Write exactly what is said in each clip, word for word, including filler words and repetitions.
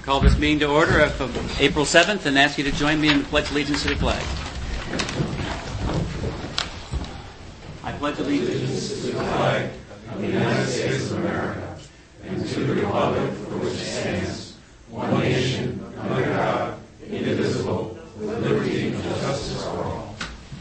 Call this meeting to order of April seventh and ask you to join me in the Pledge of Allegiance to the flag. I pledge allegiance to the flag of the United States of America and to the republic for which it stands, one nation, under God, indivisible, with liberty and justice for all.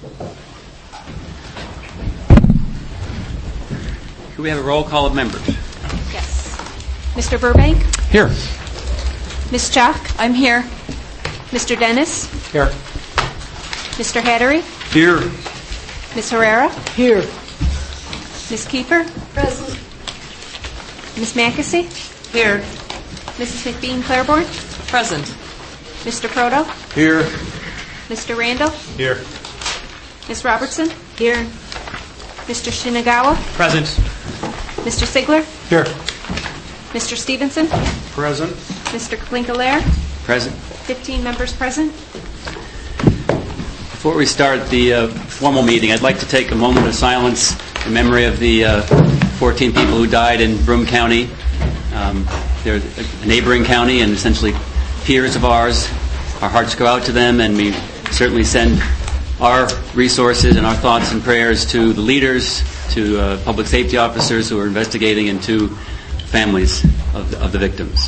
Could we have a roll call of members? Yes. Mister Burbank? Here. Miz Chuck? I'm here. Mister Dennis? Here. Mister Hattery? Here. Miz Herrera? Here. Miz Kiefer? Present. Miz Mackesy? Here. Missus McBean Claiborne? Present. Mister Proto? Here. Mister Randall? Here. Miz Robertson? Here. Mister Shinagawa? Present. Mister Sigler? Here. Mister Stevenson? Present. Mister Klinkelaar? Present. Fifteen members present. Before we start the uh, formal meeting, I'd like to take a moment of silence in memory of the uh, fourteen people who died in Broome County. Um, they're a neighboring county and essentially peers of ours. Our hearts go out to them, and we certainly send our resources and our thoughts and prayers to the leaders, to uh, public safety officers who are investigating, and to families of the, of the victims.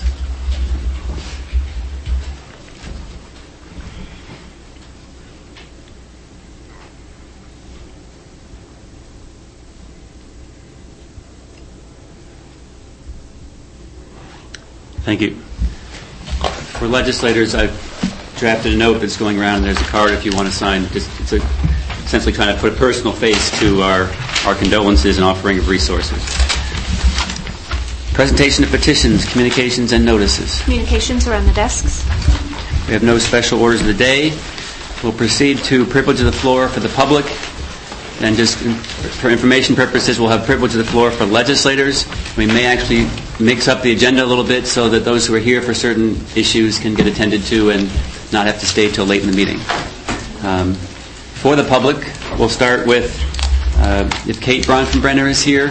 Thank you. For legislators, I've drafted a note that's going around, and there's a card if you want to sign. It's, it's a, essentially trying to put a personal face to our, our condolences and offering of resources. Presentation of petitions, communications, and notices. Communications are on the desks. We have no special orders of the day. We'll proceed to privilege of the floor for the public. And just for information purposes, we'll have privilege of the floor for legislators. We may actually mix up the agenda a little bit so that those who are here for certain issues can get attended to and not have to stay till late in the meeting. Um, for the public, we'll start with, uh, if Kate Bronfenbrenner is here,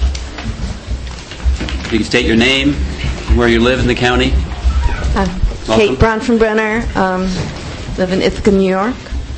if you can state your name and where you live in the county. I'm Kate Bronfenbrenner, um, live in Ithaca, New York.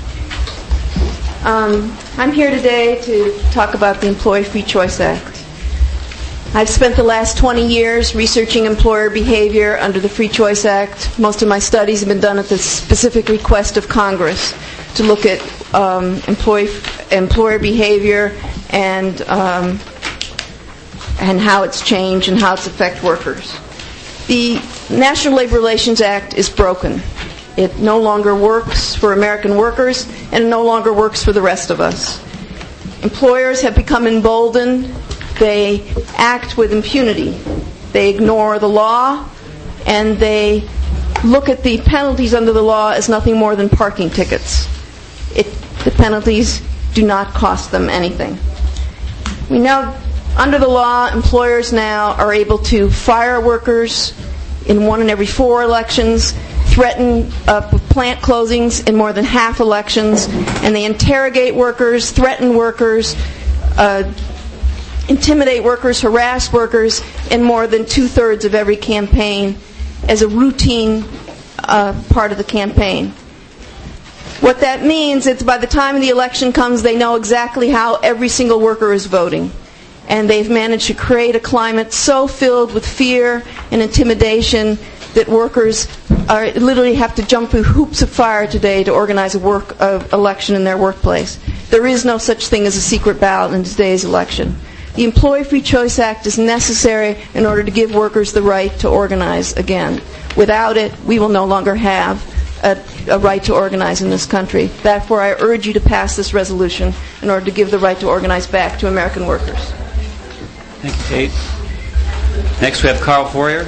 Um, I'm here today to talk about the Employee Free Choice Act. I've spent the last twenty years researching employer behavior under the Free Choice Act. Most of my studies have been done at the specific request of Congress to look at um, employee, employer behavior and um, and how it's changed and how it's affect workers. The National Labor Relations Act is broken. It no longer works for American workers, and it no longer works for the rest of us. Employers have become emboldened. They act with impunity. They ignore the law, and they look at the penalties under the law as nothing more than parking tickets. It, the penalties do not cost them anything. We now, under the law, employers now are able to fire workers in one in every four elections, threaten uh, plant closings in more than half elections, and they interrogate workers, threaten workers, uh, intimidate workers, harass workers in more than two-thirds of every campaign as a routine uh, part of the campaign. What that means is by the time the election comes, they know exactly how every single worker is voting. And they've managed to create a climate so filled with fear and intimidation that workers are, literally have to jump through hoops of fire today to organize a work uh, election in their workplace. There is no such thing as a secret ballot in today's election. The Employee Free Choice Act is necessary in order to give workers the right to organize again. Without it, we will no longer have a, a right to organize in this country. Therefore, I urge you to pass this resolution in order to give the right to organize back to American workers. Thank you, Kate. Next, we have Carl Fourier.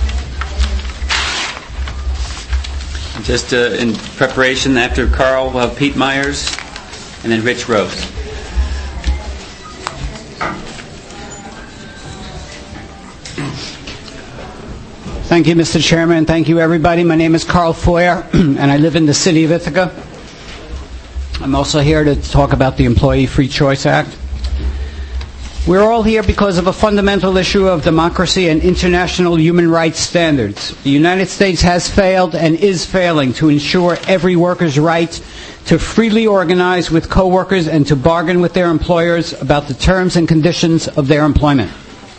Just uh, in preparation, after Carl, we'll have Pete Myers, and then Rich Rose. Thank you, Mister Chairman. Thank you, everybody. My name is Carl Foyer, and I live in the city of Ithaca. I'm also here to talk about the Employee Free Choice Act. We're all here because of a fundamental issue of democracy and international human rights standards. The United States has failed and is failing to ensure every worker's right to freely organize with coworkers and to bargain with their employers about the terms and conditions of their employment.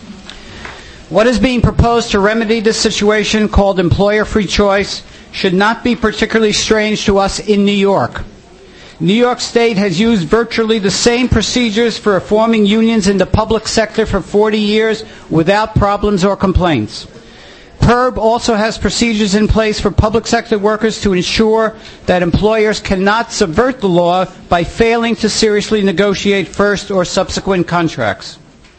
What is being proposed to remedy this situation, called employer free choice, should not be particularly strange to us in New York. New York State has used virtually the same procedures for forming unions in the public sector for forty years without problems or complaints. P E R B also has procedures in place for public sector workers to ensure that employers cannot subvert the law by failing to seriously negotiate first or subsequent contracts.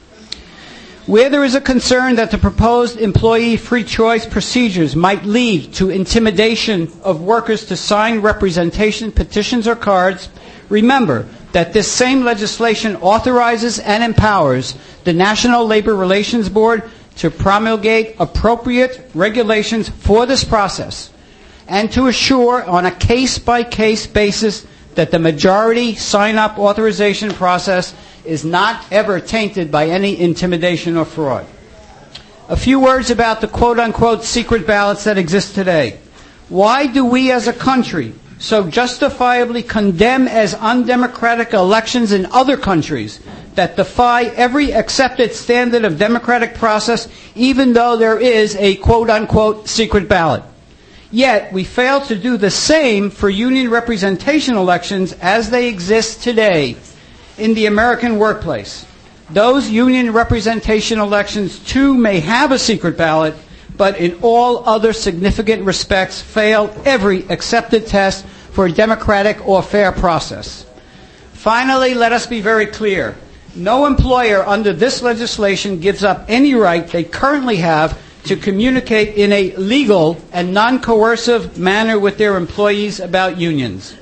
Where there is a concern that the proposed employee free choice procedures might lead to intimidation of workers to sign representation petitions or cards, remember that this same legislation authorizes and empowers the National Labor Relations Board to promulgate appropriate regulations for this process and to assure on a case-by-case basis that the majority sign-up authorization process is not ever tainted by any intimidation or fraud. A few words about the quote-unquote secret ballots that exist today. Why do we as a country so justifiably condemn as undemocratic elections in other countries that defy every accepted standard of democratic process, even though there is a quote-unquote secret ballot? Yet we fail to do the same for union representation elections as they exist today in the American workplace. Those union representation elections, too, may have a secret ballot, but in all other significant respects fail every accepted test for a democratic or fair process. Finally, let us be very clear. No employer under this legislation gives up any right they currently have to communicate in a legal and non-coercive manner with their employees about unions.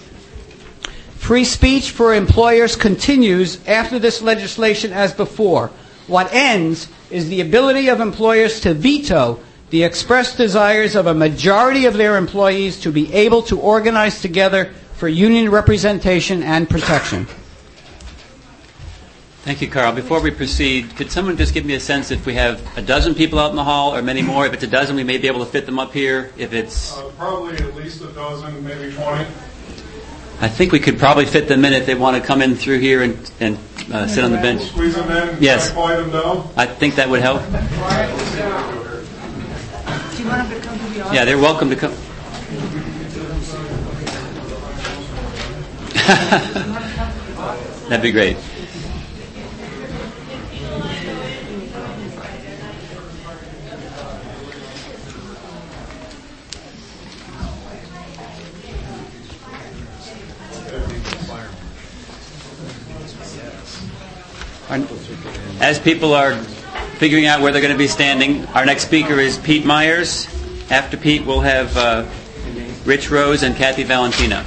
Free speech for employers continues after this legislation as before. What ends is the ability of employers to veto the expressed desires of a majority of their employees to be able to organize together for union representation and protection. Thank you, Carl. Before we proceed, could someone just give me a sense if we have a dozen people out in the hall or many more? If it's a dozen, we may be able to fit them up here. If it's... Uh, probably at least a dozen, maybe twenty. I think we could probably fit them in if they want to come in through here and, and uh, sit on the bench. We'll squeeze them in, yes. quiet them down. I think that would help. Do you want them to come to the office? Yeah, they're welcome to come. That'd be great. As people are figuring out where they're going to be standing, our next speaker is Pete Myers. After Pete, we'll have uh, Rich Rose and Kathy Valentina.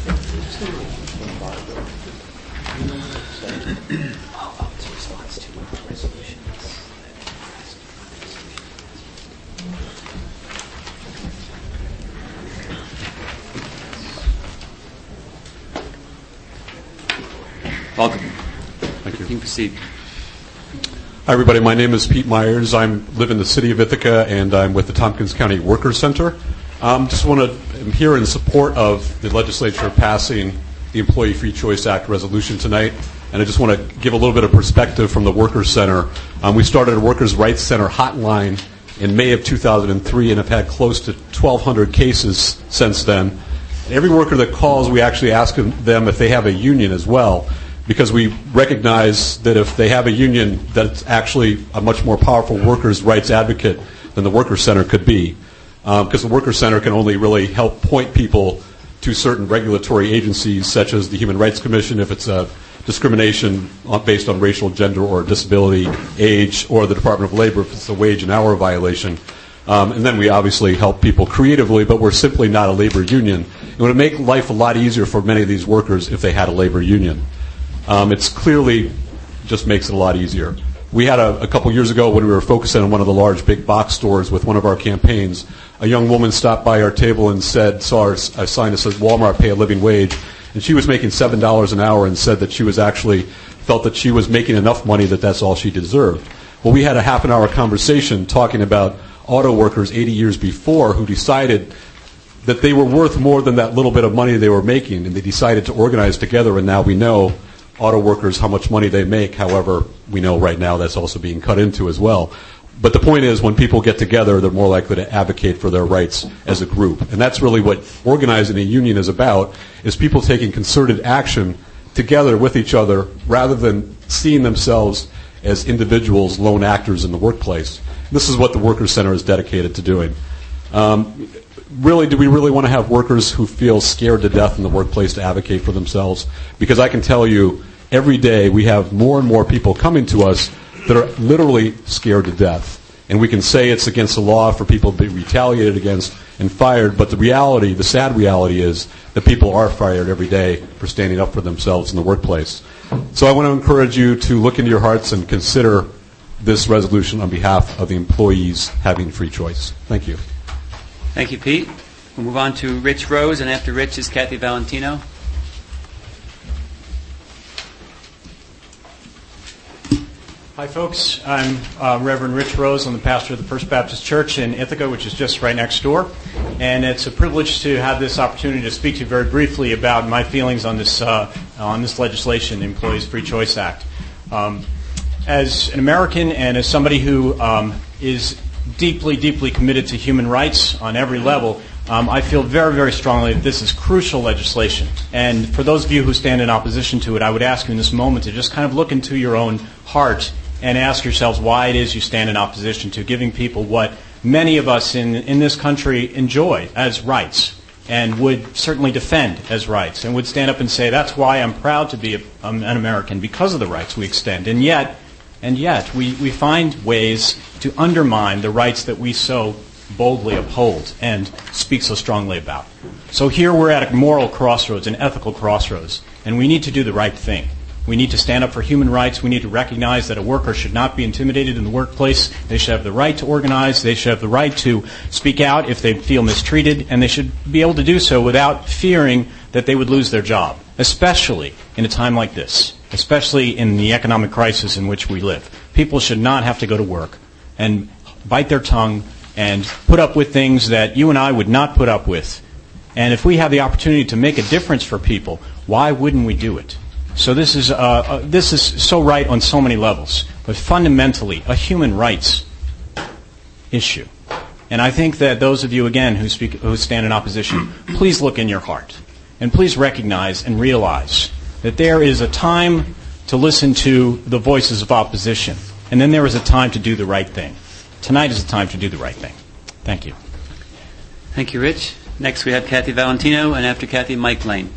Welcome. Thank you. You can proceed. Hi, everybody. My name is Pete Myers. I live in the city of Ithaca, and I'm with the Tompkins County Workers Center. Um, just want to, I'm here in support of the legislature passing the Employee Free Choice Act resolution tonight, and I just want to give a little bit of perspective from the Workers Center. Um, we started a Workers Rights Center hotline in May of two thousand three and have had close to twelve hundred cases since then. And every worker that calls, we actually ask them if they have a union as well, because we recognize that if they have a union, that's actually a much more powerful workers' rights advocate than the Workers Center could be. Because um, the Workers Center can only really help point people to certain regulatory agencies, such as the Human Rights Commission, if it's a discrimination based on racial, gender, or disability, age, or the Department of Labor if it's a wage and hour violation. Um, and then we obviously help people creatively, but we're simply not a labor union. It would make life a lot easier for many of these workers if they had a labor union. Um, it's clearly just makes it a lot easier. We had a, a couple years ago when we were focusing on one of the large big box stores with one of our campaigns, a young woman stopped by our table and said, saw our, a sign that says Walmart pay a living wage, and she was making seven dollars an hour and said that she was actually felt that she was making enough money that that's all she deserved. Well, we had a half an hour conversation talking about auto workers eighty years before who decided that they were worth more than that little bit of money they were making, and they decided to organize together, and now we know auto workers how much money they make. However, we know right now that's also being cut into as well. But the point is, when people get together, they're more likely to advocate for their rights as a group. And that's really what organizing a union is about, is people taking concerted action together with each other rather than seeing themselves as individuals, lone actors in the workplace. This is what the Workers' Center is dedicated to doing. Um, really, do we really want to have workers who feel scared to death in the workplace to advocate for themselves? Because I can tell you, every day we have more and more people coming to us that are literally scared to death. And we can say it's against the law for people to be retaliated against and fired, but the reality, the sad reality is that people are fired every day for standing up for themselves in the workplace. So I want to encourage you to look into your hearts and consider this resolution on behalf of the employees having free choice. Thank you. Thank you, Pete. We'll move on to Rich Rose, and after Rich is Kathy Valentino. Hi, folks. I'm uh, Reverend Rich Rose. I'm the pastor of the First Baptist Church in Ithaca, which is just right next door. And it's a privilege to have this opportunity to speak to you very briefly about my feelings on this uh, on this legislation, the Employees Free Choice Act. Um, as an American and as somebody who um, is deeply, deeply committed to human rights on every level, um, I feel very, very strongly that this is crucial legislation. And for those of you who stand in opposition to it, I would ask you in this moment to just kind of look into your own heart and ask yourselves why it is you stand in opposition to giving people what many of us in, in this country enjoy as rights and would certainly defend as rights and would stand up and say, that's why I'm proud to be a, um, an American, because of the rights we extend. And yet, and yet we, we find ways to undermine the rights that we so boldly uphold and speak so strongly about. So here we're at a moral crossroads, an ethical crossroads, and we need to do the right thing. We need to stand up for human rights. We need to recognize that a worker should not be intimidated in the workplace. They should have the right to organize. They should have the right to speak out if they feel mistreated, and they should be able to do so without fearing that they would lose their job, especially in a time like this, especially in the economic crisis in which we live. People should not have to go to work and bite their tongue and put up with things that you and I would not put up with. And if we have the opportunity to make a difference for people, why wouldn't we do it? So this is uh, uh, this is so right on so many levels, but fundamentally a human rights issue. And I think that those of you, again, who speak, who stand in opposition, please look in your heart and please recognize and realize that there is a time to listen to the voices of opposition, and then there is a time to do the right thing. Tonight is the time to do the right thing. Thank you. Thank you, Rich. Next we have Kathy Valentino, and after Kathy, Mike Lane.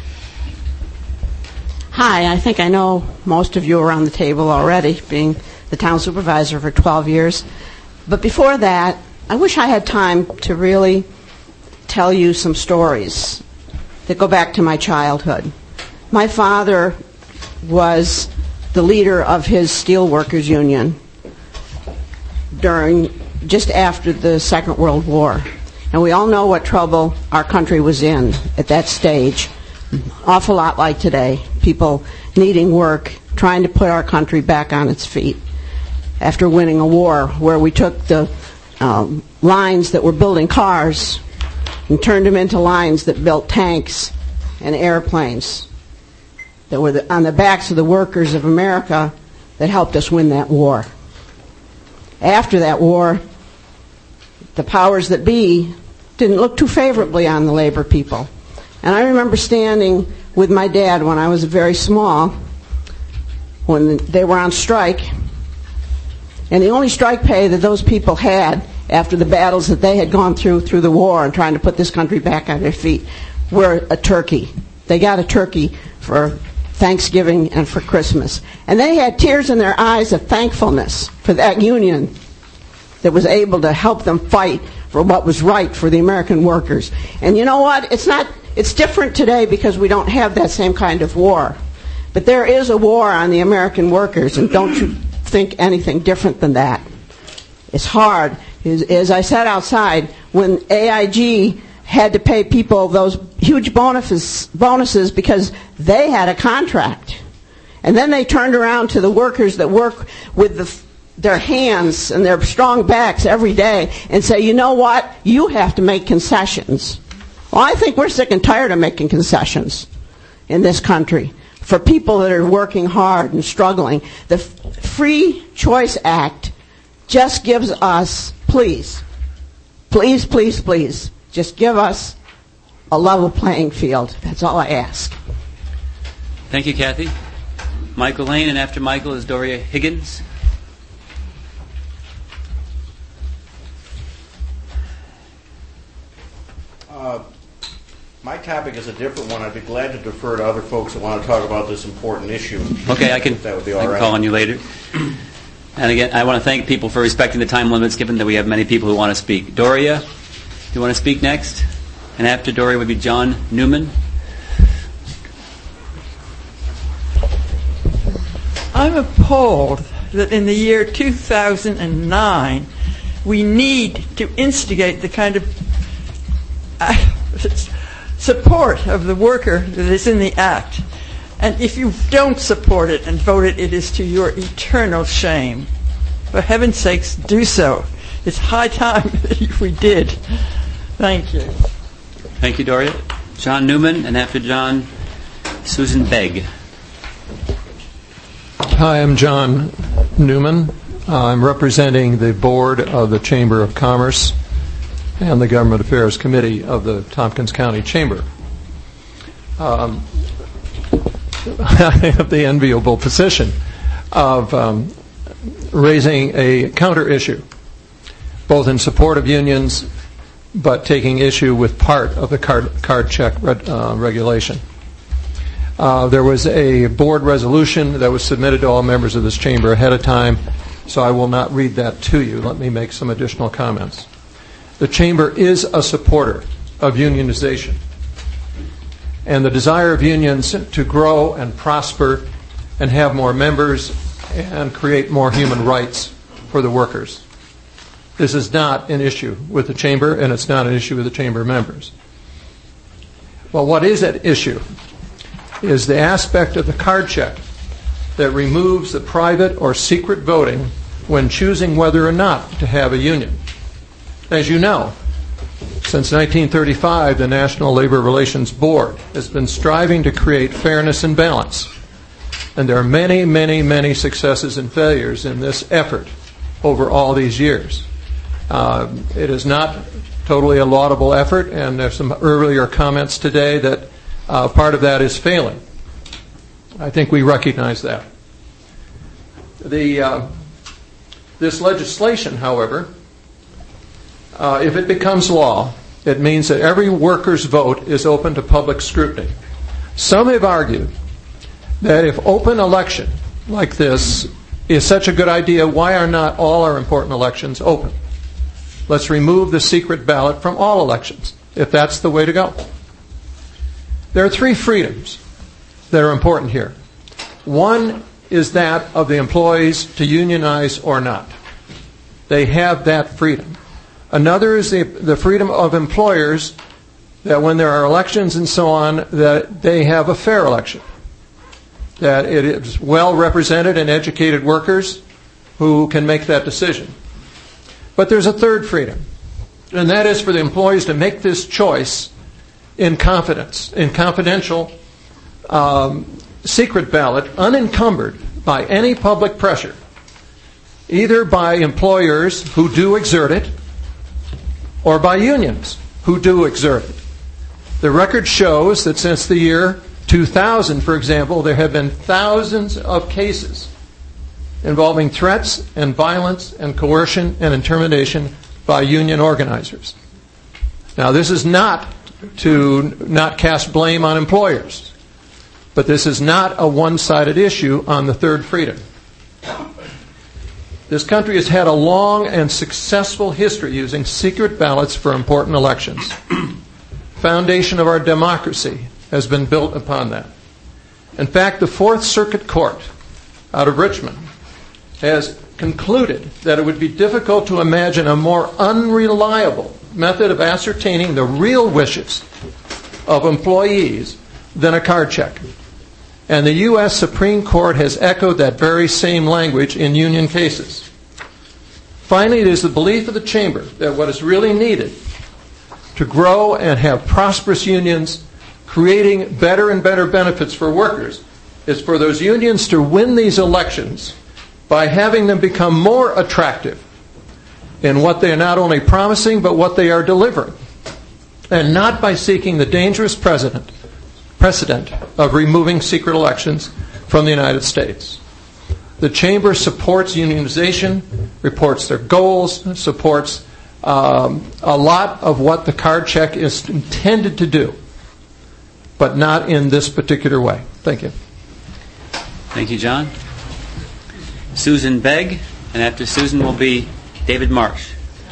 Hi, I think I know most of you around the table already, being the town supervisor for twelve years. But before that, I wish I had time to really tell you some stories that go back to my childhood. My father was the leader of his steelworkers union during just after the Second World War. And we all know what trouble our country was in at that stage. Awful lot like today. People needing work, trying to put our country back on its feet after winning a war where we took the um, lines that were building cars and turned them into lines that built tanks and airplanes that were the, on the backs of the workers of America that helped us win that war. After that war, the powers that be didn't look too favorably on the labor people. And I remember standing with my dad when I was very small, when they were on strike, and the only strike pay that those people had after the battles that they had gone through through the war and trying to put this country back on their feet were a turkey. They got a turkey for Thanksgiving and for Christmas. And they had tears in their eyes of thankfulness for that union that was able to help them fight for what was right for the American workers. And you know what? It's not... It's different today because we don't have that same kind of war. But there is a war on the American workers, and don't you think anything different than that. It's hard. As, as I said outside, when A I G had to pay people those huge bonuses, bonuses because they had a contract, And then they turned around to the workers that work with the, their hands and their strong backs every day and say, you know what, you have to make concessions. Well, I think we're sick and tired of making concessions in this country for people that are working hard and struggling. The Free Choice Act just gives us, please, please, please, please, just give us a level playing field. That's all I ask. Thank you, Kathy. Michael Lane, and after Michael is Doria Higgins. Uh, my topic is a different one. I'd be glad to defer to other folks that want to talk about this important issue. Okay, I can, if that would be I all can right. call on you later. And again, I want to thank people for respecting the time limits, given that we have many people who want to speak. Doria, do you want to speak next? And after Doria would be John Newman. I'm appalled that in the year two thousand nine we need to instigate the kind of uh, support of the worker that is in the Act. And if you don't support it and vote it, it is to your eternal shame. For heaven's sakes, do so. It's high time that we did. Thank you. Thank you, Doria. John Newman, and after John, Susan Begg. Hi, I'm John Newman. Uh, I'm representing the board of the Chamber of Commerce and the Government Affairs Committee of the Tompkins County Chamber. Um, I have the enviable position of um, raising a counter issue, both in support of unions, but taking issue with part of the card, card check reg, uh, regulation. Uh, there was a board resolution that was submitted to all members of this chamber ahead of time, so I will not read that to you. Let me make some additional comments. The chamber is a supporter of unionization and the desire of unions to grow and prosper and have more members and create more human rights for the workers. This is not an issue with the chamber, and it's not an issue with the chamber members. Well, what is at issue is the aspect of the card check that removes the private or secret voting when choosing whether or not to have a union. As you know, since nineteen thirty-five, the National Labor Relations Board has been striving to create fairness and balance. And there are many, many, many successes and failures in this effort over all these years. Uh, it is not totally a laudable effort, and there's some earlier comments today that uh, part of that is failing. I think we recognize that. The, uh, this legislation, however, uh, if it becomes law, it means that every worker's vote is open to public scrutiny. Some have argued that if open election like this is such a good idea, why are not all our important elections open? Let's remove the secret ballot from all elections, if that's the way to go. There are three freedoms that are important here. One is that of the employees to unionize or not. They have that freedom. Another is the, the freedom of employers that when there are elections and so on, that they have a fair election. That it is well represented and educated workers who can make that decision. But there's a third freedom, and that is for the employees to make this choice in confidence, in confidential, um, secret ballot, unencumbered by any public pressure, either by employers who do exert it or by unions who do exert it. The record shows that since the year two thousand, for example, there have been thousands of cases involving threats and violence and coercion and intimidation by union organizers. Now, this is not to not cast blame on employers, but this is not a one-sided issue on the third freedom. This country has had a long and successful history using secret ballots for important elections. Foundation of our democracy has been built upon that. In fact, the Fourth Circuit Court out of Richmond has concluded that it would be difficult to imagine a more unreliable method of ascertaining the real wishes of employees than a card check. And the U S Supreme Court has echoed that very same language in union cases. Finally, it is the belief of the Chamber that what is really needed to grow and have prosperous unions, creating better and better benefits for workers, is for those unions to win these elections by having them become more attractive in what they are not only promising, but what they are delivering, and not by seeking the dangerous precedent, precedent of removing secret elections from the United States. The Chamber supports unionization, reports their goals, supports um, a lot of what the card check is intended to do, but not in this particular way. Thank you. Thank you, John. Susan Begg, and after Susan will be David Marsh.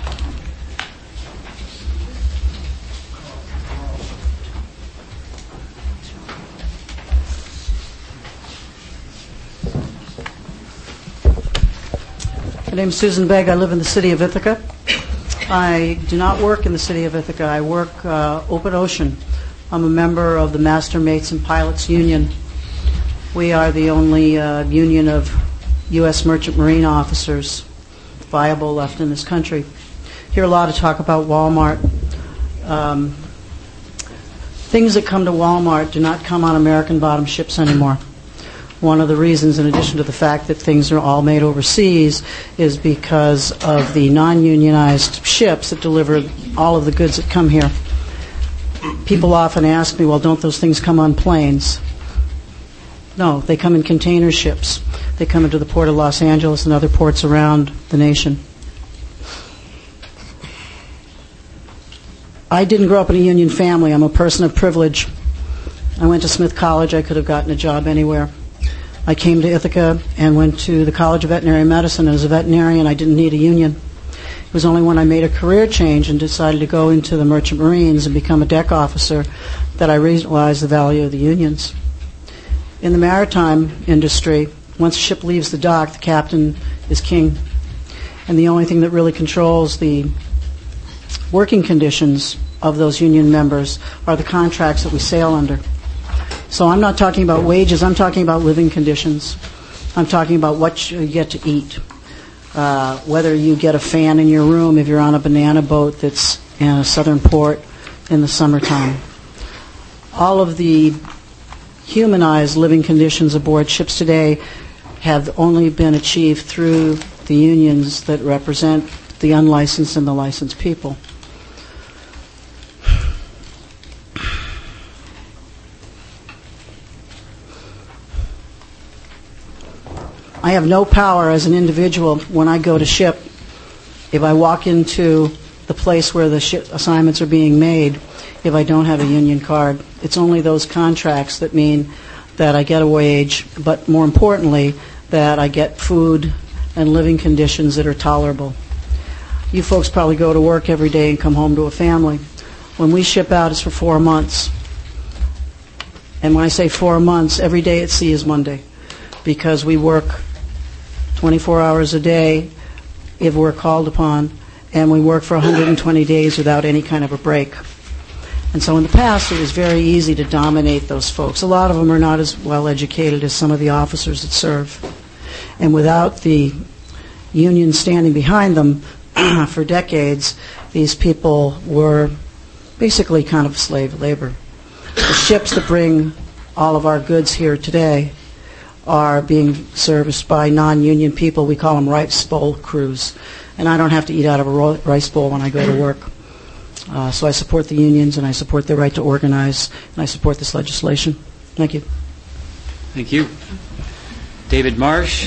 My name is Susan Begg. I live in the city of Ithaca. I do not work in the city of Ithaca. I work uh, open ocean. I'm a member of the Master Mates and Pilots Union. We are the only uh, union of U S merchant marine officers viable left in this country. Hear a lot of talk about Walmart. Um, things that come to Walmart do not come on American bottom ships anymore. One of the reasons, in addition to the fact that things are all made overseas, is because of the non-unionized ships that deliver all of the goods that come here. People often ask me, well, don't those things come on planes? No, they come in container ships. They come into the port of Los Angeles and other ports around the nation. I didn't grow up in a union family. I'm a person of privilege. I went to Smith College. I could have gotten a job anywhere. I came to Ithaca and went to the College of Veterinary Medicine. As a veterinarian, I didn't need a union. It was only when I made a career change and decided to go into the Merchant Marines and become a deck officer that I realized the value of the unions. In the maritime industry, once a ship leaves the dock, the captain is king. And the only thing that really controls the working conditions of those union members are the contracts that we sail under. So I'm not talking about wages, I'm talking about living conditions. I'm talking about what you get to eat. Uh, whether you get a fan in your room if you're on a banana boat that's in a southern port in the summertime. All of the humanized living conditions aboard ships today have only been achieved through the unions that represent the unlicensed and the licensed people. I have no power as an individual when I go to ship. If I walk into the place where the ship assignments are being made, if I don't have a union card, it's only those contracts that mean that I get a wage, but more importantly, that I get food and living conditions that are tolerable. You folks probably go to work every day and come home to a family. When we ship out, it's for four months. And when I say four months, every day at sea is Monday, because we work twenty-four hours a day if we're called upon, and we work for one hundred twenty days without any kind of a break. And so in the past, it was very easy to dominate those folks. A lot of them are not as well educated as some of the officers that serve. And without the union standing behind them for decades, these people were basically kind of slave labor. The ships that bring all of our goods here today are being serviced by non-union people. We call them rice bowl crews. And I don't have to eat out of a rice bowl when I go to work. Uh, so I support the unions, and I support their right to organize, and I support this legislation. Thank you. Thank you. David Marsh.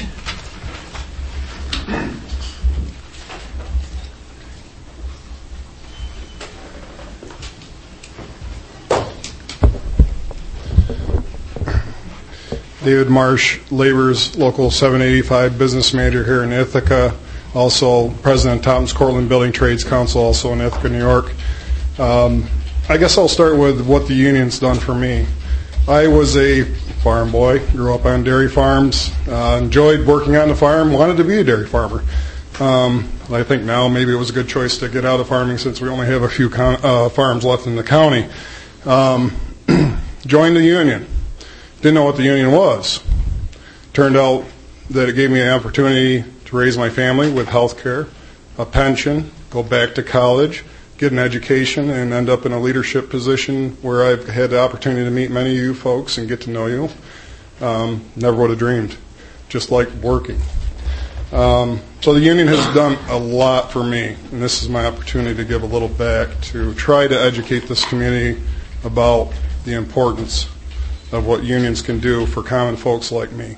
David Marsh, Labor's Local seven eighty-five Business Manager here in Ithaca, also President of Thomas Cortland Building Trades Council, also in Ithaca, New York. Um, I guess I'll start with what the union's done for me. I was a farm boy, grew up on dairy farms, uh, enjoyed working on the farm, wanted to be a dairy farmer. Um, I think now maybe it was a good choice to get out of farming since we only have a few con- uh, farms left in the county. Um, joined the union. didn't know what the union was. Turned out that it gave me an opportunity to raise my family with health care, a pension, go back to college, get an education, and end up in a leadership position where I've had the opportunity to meet many of you folks and get to know you. Um, never would have dreamed. Just like working. Um, so the union has done a lot for me, and this is my opportunity to give a little back to try to educate this community about the importance of what unions can do for common folks like me.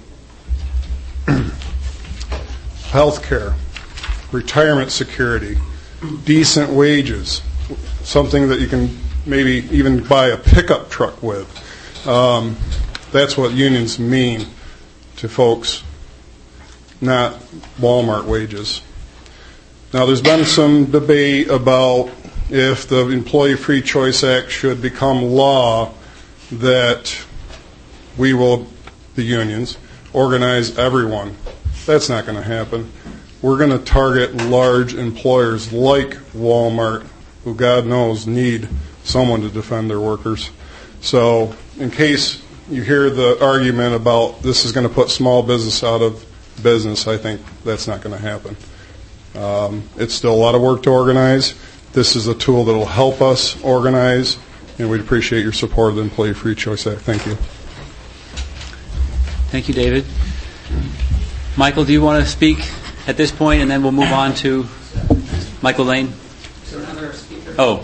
Health care, retirement security, decent wages, something that you can maybe even buy a pickup truck with. Um, that's what unions mean to folks, not Walmart wages. Now, there's been some debate about if the Employee Free Choice Act should become law, that we will, the unions, organize everyone. That's not going to happen. We're going to target large employers like Walmart, who God knows need someone to defend their workers. So in case you hear the argument about this is going to put small business out of business, I think that's not going to happen. Um, it's still a lot of work to organize. This is a tool that will help us organize, and we'd appreciate your support of the Employee Free Choice Act. Thank you. Thank you, David. Michael, do you want to speak at this point, and then we'll move on to Michael Lane? Is there another speaker? Oh.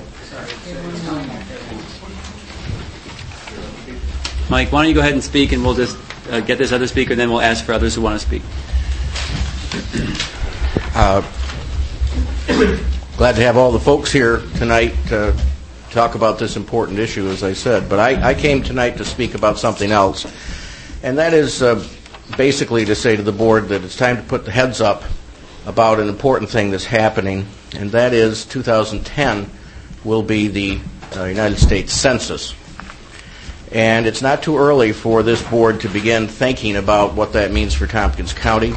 Mike, why don't you go ahead and speak, and we'll just uh, get this other speaker, and then we'll ask for others who want to speak. Uh, glad to have all the folks here tonight to talk about this important issue, as I said. But I, I came tonight to speak about something else, and that is uh, basically to say to the board that it's time to put the heads up about an important thing that's happening, and that is two thousand ten will be the uh, United States Census. And it's not too early for this board to begin thinking about what that means for Tompkins County.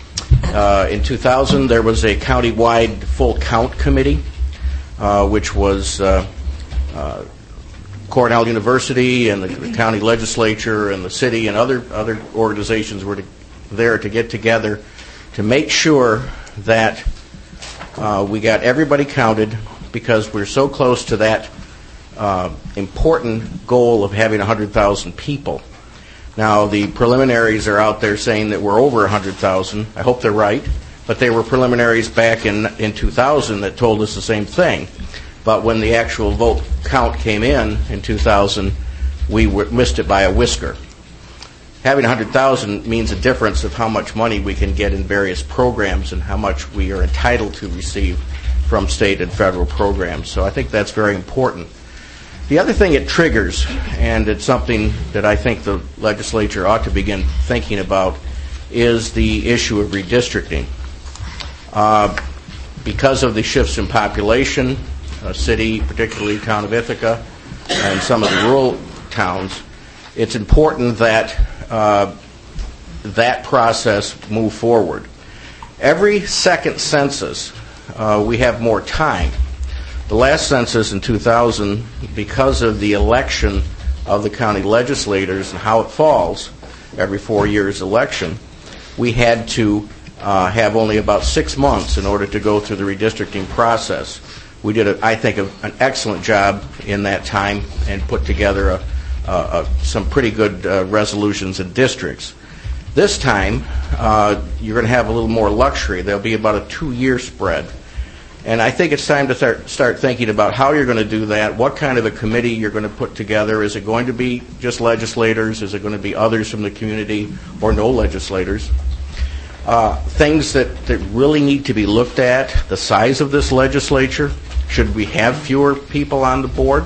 Uh, in two thousand, there was a county-wide full count committee, uh, which was uh, uh, Cornell University and the, the county legislature and the city and other other organizations were to, there to get together to make sure that uh, we got everybody counted, because we're so close to that uh, important goal of having one hundred thousand people. Now, the preliminaries are out there saying that we're over one hundred thousand. I hope they're right, but they were preliminaries back in, in two thousand that told us the same thing. But when the actual vote count came in in two thousand, we w- missed it by a whisker. Having one hundred thousand means a difference of how much money we can get in various programs and how much we are entitled to receive from state and federal programs. So I think that's very important. The other thing it triggers, and it's something that I think the legislature ought to begin thinking about, is the issue of redistricting. Uh, because of the shifts in population, a city, particularly the town of Ithaca, and some of the rural towns, it's important that uh, that process move forward. Every second census, uh, we have more time. The last census in two thousand, because of the election of the county legislators and how it falls, every four years election, we had to uh, have only about six months in order to go through the redistricting process. We did, a, I think, a, an excellent job in that time and put together a, a, a, some pretty good uh, resolutions and districts. This time, uh, you're going to have a little more luxury. There'll be about a two-year spread. And I think it's time to start, start thinking about how you're going to do that, what kind of a committee you're going to put together. Is it going to be just legislators? Is it going to be others from the community, or no legislators? Uh, things that, that really need to be looked at, the size of this legislature. Should we have fewer people on the board?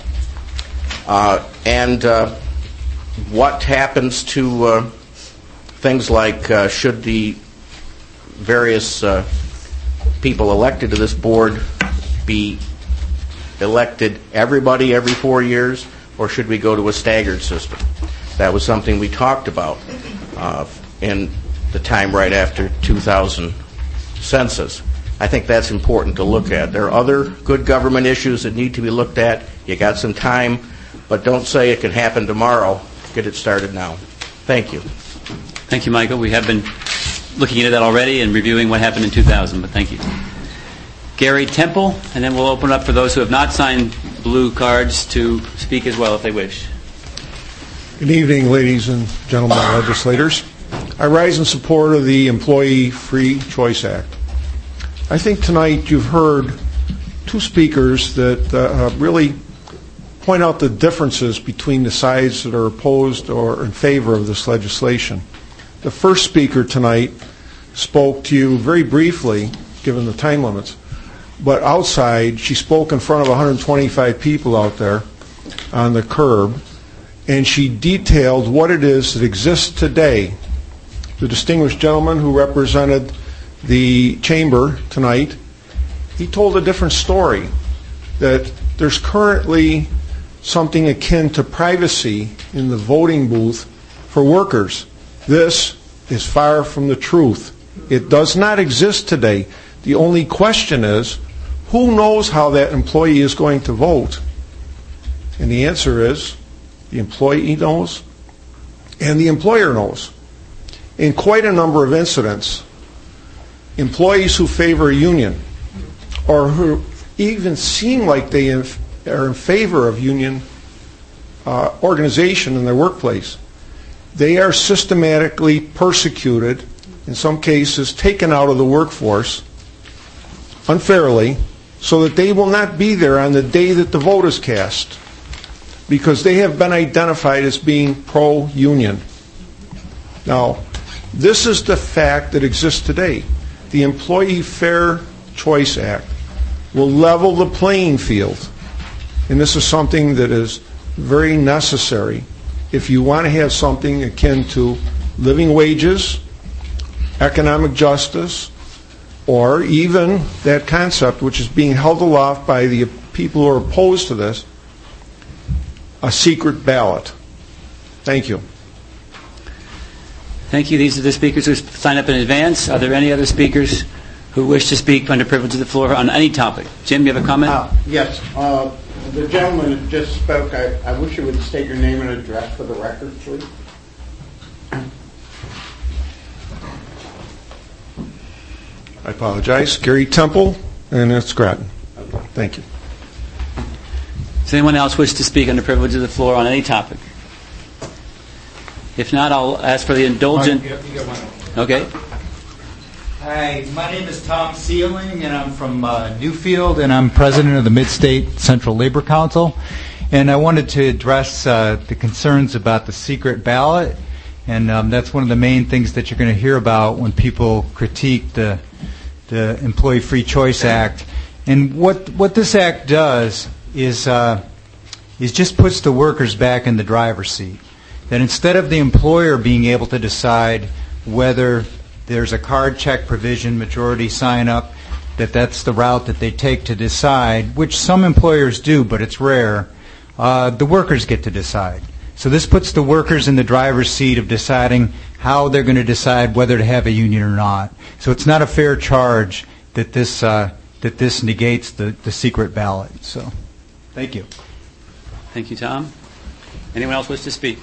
Uh, and uh, what happens to uh, things like uh, should the various uh, people elected to this board be elected everybody every four years, or should we go to a staggered system? That was something we talked about uh, in the time right after two thousand census. I think that's important to look at. There are other good government issues that need to be looked at. You got some time, but don't say it can happen tomorrow get it started now. Thank you. Thank you, Michael. We have been looking into that already and reviewing what happened in two thousand, but thank you. Gary Temple, and then we'll open up for those who have not signed blue cards to speak as well if they wish. Good evening, ladies and gentlemen legislators. I rise in support of the Employee Free Choice Act. I think tonight you've heard two speakers that uh, really point out the differences between the sides that are opposed or in favor of this legislation. The first speaker tonight spoke to you very briefly, given the time limits, but outside she spoke in front of one hundred twenty-five people out there on the curb, and she detailed what it is that exists today. The distinguished gentleman who represented the chamber tonight, he told a different story, that there's currently something akin to privacy in the voting booth for workers. This is far from the truth. It does not exist today. The only question is, who knows how that employee is going to vote? And the answer is, the employee knows and the employer knows. In quite a number of incidents, employees who favor a union or who even seem like they are in favor of union uh, organization in their workplace, they are systematically persecuted, in some cases taken out of the workforce unfairly, so that they will not be there on the day that the vote is cast, because they have been identified as being pro-union. Now, this is the fact that exists today. The Employee Fair Choice Act will level the playing field, and this is something that is very necessary if you want to have something akin to living wages, economic justice, or even that concept which is being held aloft by the people who are opposed to this, a secret ballot. Thank you. Thank you. These are the speakers who signed up in advance. Are there any other speakers who wish to speak under privilege of the floor on any topic? Jim, you have a comment? Uh, yes. Uh, the gentleman who just spoke, I, I wish you would state your name and address for the record, please. I apologize. Gary Temple, and it's Grattan. Okay. Thank you. Does anyone else wish to speak under privilege of the floor on any topic? If not, I'll ask for the indulgent. You got one. Okay. Hi, my name is Tom Sealing, and I'm from uh, Newfield, and I'm president of the Mid-State Central Labor Council. And I wanted to address uh, the concerns about the secret ballot, and um, that's one of the main things that you're going to hear about when people critique the the Employee Free Choice Act. And what what this act does is uh, is just puts the workers back in the driver's seat. That instead of the employer being able to decide whether there's a card check provision, majority sign up, that that's the route that they take to decide, which some employers do, but it's rare, uh, the workers get to decide. So this puts the workers in the driver's seat of deciding how they're going to decide whether to have a union or not. So it's not a fair charge that this uh, that this negates the, the secret ballot. So, thank you. Thank you, Tom. Anyone else wish to speak?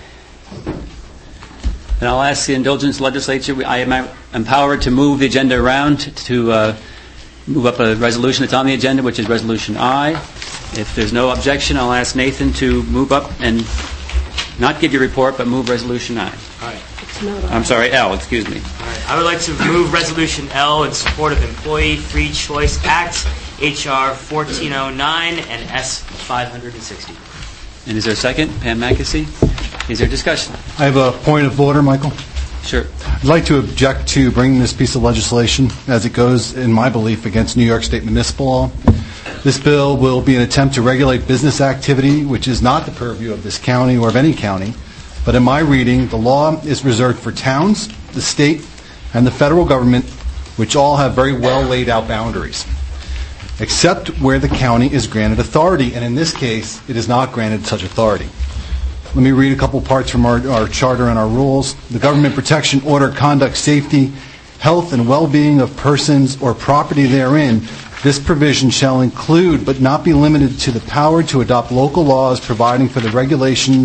And I'll ask the indulgence legislature. I am empowered to move the agenda around to uh, move up a resolution that's on the agenda, which is Resolution I. If there's no objection, I'll ask Nathan to move up and not give your report, but move Resolution I. All right. I'm sorry, L, excuse me. All right. I would like to move Resolution L in support of Employee Free Choice Act, H R fourteen oh nine and S five sixty. And is there a second? Pam Mackesy? Is there discussion? I have a point of order, Michael. Sure. I'd like to object to bringing this piece of legislation as it goes, in my belief, against New York State municipal law. This bill will be an attempt to regulate business activity, which is not the purview of this county or of any county. But in my reading, the law is reserved for towns, the state, and the federal government, which all have very well laid out boundaries, except where the county is granted authority. And in this case, it is not granted such authority. Let me read a couple parts from our, our charter and our rules. The government protection, order, conduct, safety, health, and well-being of persons or property therein. This provision shall include, but not be limited to, the power to adopt local laws providing for the regulation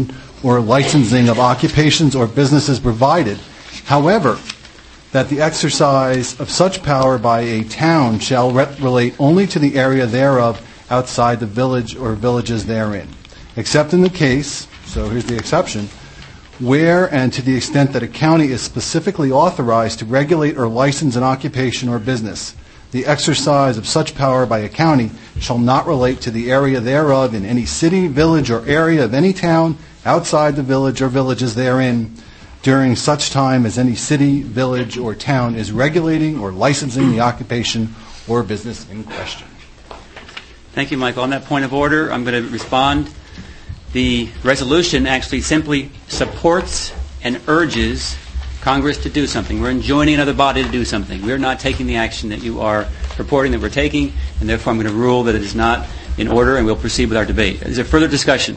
or licensing of occupations or businesses provided. However, that the exercise of such power by a town shall re- relate only to the area thereof outside the village or villages therein, except in the case, so here's the exception, where and to the extent that a county is specifically authorized to regulate or license an occupation or business, the exercise of such power by a county shall not relate to the area thereof in any city, village, or area of any town outside the village or villages therein, during such time as any city, village, or town is regulating or licensing the occupation or business in question. Thank you, Michael. On that point of order, I'm going to respond. The resolution actually simply supports and urges Congress to do something. We're enjoining another body to do something. We're not taking the action that you are purporting that we're taking, and therefore I'm going to rule that it is not in order, and we'll proceed with our debate. Is there further discussion?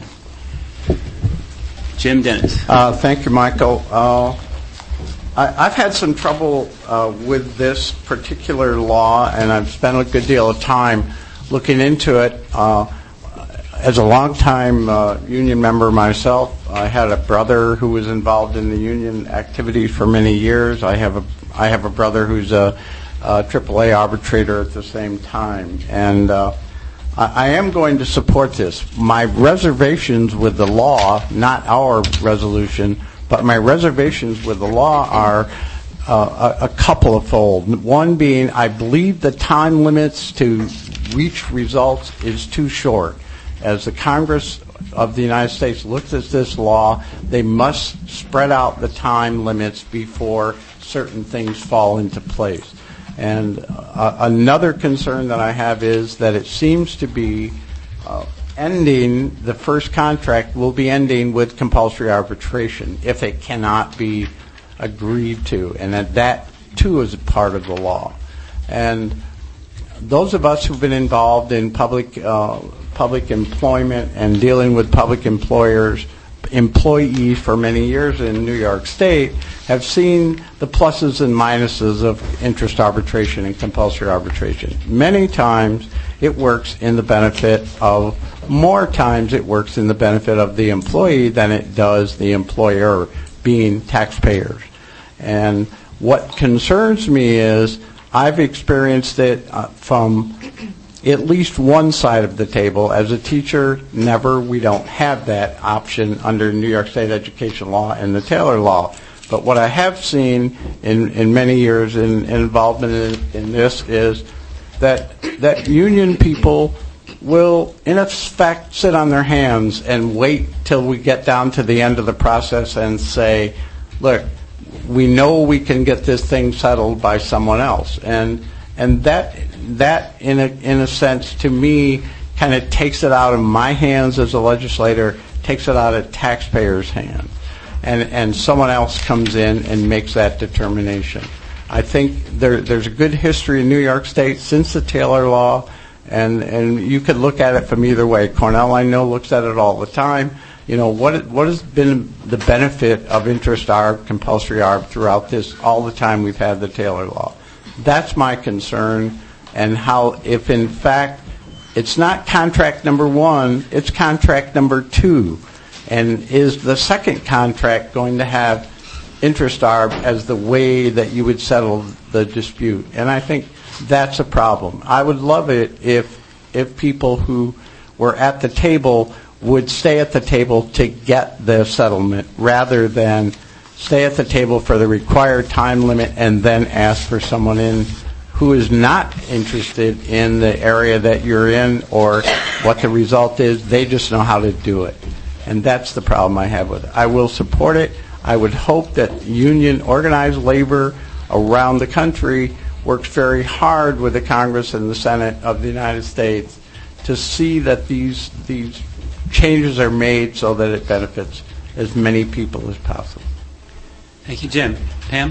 Jim Dennis. Uh, thank you, Michael. Uh, I, I've had some trouble uh, with this particular law, and I've spent a good deal of time looking into it. Uh, as a longtime uh, union member myself, I had a brother who was involved in the union activities for many years. I have a I have a brother who's a, a triple A arbitrator at the same time, and uh, I am going to support this. My reservations with the law, not our resolution, but my reservations with the law are uh, a, a couple of fold. One being, I believe the time limits to reach results is too short. As the Congress of the United States looks at this law, they must spread out the time limits before certain things fall into place. And uh, another concern that I have is that it seems to be uh, ending, the first contract will be ending with compulsory arbitration if it cannot be agreed to, and that that too is a part of the law. And those of us who've been involved in public uh, public employment and dealing with public employers, employees for many years in New York State have seen the pluses and minuses of interest arbitration and compulsory arbitration. Many times it works in the benefit of, more times it works in the benefit of the employee than it does the employer, being taxpayers. And what concerns me is I've experienced it uh, from at least one side of the table. As a teacher, never, we don't have that option under New York State education law and the Taylor law. But what I have seen in, in many years in, in involvement in, in this is that that union people will, in effect, sit on their hands and wait till we get down to the end of the process and say, look, we know we can get this thing settled by someone else. And and that that in a in a sense to me kind of takes it out of my hands as a legislator, takes it out of taxpayers' hands. And and someone else comes in and makes that determination. I think there there's a good history in New York State since the Taylor law, and and you could look at it from either way. Cornell, I know, looks at it all the time. You know, what what has been the benefit of interest arb, compulsory arb throughout this, all the time we've had the Taylor law? That's my concern, and how if in fact it's not contract number one, it's contract number two. And is the second contract going to have interest arb as the way that you would settle the dispute? And I think that's a problem. I would love it if if people who were at the table would stay at the table to get the settlement rather than stay at the table for the required time limit and then ask for someone in who is not interested in the area that you're in or what the result is. They just know how to do it. And that's the problem I have with it. I will support it. I would hope that union organized labor around the country works very hard with the Congress and the Senate of the United States to see that these these changes are made so that it benefits as many people as possible. Thank you, Jim. Pam?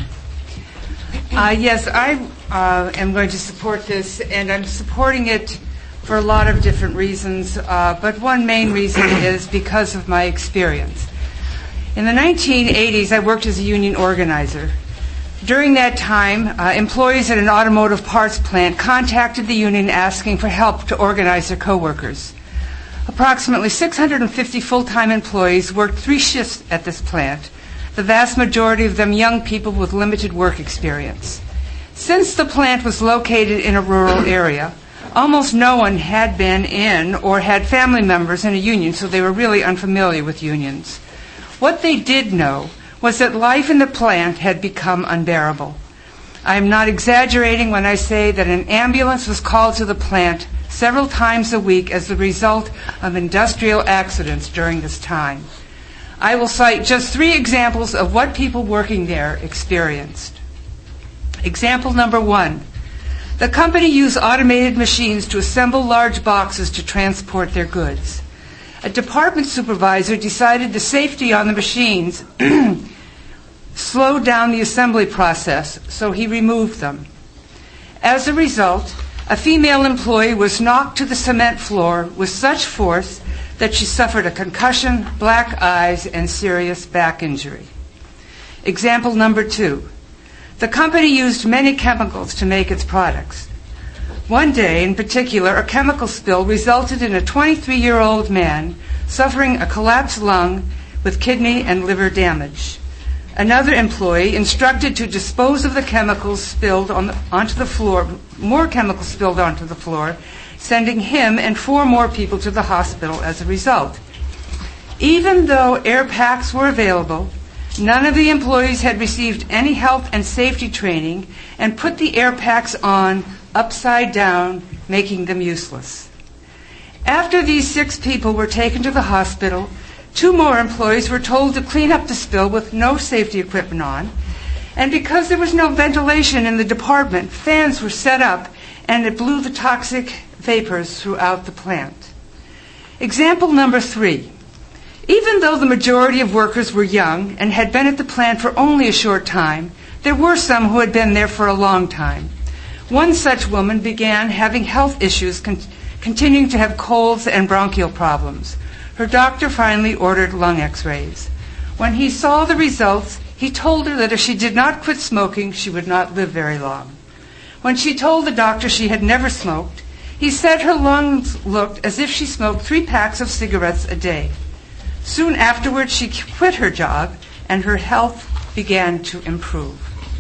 Uh, yes, I uh, am going to support this, and I'm supporting it for a lot of different reasons, uh, but one main reason is because of my experience. In the nineteen eighties, I worked as a union organizer. During that time, uh, employees at an automotive parts plant contacted the union asking for help to organize their coworkers. Approximately six hundred fifty full-time employees worked three shifts at this plant, the vast majority of them young people with limited work experience. Since the plant was located in a rural area, almost no one had been in or had family members in a union, so they were really unfamiliar with unions. What they did know was that life in the plant had become unbearable. I am not exaggerating when I say that an ambulance was called to the plant several times a week as the result of industrial accidents during this time. I will cite just three examples of what people working there experienced. Example number one. The company used automated machines to assemble large boxes to transport their goods. A department supervisor decided the safety on the machines slowed down the assembly process, so he removed them. As a result, a female employee was knocked to the cement floor with such force that she suffered a concussion, black eyes, and serious back injury. Example number two. The company used many chemicals to make its products. One day, in particular, a chemical spill resulted in a twenty-three-year-old man suffering a collapsed lung with kidney and liver damage. Another employee, instructed to dispose of the chemicals spilled on the, onto the floor, more chemicals spilled onto the floor, sending him and four more people to the hospital as a result. Even though air packs were available, none of the employees had received any health and safety training and put the air packs on upside down, making them useless. After these six people were taken to the hospital, two more employees were told to clean up the spill with no safety equipment on, and because there was no ventilation in the department, fans were set up and it blew the toxic vapors throughout the plant. Example number three. Even though the majority of workers were young and had been at the plant for only a short time, there were some who had been there for a long time. One such woman began having health issues, con- continuing to have colds and bronchial problems. Her doctor finally ordered lung x-rays. When he saw the results, he told her that if she did not quit smoking, she would not live very long. When she told the doctor she had never smoked, he said her lungs looked as if she smoked three packs of cigarettes a day. Soon afterwards, she quit her job, and her health began to improve.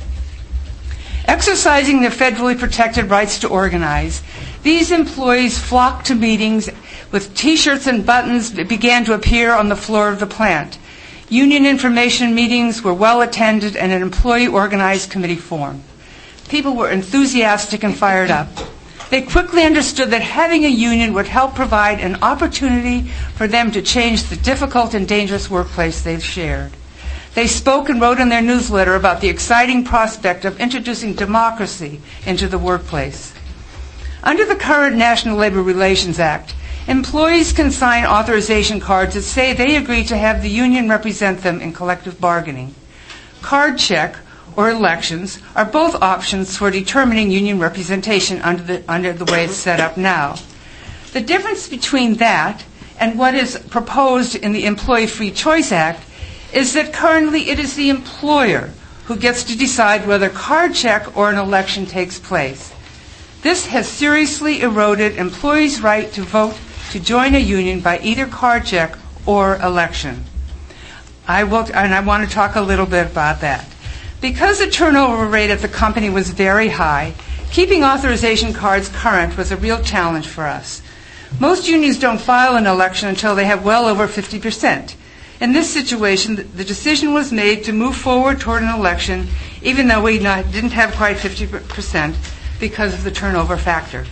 Exercising their federally protected rights to organize, these employees flocked to meetings with T-shirts and buttons that began to appear on the floor of the plant. Union information meetings were well attended, and an employee organized committee formed. People were enthusiastic and fired up. They quickly understood that having a union would help provide an opportunity for them to change the difficult and dangerous workplace they shared. They spoke and wrote in their newsletter about the exciting prospect of introducing democracy into the workplace. Under the current National Labor Relations Act, employees can sign authorization cards that say they agree to have the union represent them in collective bargaining. Card check or elections are both options for determining union representation under the, under the way it's set up now. The difference between that and what is proposed in the Employee Free Choice Act is that currently it is the employer who gets to decide whether card check or an election takes place. This has seriously eroded employees' right to vote to join a union by either card check or election. I will, and I want to talk a little bit about that. Because the turnover rate at the company was very high, keeping authorization cards current was a real challenge for us. Most unions don't file an election until they have well over fifty percent. In this situation, the decision was made to move forward toward an election, even though we not, didn't have quite fifty percent because of the turnover factor.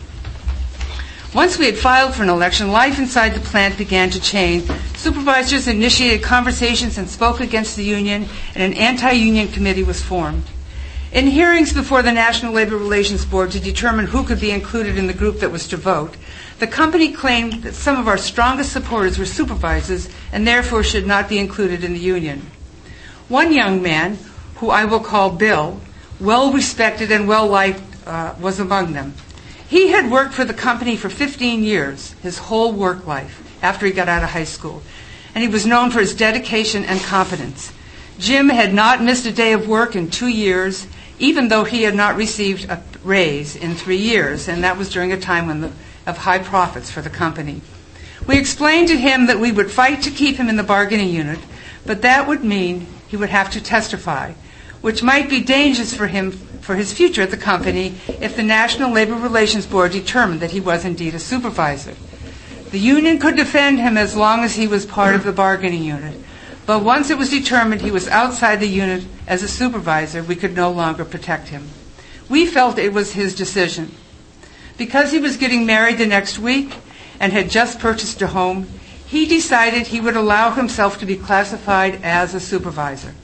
Once we had filed for an election, life inside the plant began to change. Supervisors initiated conversations and spoke against the union, and an anti-union committee was formed. In hearings before the National Labor Relations Board to determine who could be included in the group that was to vote, the company claimed that some of our strongest supporters were supervisors and therefore should not be included in the union. One young man, who I will call Bill, well-respected and well-liked, uh, was among them. He had worked for the company for fifteen years, his whole work life, after he got out of high school, and he was known for his dedication and competence. Jim had not missed a day of work in two years, even though he had not received a raise in three years, and that was during a time when the, of high profits for the company. We explained to him that we would fight to keep him in the bargaining unit, but that would mean he would have to testify, which might be dangerous for him for his future at the company if the National Labor Relations Board determined that he was indeed a supervisor. The union could defend him as long as he was part of the bargaining unit, but once it was determined he was outside the unit as a supervisor, we could no longer protect him. We felt it was his decision. Because he was getting married the next week and had just purchased a home, he decided he would allow himself to be classified as a supervisor.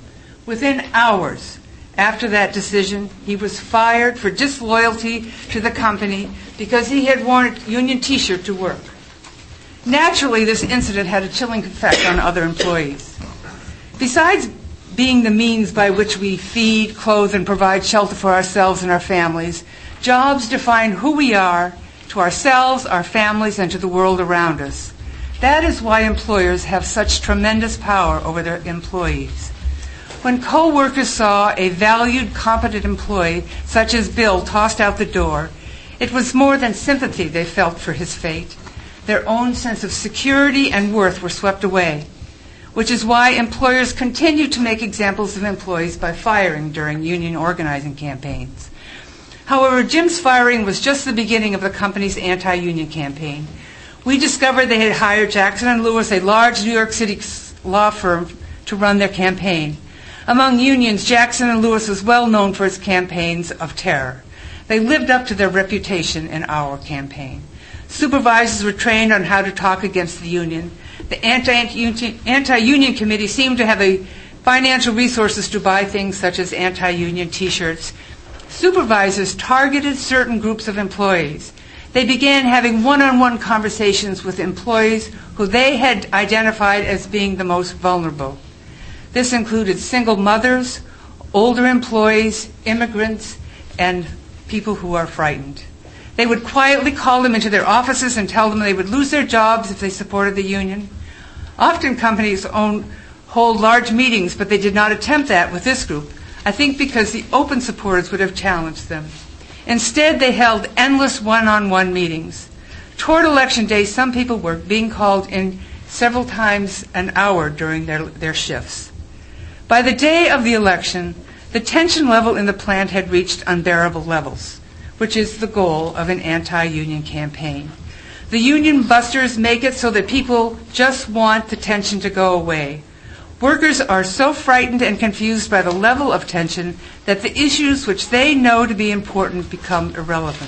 Within hours after that decision, he was fired for disloyalty to the company because he had worn a union T-shirt to work. Naturally, this incident had a chilling effect on other employees. Besides being the means by which we feed, clothe, and provide shelter for ourselves and our families, jobs define who we are to ourselves, our families, and to the world around us. That is why employers have such tremendous power over their employees. When co-workers saw a valued, competent employee, such as Bill, tossed out the door, it was more than sympathy they felt for his fate. Their own sense of security and worth were swept away, which is why employers continue to make examples of employees by firing during union organizing campaigns. However, Jim's firing was just the beginning of the company's anti-union campaign. We discovered they had hired Jackson and Lewis, a large New York City law firm, to run their campaign. Among unions, Jackson and Lewis was well known for its campaigns of terror. They lived up to their reputation in our campaign. Supervisors were trained on how to talk against the union. The anti-union, anti-union committee seemed to have the financial resources to buy things such as anti-union T-shirts. Supervisors targeted certain groups of employees. They began having one-on-one conversations with employees who they had identified as being the most vulnerable. This included single mothers, older employees, immigrants, and people who are frightened. They would quietly call them into their offices and tell them they would lose their jobs if they supported the union. Often companies own, hold large meetings, but they did not attempt that with this group, I think because the open supporters would have challenged them. Instead, they held endless one-on-one meetings. Toward Election Day, some people were being called in several times an hour during their, their shifts. By the day of the election, the tension level in the plant had reached unbearable levels, which is the goal of an anti-union campaign. The union busters make it so that people just want the tension to go away. Workers are so frightened and confused by the level of tension that the issues which they know to be important become irrelevant.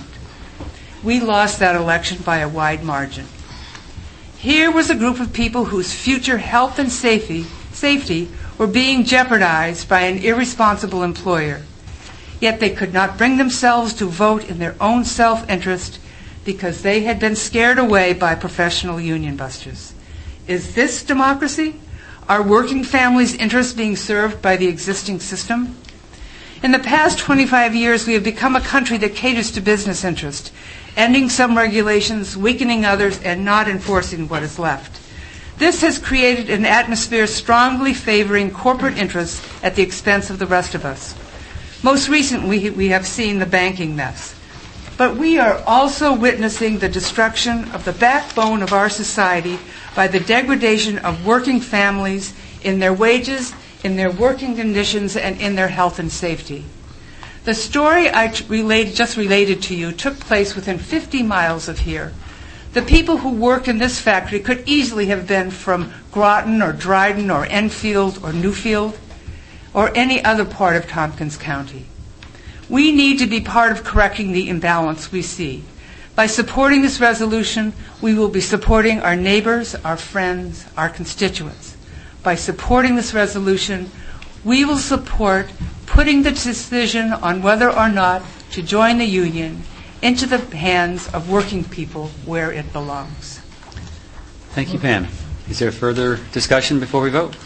We lost that election by a wide margin. Here was a group of people whose future health and safety, safety were being jeopardized by an irresponsible employer. Yet they could not bring themselves to vote in their own self-interest because they had been scared away by professional union busters. Is this democracy? Are working families' interests being served by the existing system? In the past twenty-five years, we have become a country that caters to business interest, ending some regulations, weakening others, and not enforcing what is left. This has created an atmosphere strongly favoring corporate interests at the expense of the rest of us. Most recently, we have seen the banking mess. But we are also witnessing the destruction of the backbone of our society by the degradation of working families in their wages, in their working conditions, and in their health and safety. The story I related, just related to you took place within fifty miles of here. The people who worked in this factory could easily have been from Groton or Dryden or Enfield or Newfield or any other part of Tompkins County. We need to be part of correcting the imbalance we see. By supporting this resolution, we will be supporting our neighbors, our friends, our constituents. By supporting this resolution, we will support putting the decision on whether or not to join the union into the hands of working people where it belongs. Thank you, Pam. Is there further discussion before we vote?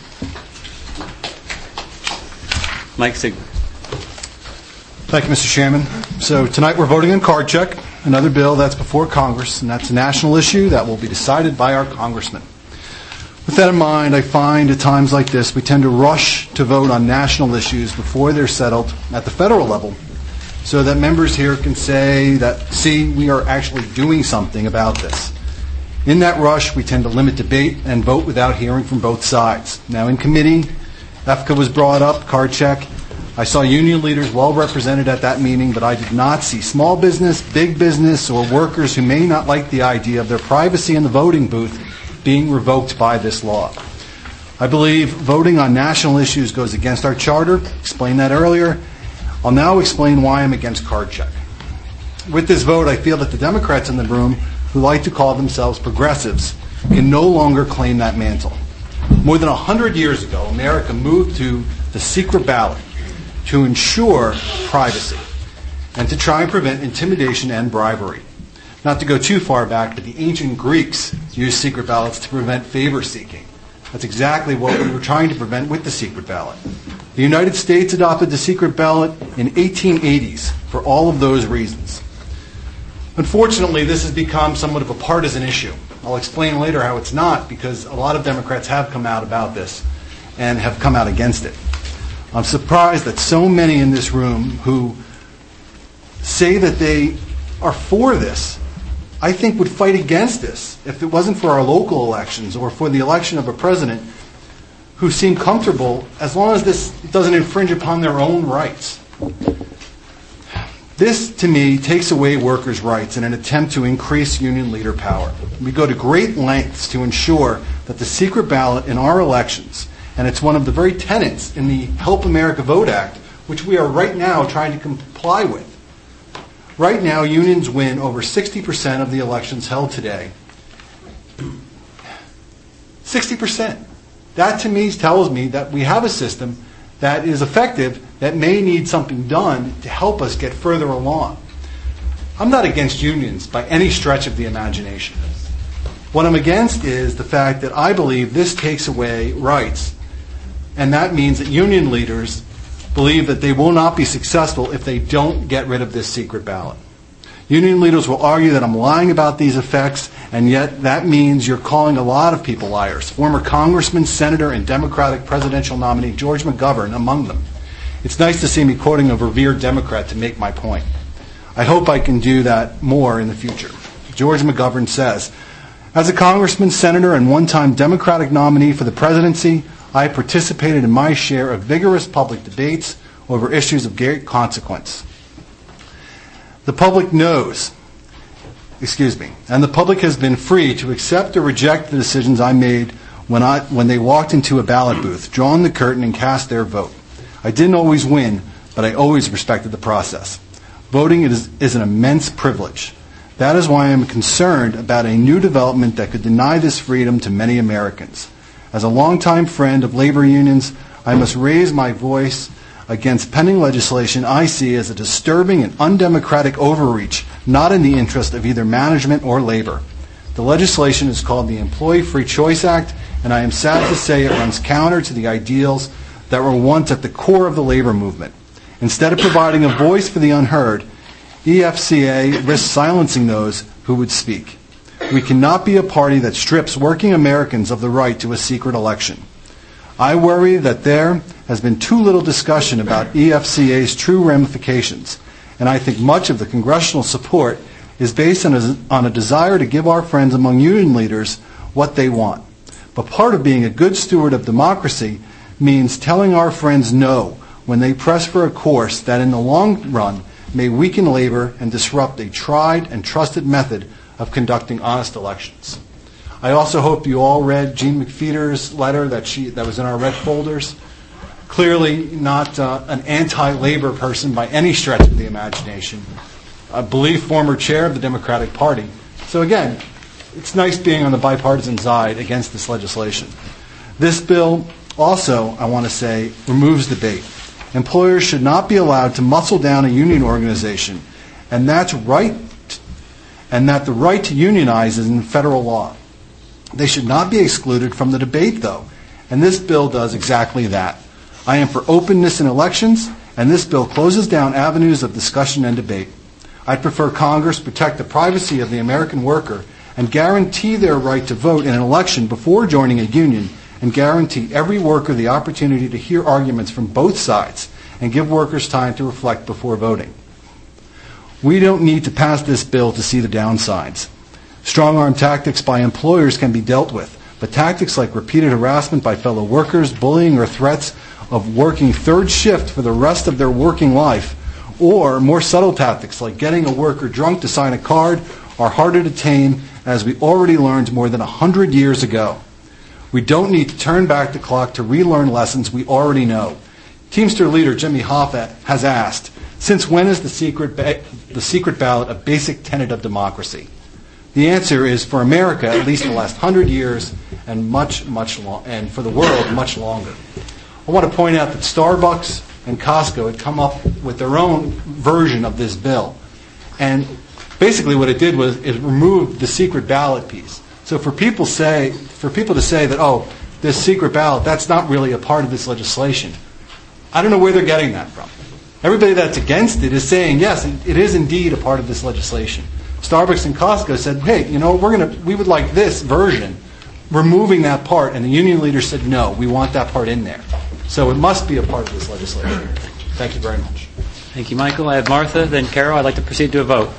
Mike Sigler. Thank you, Mister Chairman. So tonight we're voting on card check, another bill that's before Congress, and that's a national issue that will be decided by our congressmen. With that in mind, I find at times like this we tend to rush to vote on national issues before they're settled at the federal level, so that members here can say that, see, we are actually doing something about this. In that rush, we tend to limit debate and vote without hearing from both sides. Now, in committee, E F C A was brought up, card check. I saw union leaders well represented at that meeting, but I did not see small business, big business, or workers who may not like the idea of their privacy in the voting booth being revoked by this law. I believe voting on national issues goes against our charter. Explained that earlier. I'll now explain why I'm against card check. With this vote, I feel that the Democrats in the room who like to call themselves progressives can no longer claim that mantle. More than one hundred years ago, America moved to the secret ballot to ensure privacy and to try and prevent intimidation and bribery. Not to go too far back, but the ancient Greeks used secret ballots to prevent favor-seeking. That's exactly what we were trying to prevent with the secret ballot. The United States adopted the secret ballot in eighteen eighties for all of those reasons. Unfortunately, this has become somewhat of a partisan issue. I'll explain later how it's not, because a lot of Democrats have come out about this and have come out against it. I'm surprised that so many in this room who say that they are for this, I think would fight against this if it wasn't for our local elections or for the election of a president who seem comfortable as long as this doesn't infringe upon their own rights. This, to me, takes away workers' rights in an attempt to increase union leader power. We go to great lengths to ensure that the secret ballot in our elections, and it's one of the very tenets in the Help America Vote Act, which we are right now trying to comply with. Right now, unions win over sixty percent of the elections held today. sixty percent. That, to me, tells me that we have a system that is effective, that may need something done to help us get further along. I'm not against unions by any stretch of the imagination. What I'm against is the fact that I believe this takes away rights, and that means that union leaders believe that they will not be successful if they don't get rid of this secret ballot. Union leaders will argue that I'm lying about these effects, and yet that means you're calling a lot of people liars. Former Congressman, Senator, and Democratic presidential nominee George McGovern among them. It's nice to see me quoting a revered Democrat to make my point. I hope I can do that more in the future. George McGovern says, "As a congressman, senator, and one-time Democratic nominee for the presidency, I participated in my share of vigorous public debates over issues of great consequence. The public knows, excuse me, and the public has been free to accept or reject the decisions I made when, I, when they walked into a ballot booth, drawn the curtain, and cast their vote. I didn't always win, but I always respected the process. Voting is, is an immense privilege. That is why I am concerned about a new development that could deny this freedom to many Americans. As a longtime friend of labor unions, I must raise my voice against pending legislation I see as a disturbing and undemocratic overreach, not in the interest of either management or labor. The legislation is called the Employee Free Choice Act, and I am sad to say it runs counter to the ideals that were once at the core of the labor movement. Instead of providing a voice for the unheard, E F C A risks silencing those who would speak. We cannot be a party that strips working Americans of the right to a secret election. I worry that there has been too little discussion about E F C A's true ramifications, and I think much of the congressional support is based on a, on a desire to give our friends among union leaders what they want. But part of being a good steward of democracy means telling our friends no when they press for a course that in the long run may weaken labor and disrupt a tried and trusted method of conducting honest elections. I also hope you all read Jean McFeeter's letter that she that was in our red folders. Clearly not uh, an anti-labor person by any stretch of the imagination. I believe former chair of the Democratic Party. So again, it's nice being on the bipartisan side against this legislation. This bill also, I want to say, removes debate. Employers should not be allowed to muscle down a union organization, and that's right, and that the right to unionize is in federal law. They should not be excluded from the debate, though, and this bill does exactly that. I am for openness in elections, and this bill closes down avenues of discussion and debate. I prefer Congress protect the privacy of the American worker and guarantee their right to vote in an election before joining a union, and guarantee every worker the opportunity to hear arguments from both sides and give workers time to reflect before voting. We don't need to pass this bill to see the downsides. Strong-arm tactics by employers can be dealt with, but tactics like repeated harassment by fellow workers, bullying, or threats of working third shift for the rest of their working life, or more subtle tactics like getting a worker drunk to sign a card are harder to tame, as we already learned more than one hundred years ago. We don't need to turn back the clock to relearn lessons we already know. Teamster leader Jimmy Hoffa has asked, since when is the secret, ba- the secret ballot a basic tenet of democracy? The answer is, for America, at least the last hundred years, and much, much long, and for the world, much longer. I want to point out that Starbucks and Costco had come up with their own version of this bill, and basically what it did was it removed the secret ballot piece. So for people say, for people to say that, oh, this secret ballot, that's not really a part of this legislation, I don't know where they're getting that from. Everybody that's against it is saying, yes, it is indeed a part of this legislation. Starbucks and Costco said, hey, you know, we're gonna, we would like this version, removing that part, and the union leader said, no, we want that part in there. So it must be a part of this legislation. Thank you very much. Thank you, Michael. I have Martha, then Carol. I'd like to proceed to a vote.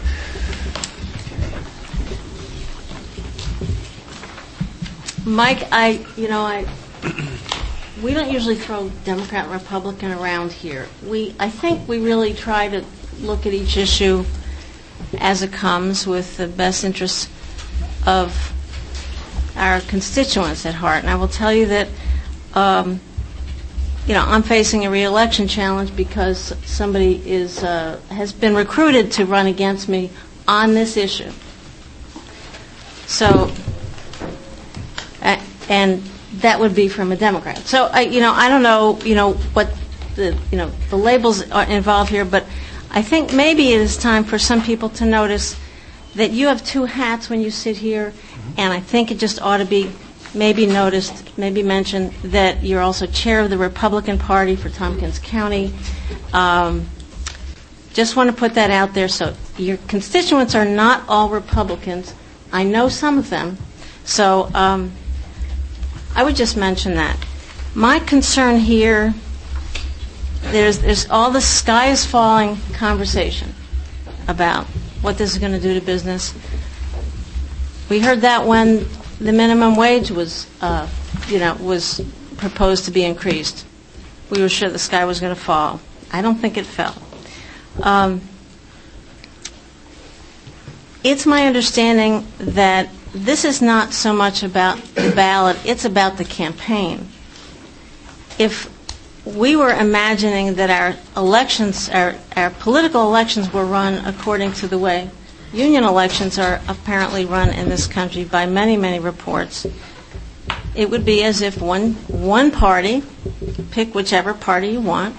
Mike, I, you know, I, we don't usually throw Democrat and Republican around here. We, I think we really try to look at each issue as it comes with the best interests of our constituents at heart. And I will tell you that, um, you know, I'm facing a re-election challenge because somebody is uh, has been recruited to run against me on this issue. So, uh, and that would be from a Democrat. So, I, you know, I don't know, you know, what the, you know, the labels are involved here, but I think maybe it is time for some people to notice that you have two hats when you sit here, and I think it just ought to be maybe noticed, maybe mentioned that you're also chair of the Republican Party for Tompkins County. Um, just want to put that out there. So your constituents are not all Republicans. I know some of them. So um, I would just mention that. My concern here, there's, there's all the sky is falling conversation about what this is going to do to business. We heard that when the minimum wage was, uh, you know, was proposed to be increased. We were sure the sky was going to fall. I don't think it fell. Um, it's my understanding that this is not so much about the ballot, it's about the campaign. If we were imagining that our elections, our, our political elections were run according to the way union elections are apparently run in this country by many, many reports, it would be as if one one party, pick whichever party you want,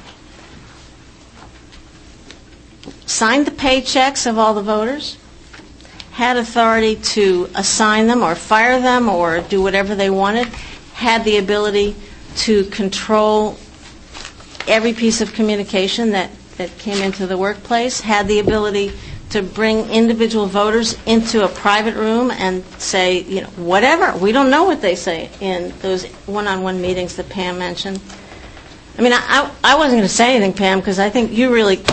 signed the paychecks of all the voters, had authority to assign them or fire them or do whatever they wanted, had the ability to control every piece of communication that, that came into the workplace, had the ability to bring individual voters into a private room and say, you know, whatever. We don't know what they say in those one-on-one meetings that Pam mentioned. I mean, I, I wasn't going to say anything, Pam, because I think you really,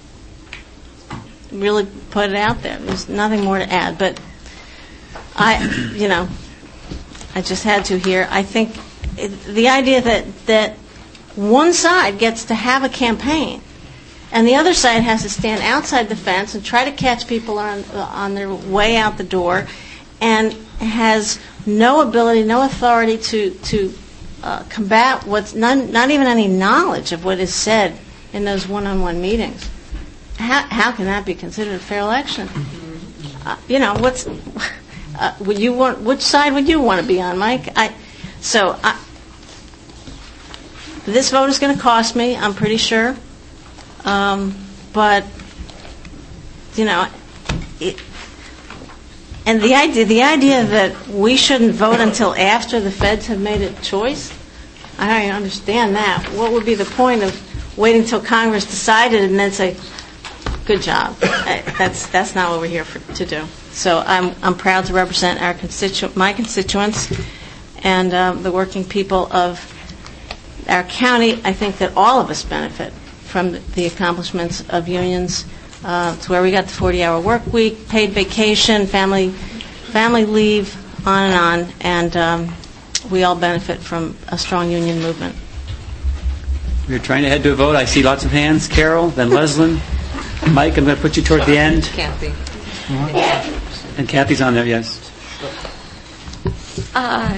really put it out there. There's nothing more to add. But I, you know, I just had to here. I think it, the idea that, that one side gets to have a campaign and the other side has to stand outside the fence and try to catch people on on their way out the door, and has no ability, no authority to to uh, combat what's not, not even any knowledge of what is said in those one-on-one meetings. How how can that be considered a fair election? Uh, you know, what's uh, would you want? Which side would you want to be on, Mike? I so I, this vote is going to cost me, I'm pretty sure. Um, but, you know, it, and the idea, the idea that we shouldn't vote until after the feds have made a choice, I don't even understand that. What would be the point of waiting until Congress decided and then say, good job? I, that's that's not what we're here for, to do. So I'm I'm proud to represent our constitu- my constituents and um, the working people of our county. I think that all of us benefit from the accomplishments of unions, uh, to where we got the forty-hour work week, paid vacation, family family leave, on and on, and um, we all benefit from a strong union movement. We're trying to head to a vote. I see lots of hands. Carol, then Leslyn. Mike, I'm going to put you toward the end. Kathy. Mm-hmm. And Kathy's on there, yes. Uh,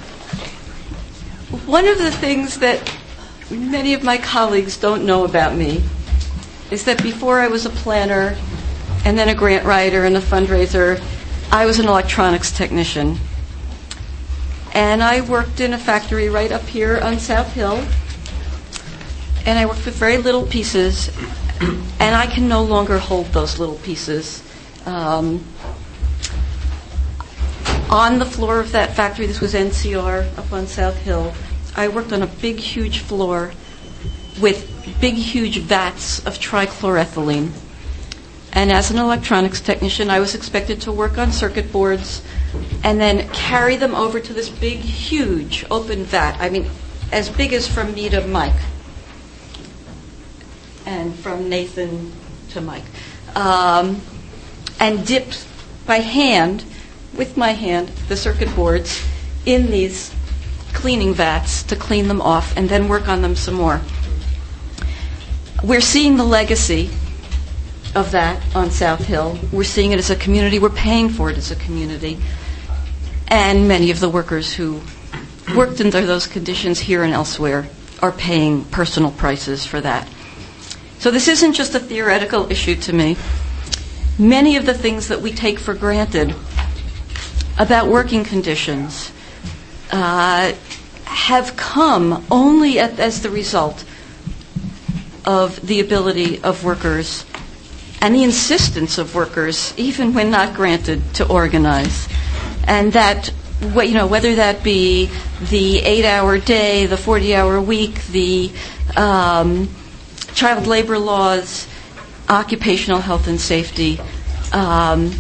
one of the things that many of my colleagues don't know about me is that before I was a planner and then a grant writer and a fundraiser, I was an electronics technician. And I worked in a factory right up here on South Hill. And I worked with very little pieces, and I can no longer hold those little pieces. Um, on the floor of that factory, this was N C R up on South Hill, I worked on a big, huge floor with big, huge vats of trichloroethylene. And as an electronics technician, I was expected to work on circuit boards and then carry them over to this big, huge open vat. I mean, as big as from me to Mike. And from Nathan to Mike. Um, and dipped by hand, with my hand, the circuit boards in these cleaning vats to clean them off and then work on them some more. We're seeing the legacy of that on South Hill. We're seeing it as a community. We're paying for it as a community. And many of the workers who worked under those conditions here and elsewhere are paying personal prices for that. So this isn't just a theoretical issue to me. Many of the things that we take for granted about working conditions uh, have come only at, as the result of the ability of workers and the insistence of workers, even when not granted, to organize. And that, you know, whether that be the eight-hour day, the forty-hour week, the um, child labor laws, occupational health and safety. Um,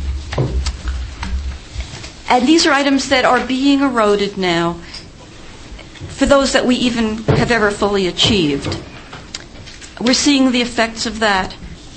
and these are items that are being eroded now for those that we even have ever fully achieved. We're seeing the effects of that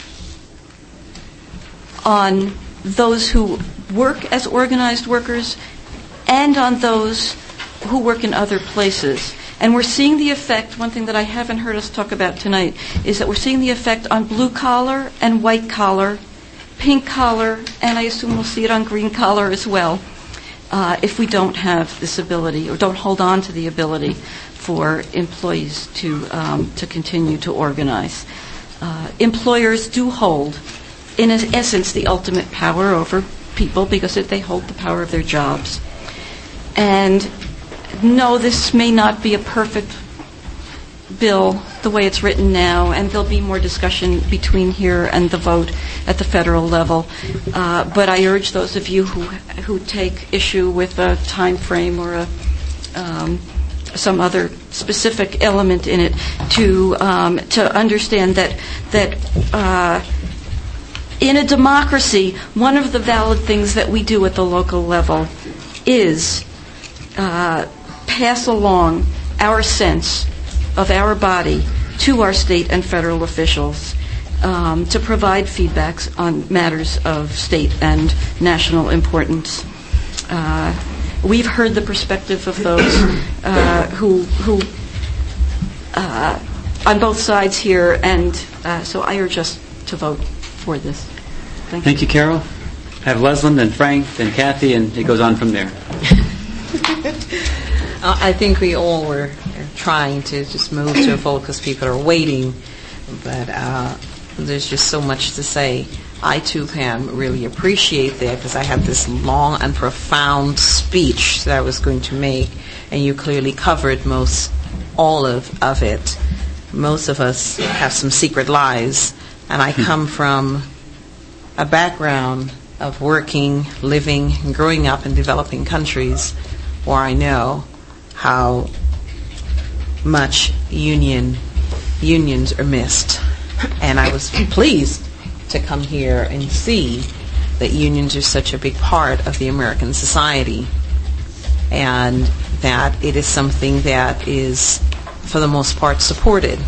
on those who work as organized workers and on those who work in other places. And we're seeing the effect, one thing that I haven't heard us talk about tonight, is that we're seeing the effect on blue collar and white collar, pink collar, and I assume we'll see it on green collar as well, uh, if we don't have this ability or don't hold on to the ability for employees to um, to continue to organize. Uh, employers do hold, in essence, the ultimate power over people because they hold the power of their jobs. And no, this may not be a perfect bill the way it's written now, and there'll be more discussion between here and the vote at the federal level. Uh, but I urge those of you who who take issue with a time frame or a um, some other specific element in it to um, to understand that that uh, in a democracy, one of the valid things that we do at the local level is uh, pass along our sense of our body to our state and federal officials um, to provide feedbacks on matters of state and national importance. Uh, we've heard the perspective of those uh, who, who uh, on both sides here, and uh, so I urge us to vote for this. Thank, Thank you, Carol. I have Leslyn, then Frank, then Kathy, and it goes on from there. I think we all were trying to just move to a vote because people are waiting, but uh, there's just so much to say. I, too, Pam, really appreciate that because I had this long and profound speech that I was going to make, and you clearly covered most all of, of it. Most of us have some secret lies, and I come from a background of working, living, and growing up in developing countries where I know how much union unions are missed. And I was pleased to come here and see that unions are such a big part of the American society, and that it is something that is, for the most part, supported.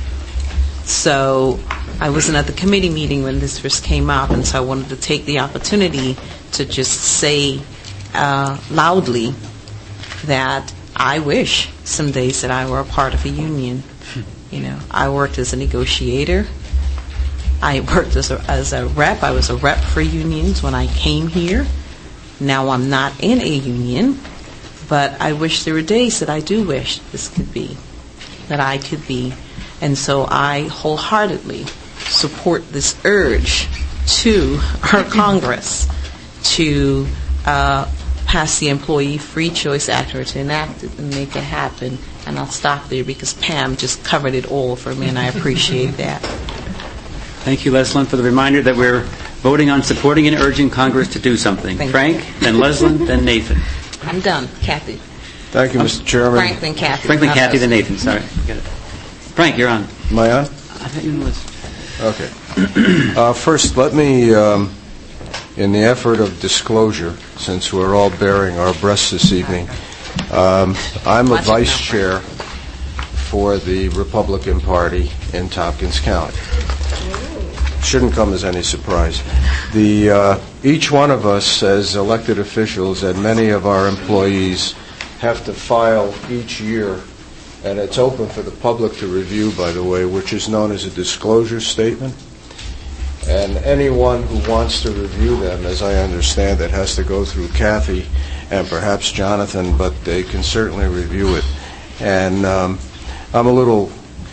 So I wasn't at the committee meeting when this first came up, and so I wanted to take the opportunity to just say uh, loudly that I wish some days that I were a part of a union. You know, I worked as a negotiator. I worked as a, as a rep. I was a rep for unions when I came here. Now I'm not in a union, but I wish there were days that I do wish this could be, that I could be. And so I wholeheartedly support this urge to our Congress to uh, pass the Employee Free Choice Act, or to enact it and make it happen. And I'll stop there because Pam just covered it all for me, and I appreciate that. Thank you, Leslyn, for the reminder that we're voting on supporting and urging Congress to do something. Thank Frank, you. then Leslyn, then Nathan. I'm done. Kathy. Thank you, Mister Chairman. Frank, then Kathy. Frank, then Not Kathy, us. then Nathan. Sorry. Get it. Frank, you're on. Am I on? I thought you was. Okay. Uh, first, let me, um, in the effort of disclosure, since we're all bearing our breasts this evening, um, I'm a vice chair for the Republican Party in Tompkins County. Shouldn't come as any surprise. The uh, each one of us as elected officials and many of our employees have to file each year, and it's open for the public to review, by the way, which is known as a disclosure statement. And anyone who wants to review them, as I understand it, has to go through Kathy and perhaps Jonathan, but they can certainly review it. And um, I'm a little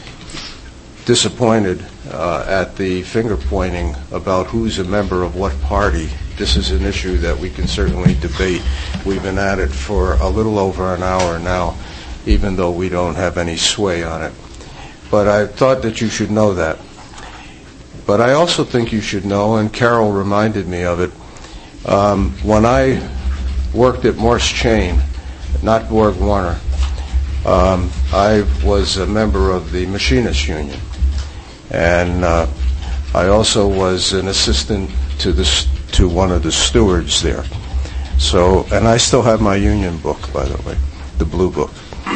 disappointed uh, at the finger pointing about who's a member of what party. This is an issue that we can certainly debate. We've been at it for a little over an hour now, even though we don't have any sway on it. But I thought that you should know that. But I also think you should know, and Carol reminded me of it, um, when I worked at Morse Chain, not Borg Warner, um, I was a member of the Machinists Union. And uh, I also was an assistant to the to one of the stewards there. So, and I still have my union book, by the way, the blue book.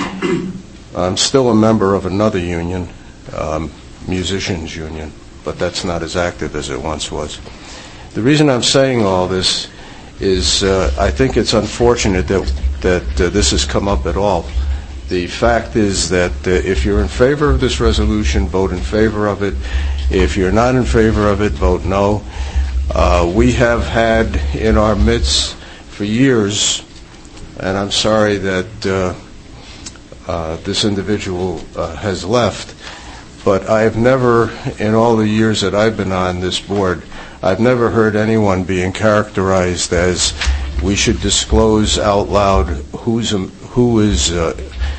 I'm still a member of another union, um, musicians union, but that's not as active as it once was. The reason I'm saying all this is uh, I think it's unfortunate that that uh, this has come up at all. The fact is that uh, if you're in favor of this resolution, vote in favor of it. If you're not in favor of it, vote no. Uh, we have had in our midst for years, and I'm sorry that uh, uh, this individual uh, has left, but I have never, in all the years that I've been on this board, I've never heard anyone being characterized as we should disclose out loud who's a, who is uh,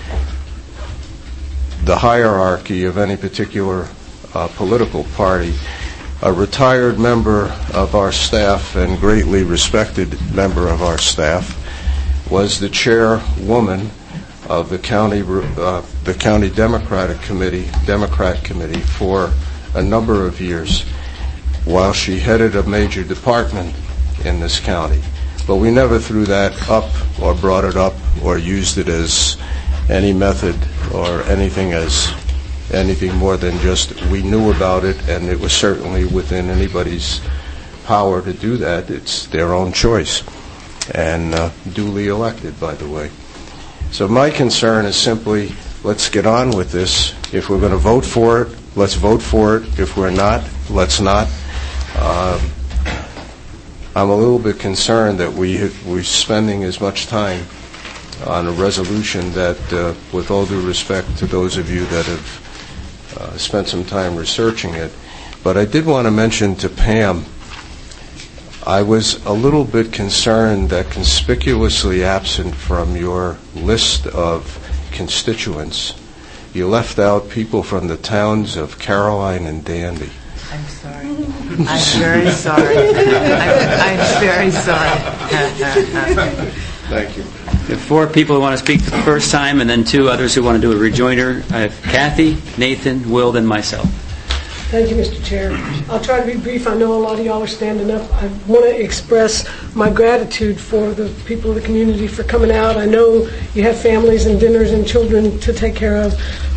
the hierarchy of any particular uh, political party. A retired member of our staff and greatly respected member of our staff was the chairwoman of the county uh, the county Democratic Committee Democrat Committee for a number of years while she headed a major department in this county. But we never threw that up or brought it up or used it as any method or anything as anything more than just we knew about it, and it was certainly within anybody's power to do that. It's their own choice, and uh, duly elected, by the way. So my concern is simply, let's get on with this. If we're going to vote for it, let's vote for it. If we're not, let's not. Um, I'm a little bit concerned that we, we're spending as much time on a resolution that, uh, with all due respect to those of you that have uh, spent some time researching it, but I did want to mention to Pam, I was a little bit concerned that conspicuously absent from your list of constituents, you left out people from the towns of Caroline and Danby. I'm sorry. I'm very sorry. I'm, I'm very sorry. Thank you. We have four people who want to speak for the first time, and then two others who want to do a rejoinder. I have Kathy, Nathan, Will, then myself. Thank you, Mister Chair. I'll try to be brief. I know a lot of y'all are standing up. I want to express my gratitude for the people of the community for coming out. I know you have families and dinners and children to take care of.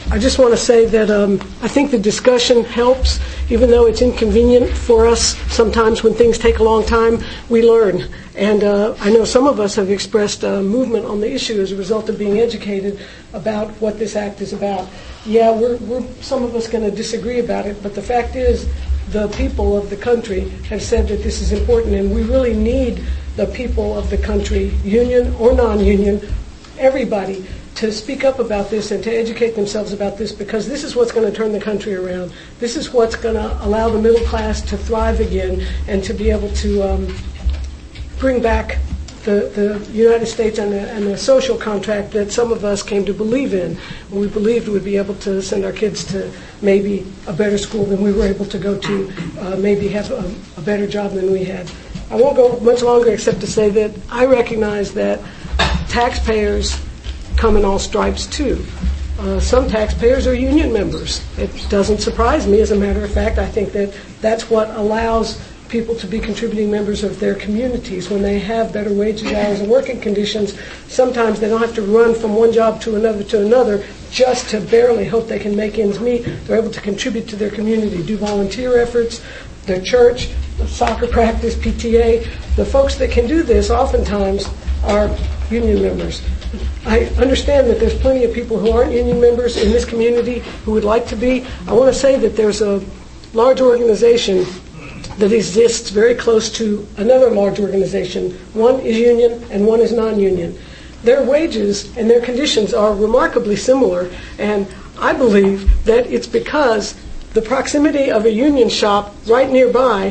I just want to say that um, I think the discussion helps, even though it's inconvenient for us sometimes when things take a long time, we learn. And uh, I know some of us have expressed uh, movement on the issue as a result of being educated about what this act is about. Yeah, we're, we're some of us going to disagree about it, but the fact is the people of the country have said that this is important, and we really need the people of the country, union or non-union, everybody, to speak up about this and to educate themselves about this, because this is what's going to turn the country around. This is what's going to allow the middle class to thrive again and to be able to um, bring back the, the United States and the, and the social contract that some of us came to believe in. We believed we'd be able to send our kids to maybe a better school than we were able to go to, uh, maybe have a, a better job than we had. I won't go much longer except to say that I recognize that taxpayers come in all stripes too. Uh, some taxpayers are union members. It doesn't surprise me. As a matter of fact, I think that that's what allows people to be contributing members of their communities. When they have better wages, hours, and working conditions, sometimes they don't have to run from one job to another to another just to barely hope they can make ends meet. They're able to contribute to their community, do volunteer efforts, their church, soccer practice, P T A. The folks that can do this oftentimes are union members. I understand that there's plenty of people who aren't union members in this community who would like to be. I want to say that there's a large organization that exists very close to another large organization. One is union and one is non-union. Their wages and their conditions are remarkably similar, and I believe that it's because the proximity of a union shop right nearby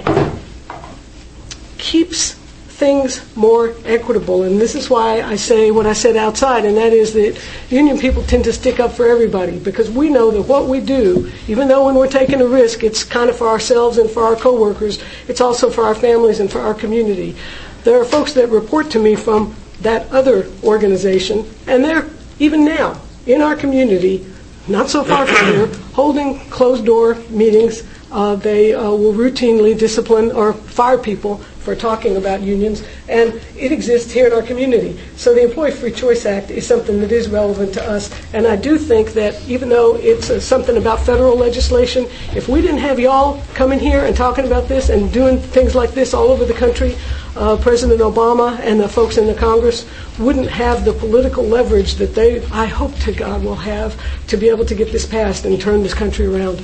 keeps things more equitable. And this is why I say what I said outside, and that is that union people tend to stick up for everybody, because we know that what we do, even though when we're taking a risk, it's kind of for ourselves and for our coworkers, it's also for our families and for our community. There are folks that report to me from that other organization, and they're, even now, in our community, not so far from here, holding closed-door meetings. Uh, they uh, will routinely discipline or fire people for talking about unions, and it exists here in our community. So the Employee Free Choice Act is something that is relevant to us, and I do think that even though it's uh, something about federal legislation, if we didn't have y'all coming here and talking about this and doing things like this all over the country, uh, President Obama and the folks in the Congress wouldn't have the political leverage that they, I hope to God, will have to be able to get this passed and turn this country around.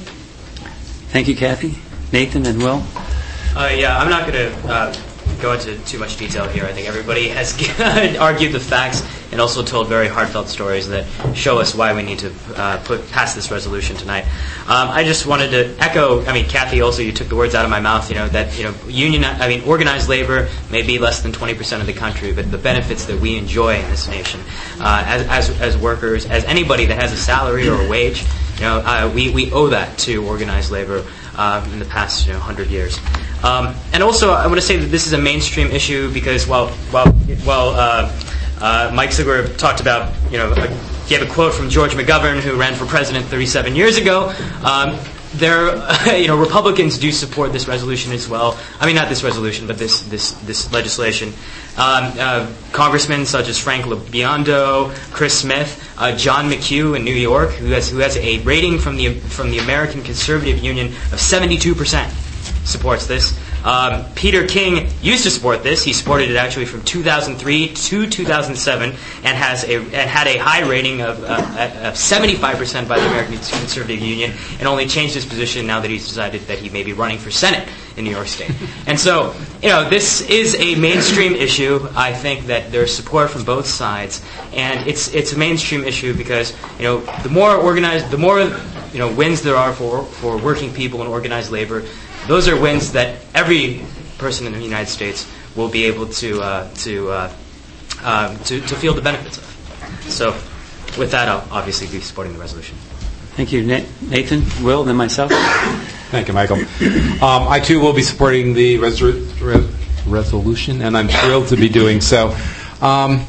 Thank you, Kathy. Nathan and Will? Uh, yeah, I'm not going to uh, go into too much detail here. I think everybody has argued the facts and also told very heartfelt stories that show us why we need to uh, put pass this resolution tonight. Um, I just wanted to echo. I mean, Kathy, also you took the words out of my mouth. You know that you know union. I mean, organized labor may be less than twenty percent of the country, but the benefits that we enjoy in this nation, uh, as, as as workers, as anybody that has a salary or a wage, you know, uh, we we owe that to organized labor uh, in the past you know hundred years. Um, and also, I want to say that this is a mainstream issue because while while while uh, uh, Mike Ziegler talked about, you know, uh, gave a quote from George McGovern, who ran for president thirty-seven years ago. Um, there, uh, you know, Republicans do support this resolution as well. I mean, not this resolution, but this this this legislation. Um, uh, congressmen such as Frank LoBiondo, Chris Smith, uh, John McHugh in New York, who has who has a rating from the from the American Conservative Union of seventy-two percent. Supports this. Um, Peter King used to support this. He supported it actually from two thousand three to two thousand seven, and has a and had a high rating of, uh, of seventy-five percent by the American Conservative Union, and only changed his position now that he's decided that he may be running for Senate in New York State. And so, you know, this is a mainstream issue. I think that there's support from both sides, and it's it's a mainstream issue because, you know, the more organized, the more you know wins there are for for working people and organized labor. Those are wins that every person in the United States will be able to uh, to, uh, uh, to to feel the benefits of. So, with that, I'll obviously be supporting the resolution. Thank you, Nathan, Will, then myself. Thank you, Michael. Um, I too will be supporting the res- re- resolution, and I'm thrilled to be doing so. Um,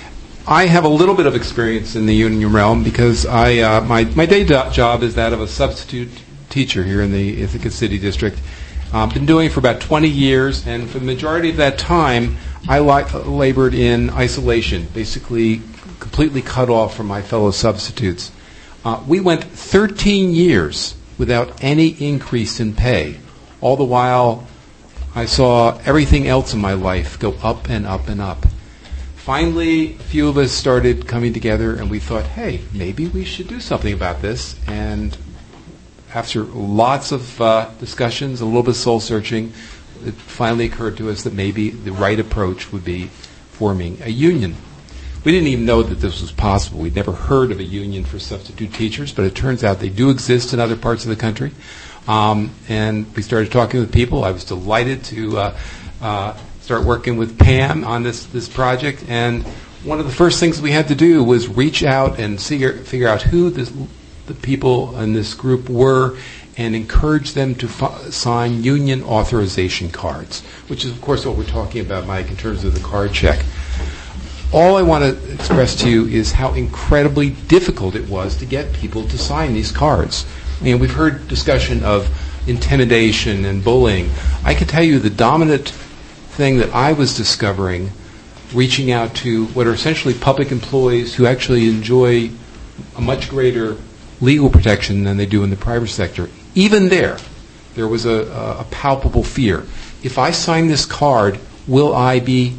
I have a little bit of experience in the union realm because I uh, my my day do- job is that of a substitute teacher here in the Ithaca City District. I've uh, been doing it for about twenty years, and for the majority of that time, I li- labored in isolation, basically completely cut off from my fellow substitutes. Uh, we went thirteen years without any increase in pay. All the while, I saw everything else in my life go up and up and up. Finally, a few of us started coming together, and we thought, hey, maybe we should do something about this. And after lots of uh, discussions, a little bit of soul-searching, it finally occurred to us that maybe the right approach would be forming a union. We didn't even know that this was possible. We'd never heard of a union for substitute teachers, but it turns out they do exist in other parts of the country. Um, and we started talking with people. I was delighted to uh, uh, start working with Pam on this, this project. And one of the first things we had to do was reach out and figure, figure out who this, the people in this group were and encourage them to f- sign union authorization cards, which is, of course, what we're talking about, Mike, in terms of the card check. All I want to express to you is how incredibly difficult it was to get people to sign these cards. I mean, we've heard discussion of intimidation and bullying. I can tell you the dominant thing that I was discovering, reaching out to what are essentially public employees who actually enjoy a much greater legal protection than they do in the private sector. Even there, there was a, a palpable fear. If I sign this card, will I be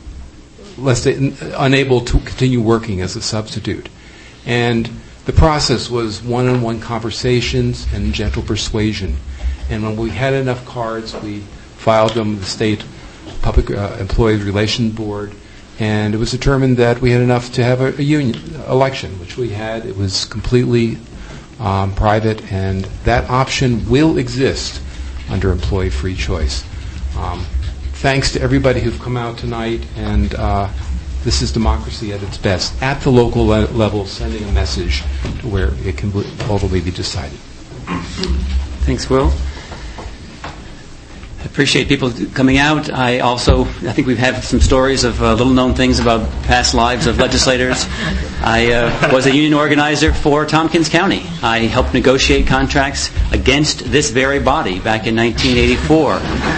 less than, unable to continue working as a substitute? And the process was one-on-one conversations and gentle persuasion. And when we had enough cards, we filed them with the State Public uh, Employees Relations Board, and it was determined that we had enough to have a, a union election, which we had. It was completely um, private, and that option will exist under employee free choice. Um, thanks to everybody who've come out tonight, and uh, this is democracy at its best, at the local le- level, sending a message to where it can ultimately be decided. Thanks, Will. I appreciate people coming out. I also, I think we've had some stories of uh, little-known things about past lives of legislators. I uh, was a union organizer for Tompkins County. I helped negotiate contracts against this very body back in nineteen eighty-four.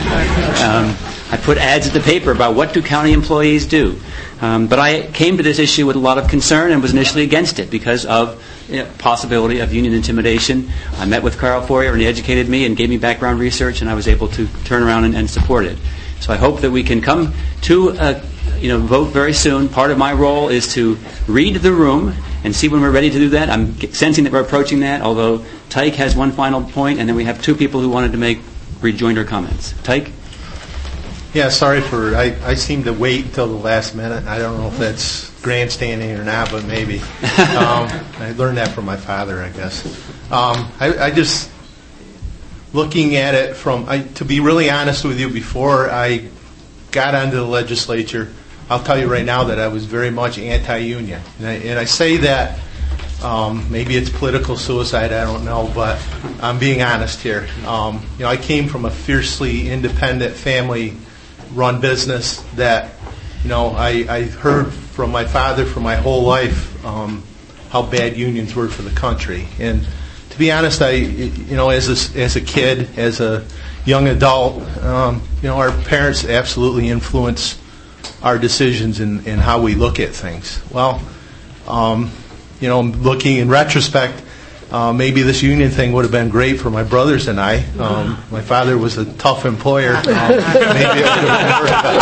Um, I put ads in the paper about what do county employees do. Um, but I came to this issue with a lot of concern and was initially against it because of you know, possibility of union intimidation. I met with Carl Fourier and he educated me and gave me background research, and I was able to turn around and, and support it. So I hope that we can come to a you know, vote very soon. Part of my role is to read the room and see when we're ready to do that. I'm sensing that we're approaching that, although Tyke has one final point, and then we have two people who wanted to make rejoinder comments. Tyke? Yeah, sorry for, I, I seem to wait until the last minute. I don't know if that's grandstanding or not, but maybe. Um, I learned that from my father, I guess. Um, I, I just, looking at it from, I, to be really honest with you, before I got onto the legislature, I'll tell you right now that I was very much anti-union. And I, and I say that, um, maybe it's political suicide, I don't know, but I'm being honest here. Um, you know, I came from a fiercely independent family run business that, you know, I, I heard from my father for my whole life um, how bad unions were for the country. And to be honest, I, you know, as a, as a kid, as a young adult, um, you know, our parents absolutely influence our decisions in, in how we look at things. Well, um, you know, looking in retrospect, Uh, maybe this union thing would have been great for my brothers and I. Um, my father was a tough employer. Um, maybe it would have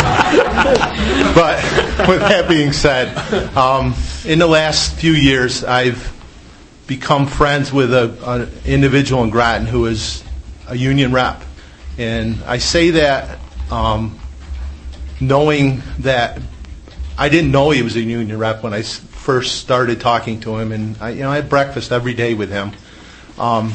worked. But with that being said, um, in the last few years, I've become friends with an individual in Groton who is a union rep. And I say that um, knowing that I didn't know he was a union rep when I first started talking to him, and I, you know, I had breakfast every day with him. Um,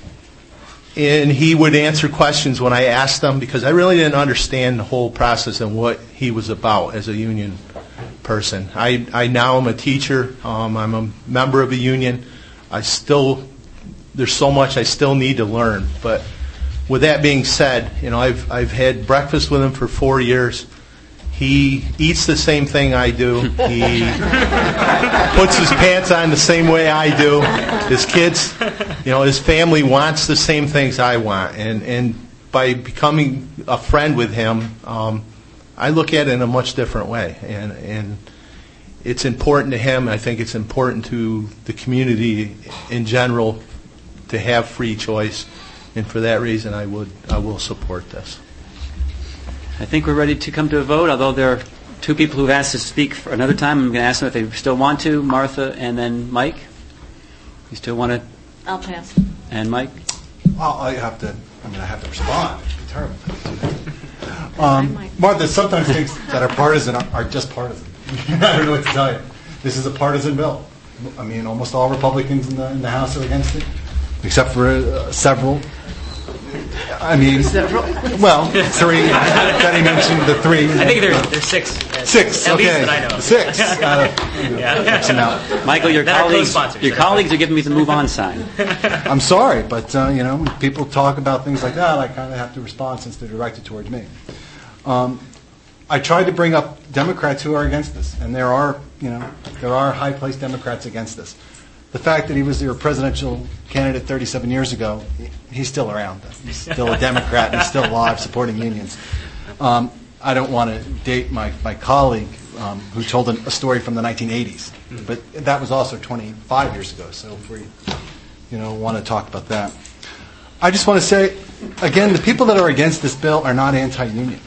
and he would answer questions when I asked them, because I really didn't understand the whole process and what he was about as a union person. I, I now am a teacher. Um, I'm a member of a union. I still, there's so much I still need to learn. But with that being said, you know, I've I've had breakfast with him for four years. He eats the same thing I do. He puts his pants on the same way I do. His kids, you know, his family wants the same things I want. And, and by becoming a friend with him, um, I look at it in a much different way. And, and it's important to him. I think it's important to the community in general to have free choice, and for that reason, I would I will support this. I think we're ready to come to a vote, although there are two people who've asked to speak for another time. I'm going to ask them if they still want to. Martha and then Mike. You still want to? I'll pass. And Mike? Well, I have to, I mean, I have to respond. It's terrible. Um, Martha sometimes thinks that our partisan are, are just partisan. I don't know what to tell you. This is a partisan bill. I mean, almost all Republicans in the, in the House are against it, except for uh, several. I mean, several? Well, three. Betty mentioned the three. I think there's there's six. Six. At okay. least that I know of. Six. Uh, yeah. Michael, your Then our colleagues, co-sponsors. your colleagues are giving me the move on sign. I'm sorry, but uh, you know, when people talk about things like that, I kind of have to respond since they're directed towards me. Um, I tried to bring up Democrats who are against this, and there are, you know, there are high-placed Democrats against this. The fact that he was your presidential candidate thirty-seven years ago, he's still around. He's still a Democrat. And he's still alive, supporting unions. Um, I don't want to date my my colleague um, who told a story from the nineteen eighties, but that was also twenty-five years ago. So if we, you know, want to talk about that, I just want to say again, the people that are against this bill are not anti-union.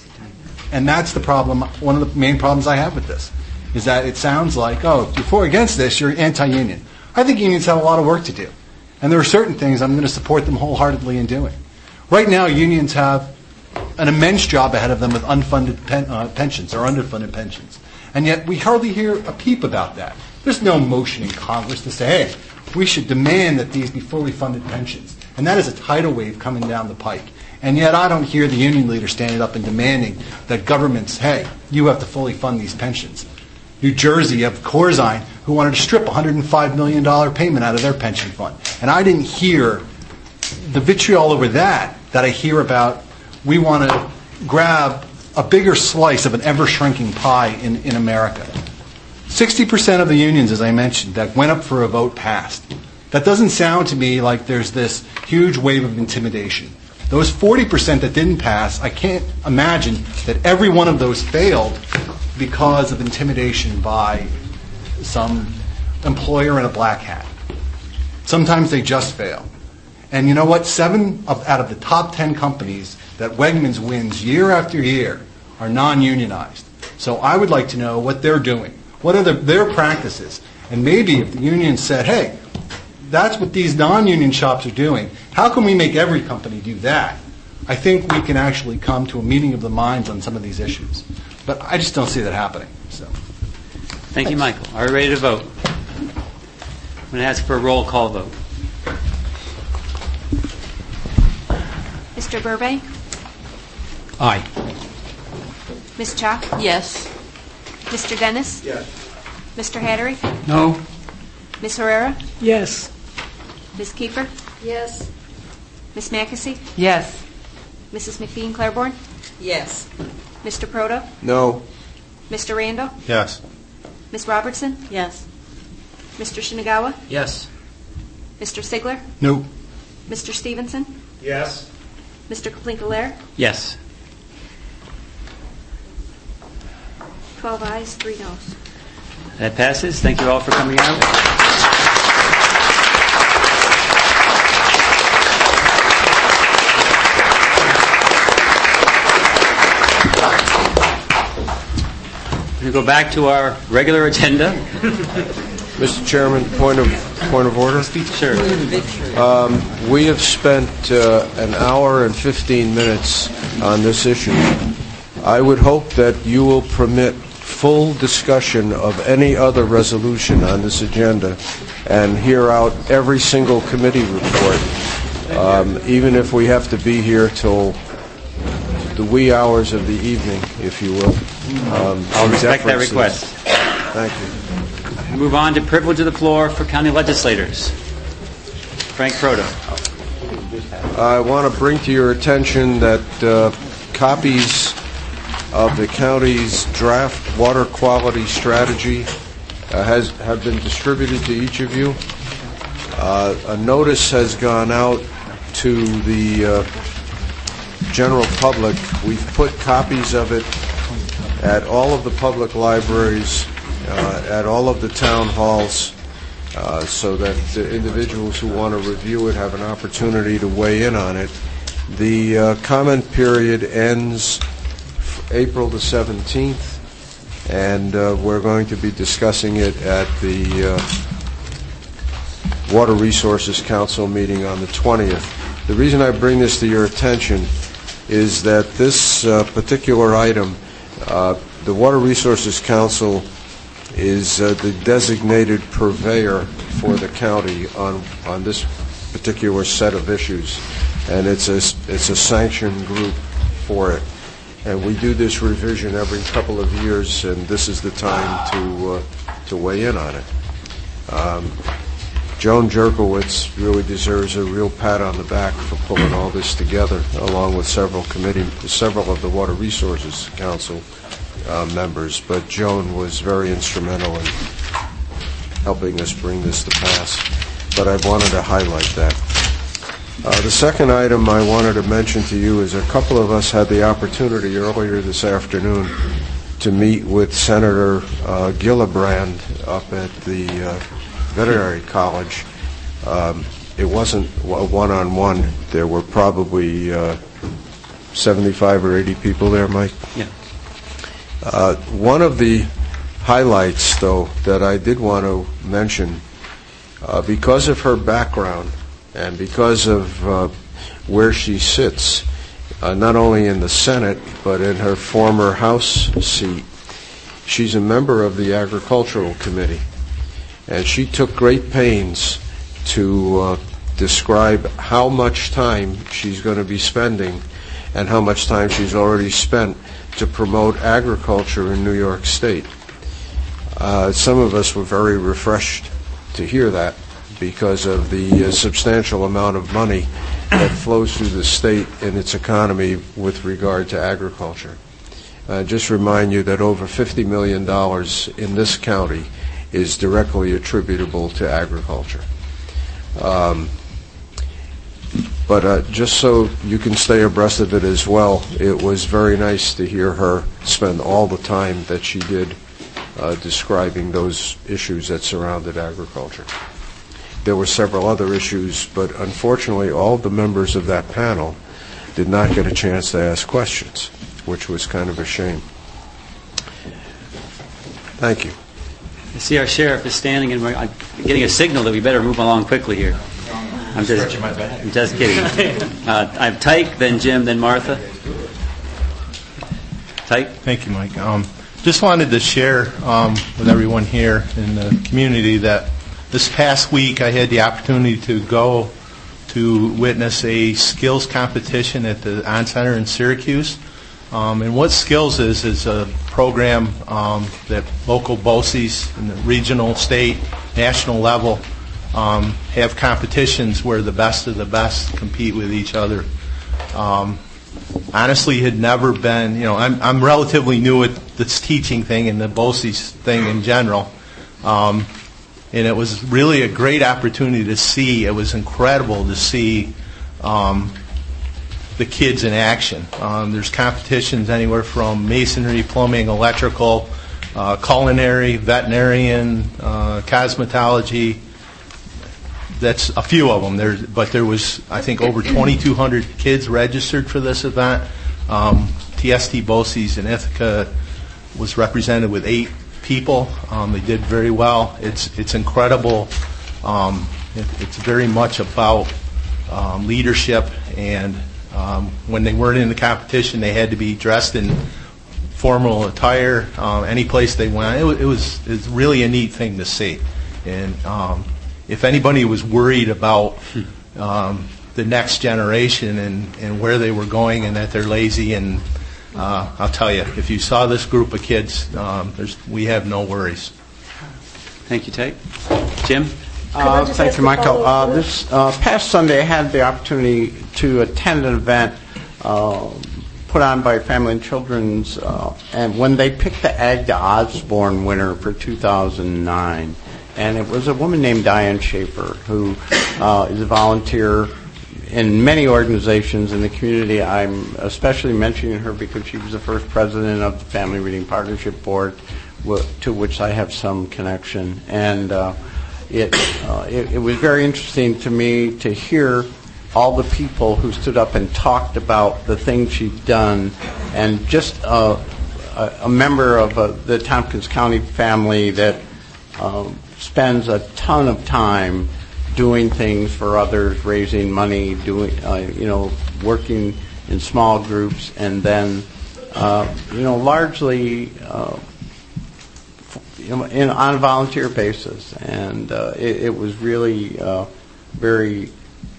And that's the problem. One of the main problems I have with this is that it sounds like, oh, if you're against this, you're anti-union. I think unions have a lot of work to do. And there are certain things I'm going to support them wholeheartedly in doing. Right now, unions have an immense job ahead of them with unfunded pen, uh, pensions or underfunded pensions. And yet we hardly hear a peep about that. There's no motion in Congress to say, hey, we should demand that these be fully funded pensions. And that is a tidal wave coming down the pike. And yet I don't hear the union leaders standing up and demanding that governments, hey, you have to fully fund these pensions. New Jersey, you have Corzine, who wanted to strip one hundred five million dollars payment out of their pension fund. And I didn't hear the vitriol over that that I hear about we want to grab a bigger slice of an ever-shrinking pie in, in America. sixty percent of the unions, as I mentioned, that went up for a vote passed. That doesn't sound to me like there's this huge wave of intimidation. Those forty percent that didn't pass, I can't imagine that every one of those failed because of intimidation by some employer in a black hat. Sometimes they just fail. And you know what? Seven of, out of the top ten companies that Wegmans wins year after year are non-unionized. So I would like to know what they're doing. What are the, their practices? And maybe if the union said, hey, that's what these non-union shops are doing, how can we make every company do that? I think we can actually come to a meeting of the minds on some of these issues. But I just don't see that happening. So, Thank you, Michael. Are we ready to vote? I'm going to ask for a roll call vote. Mister Burbank? Aye. Miz Chalk? Yes. Mister Dennis? Yes. Mister Hattery? No. Miz Herrera? Yes. Miz Kiefer? Yes. Miz Mackesy? Yes. Missus McBean Claiborne? Yes. Mister Proto? No. Mister Randall? Yes. Miz Robertson? Yes. Mister Shinagawa? Yes. Mister Sigler? no. Mister Stevenson? Yes. Mister Kaplinka-Lair? Yes. Twelve ayes, three noes. That passes. Thank you all for coming out. We go back to our regular agenda. Mister Chairman, point of point of order. Sure. Um, we have spent uh, an hour and fifteen minutes on this issue. I would hope that you will permit full discussion of any other resolution on this agenda and hear out every single committee report, um, even if we have to be here till the wee hours of the evening, if you will. Um, I'll respect that deference to request. Thank you. Move on to privilege of the floor for county legislators. Frank Proto. I want to bring to your attention that uh, copies of the county's draft water quality strategy uh, has have been distributed to each of you. Uh, a notice has gone out to the uh, general public. We've put copies of it at all of the public libraries uh, at all of the town halls uh, so that the individuals who want to review it have an opportunity to weigh in on it. The uh, comment period ends April the seventeenth, and uh, we're going to be discussing it at the uh, Water Resources Council meeting on the twentieth. The reason I bring this to your attention is that this uh, particular item, uh, the Water Resources Council is uh, the designated purveyor for the county on, on this particular set of issues, and it's a, it's a sanctioned group for it. And we do this revision every couple of years, and this is the time to uh, to weigh in on it. Um, Joan Jerkowitz really deserves a real pat on the back for pulling all this together, along with several committee, several of the Water Resources Council uh, members. But Joan was very instrumental in helping us bring this to pass. But I wanted to highlight that. Uh, the second item I wanted to mention to you is a couple of us had the opportunity earlier this afternoon to meet with Senator uh, Gillibrand up at the uh, Veterinary College. Um, it wasn't a one-on-one. There were probably uh, seventy-five or eighty people there, Mike? Yeah. Uh, one of the highlights, though, that I did want to mention, uh, because of her background, and because of uh, where she sits, uh, not only in the Senate, but in her former House seat, she's a member of the Agricultural Committee. And she took great pains to uh, describe how much time she's going to be spending and how much time she's already spent to promote agriculture in New York State. Uh, some of us were very refreshed to hear that, because of the uh, substantial amount of money that flows through the state and its economy with regard to agriculture. Uh, just remind you that over fifty million dollars in this county is directly attributable to agriculture. Um, but uh, just so you can stay abreast of it as well, it was very nice to hear her spend all the time that she did uh, describing those issues that surrounded agriculture. There were several other issues, but unfortunately all the members of that panel did not get a chance to ask questions, which was kind of a shame. Thank you. I see our sheriff is standing, and we're I'm getting a signal that we better move along quickly here. I'm just, I'm just kidding. Uh, I have Tyke, then Jim, then Martha. Tyke? Thank you, Mike. Um, just wanted to share um, with everyone here in the community that this past week I had the opportunity to go to witness a skills competition at the On Center in Syracuse. Um, and what Skills is is a program um, that local B O C Es in the regional, state, national level um, have competitions where the best of the best compete with each other. Um, honestly, had never been, you know, I'm, I'm relatively new at this teaching thing and the B O C Es thing in general. Um, And it was really a great opportunity to see. It was incredible to see um, the kids in action. Um, there's competitions anywhere from masonry, plumbing, electrical, uh, culinary, veterinarian, uh, cosmetology. That's a few of them. There, but there was, I think, over twenty-two hundred kids registered for this event. Um, T S T B O C Es in Ithaca was represented with eight people. Um, they did very well. It's it's incredible. Um, it, it's very much about um, leadership, and um, when they weren't in the competition, they had to be dressed in formal attire um, any place they went. It, was, it was it's really a neat thing to see. And um, if anybody was worried about um, the next generation and, and where they were going and that they're lazy, and Uh, I'll tell you, if you saw this group of kids, um, there's, we have no worries. Thank you, Tate. Jim? Uh, thank you, Michael. Uh, this uh, past Sunday, I had the opportunity to attend an event uh, put on by Family and Children's, uh, and when they picked the Agda Osborne winner for two thousand nine, and it was a woman named Diane Schaefer, who uh, is a volunteer in many organizations in the community. I'm especially mentioning her because she was the first president of the Family Reading Partnership Board, w- to which I have some connection. And uh, it, uh, it it was very interesting to me to hear all the people who stood up and talked about the things she'd done, and just uh, a, a member of uh, the Tompkins County family that uh, spends a ton of time doing things for others, raising money, doing uh, you know, working in small groups, and then uh, you know, largely uh, you know, in, on a volunteer basis. And uh, it, it was really uh, very.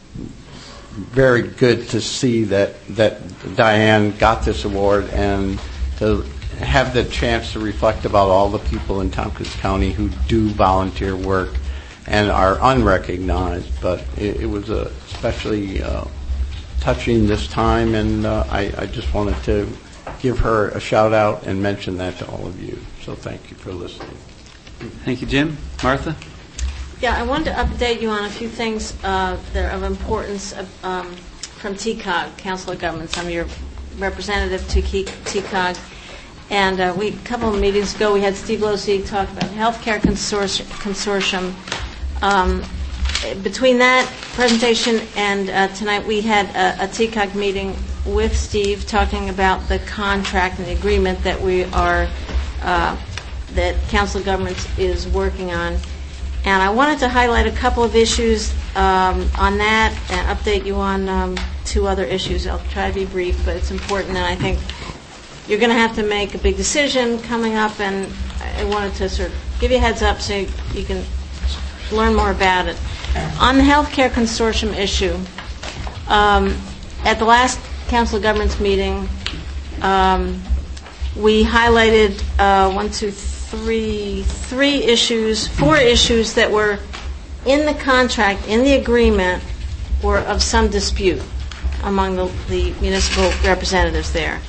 very good to see that, that Diane got this award, and to have the chance to reflect about all the people in Tompkins County who do volunteer work and are unrecognized. But it, it was uh, especially uh, touching this time, and uh, I, I just wanted to give her a shout out and mention that to all of you. So thank you for listening. Thank you, Jim. Martha? Yeah, I wanted to update you on a few things uh, that are of importance of, um, from T C O G, Council of Governments. I'm your representative to T C O G. And uh, we, a couple of meetings ago, we had Steve Losey talk about healthcare consorti- consortium. Um, between that presentation and uh, tonight, we had a, a T C O G meeting with Steve talking about the contract and the agreement that we are, uh, that Council of Governments is working on. And I wanted to highlight a couple of issues um, on that and update you on um, two other issues. I'll try to be brief, but it's important, and I think you're going to have to make a big decision coming up, and I wanted to sort of give you a heads up so you can learn more about it. On the healthcare consortium issue, um, at the last Council of Governments meeting, um, we highlighted uh, one, two, three, Three, three issues, four issues that were in the contract, in the agreement, were of some dispute among the, the municipal representatives there.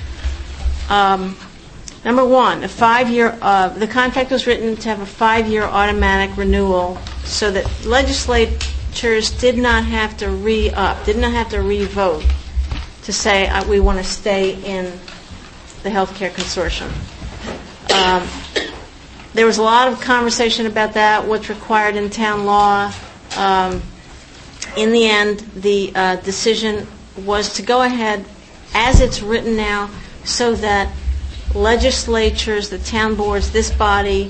Um, number one, a five-year. Uh, the contract was written to have a five-year automatic renewal, so that legislatures did not have to re-up, did not have to re-vote to say uh, we want to stay in the healthcare consortium. Um, there was a lot of conversation about that, what's required in town law. Um, in the end, the uh, decision was to go ahead as it's written now, so that legislatures, the town boards, this body,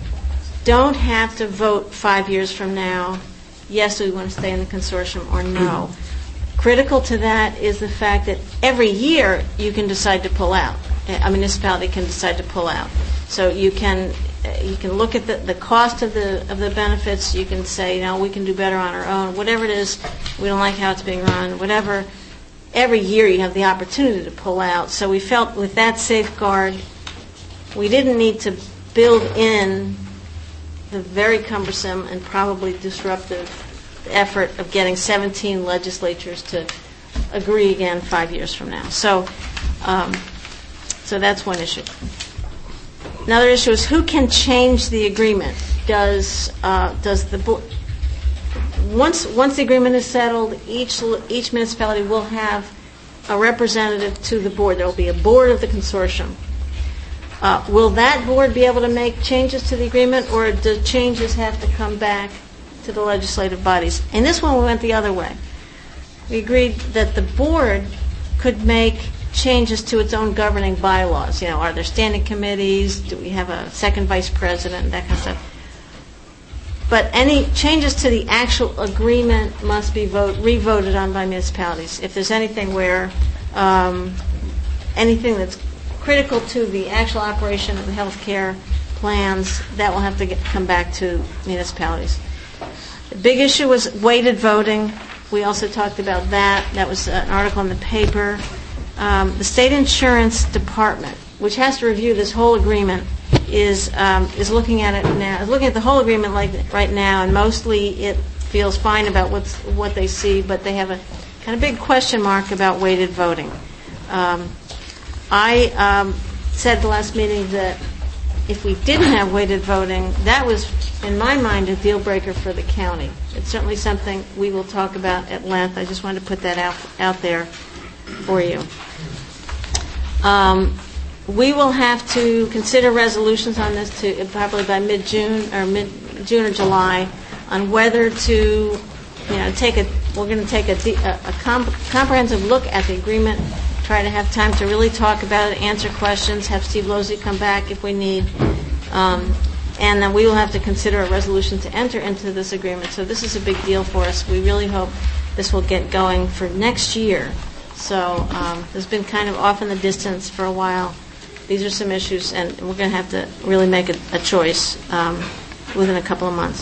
don't have to vote five years from now, yes, we want to stay in the consortium, or no. Critical to that is the fact that every year you can decide to pull out. A municipality can decide to pull out. So you can you can look at the, the cost of the of the benefits. You can say, no, we can do better on our own. Whatever it is, we don't like how it's being run. Whatever. Every year you have the opportunity to pull out. So we felt with that safeguard, we didn't need to build in the very cumbersome and probably disruptive effort of getting seventeen legislatures to agree again five years from now. So. Um, So that's one issue. Another issue is who can change the agreement. Does uh, does the bo- once once the agreement is settled, each each municipality will have a representative to the board. There will be a board of the consortium. Uh, will that board be able to make changes to the agreement, or do changes have to come back to the legislative bodies? In this one, we went the other way. We agreed that the board could make changes to its own governing bylaws. You know, are there standing committees? Do we have a second vice president? That kind of stuff. But any changes to the actual agreement must be vote, re-voted on by municipalities. If there's anything where um, anything that's critical to the actual operation of the health care plans, that will have to get, come back to municipalities. The big issue was weighted voting. We also talked about that. That was an article in the paper. Um, the state insurance department, which has to review this whole agreement, is um, is looking at it now. Is looking at the whole agreement like right now, and mostly it feels fine about what's what they see, but they have a kind of big question mark about weighted voting. Um, I um, said at the last meeting that if we didn't have weighted voting, that was, in my mind, a deal breaker for the county. It's certainly something we will talk about at length. I just wanted to put that out out there for you. Um, we will have to consider resolutions on this to probably by mid-June or mid-June or July on whether to, you know, take a. We're going to take a, a, a comp- comprehensive look at the agreement, try to have time to really talk about it, answer questions, have Steve Losey come back if we need, um, and then we will have to consider a resolution to enter into this agreement. So this is a big deal for us. We really hope this will get going for next year. So um, there's been kind of off in the distance for a while. These are some issues, and we're going to have to really make a, a choice um, within a couple of months.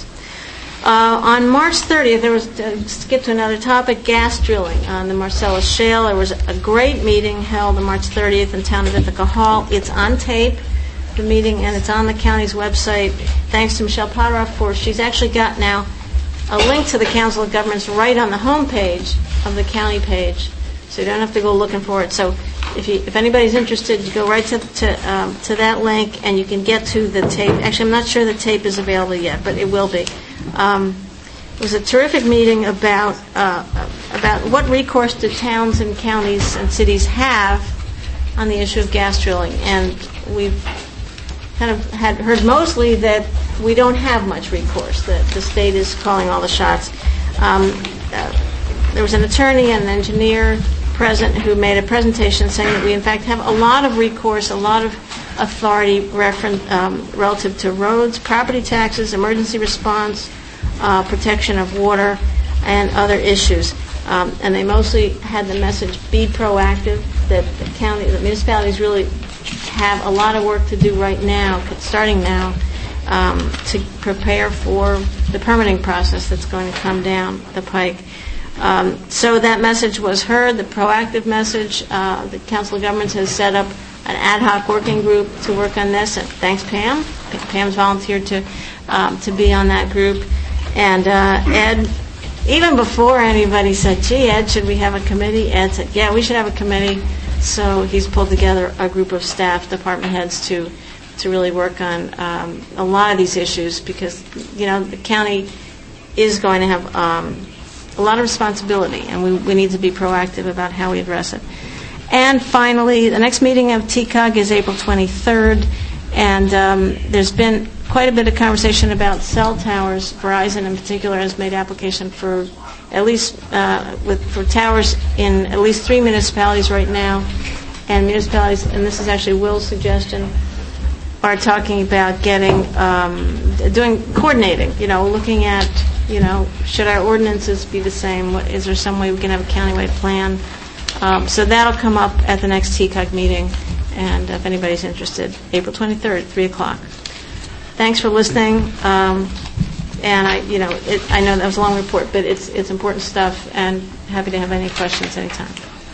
Uh, on March thirtieth, there was, uh, skip to another topic, gas drilling on the Marcellus Shale. There was a great meeting held on March thirtieth in town of Ithaca Hall. It's on tape, the meeting, and it's on the county's website. Thanks to Michelle Potteroff for, she's actually got now a link to the Council of Governments right on the home page of the county page, so you don't have to go looking for it. So if you, if anybody's interested, you go right to to, um, to that link, and you can get to the tape. Actually, I'm not sure the tape is available yet, but it will be. Um, it was a terrific meeting about uh, about what recourse do towns and counties and cities have on the issue of gas drilling, and we've kind of had heard mostly that we don't have much recourse, that the state is calling all the shots. Um, uh, there was an attorney and an engineer present who made a presentation saying that we in fact have a lot of recourse, a lot of authority reference, um, relative to roads, property taxes, emergency response, uh, protection of water, and other issues. Um, and they mostly had the message, be proactive, that the county, the municipalities really have a lot of work to do right now, starting now, um, to prepare for the permitting process that's going to come down the pike. Um, so that message was heard, the proactive message. Uh, the Council of Governments has set up an ad hoc working group to work on this. And thanks, Pam. Pam's volunteered to um, to be on that group. And uh, Ed, even before anybody said, gee, Ed, should we have a committee? Ed said, yeah, we should have a committee. So he's pulled together a group of staff, department heads, to to really work on um, a lot of these issues, because, you know, the county is going to have um, a lot of responsibility, and we, we need to be proactive about how we address it. And finally, the next meeting of T C O G is April twenty-third, and um, there's been quite a bit of conversation about cell towers. Verizon in particular has made application for at least uh, with for towers in at least three municipalities right now, and municipalities, and this is actually Will's suggestion, are talking about getting um, doing coordinating. You know, looking at, you know, should our ordinances be the same? What, is there some way we can have a countywide plan? Um, so that'll come up at the next T C O G meeting, and if anybody's interested, April twenty-third, three o'clock. Thanks for listening. Um, and I, you know, it, I know that was a long report, but it's it's important stuff, and happy to have any questions anytime.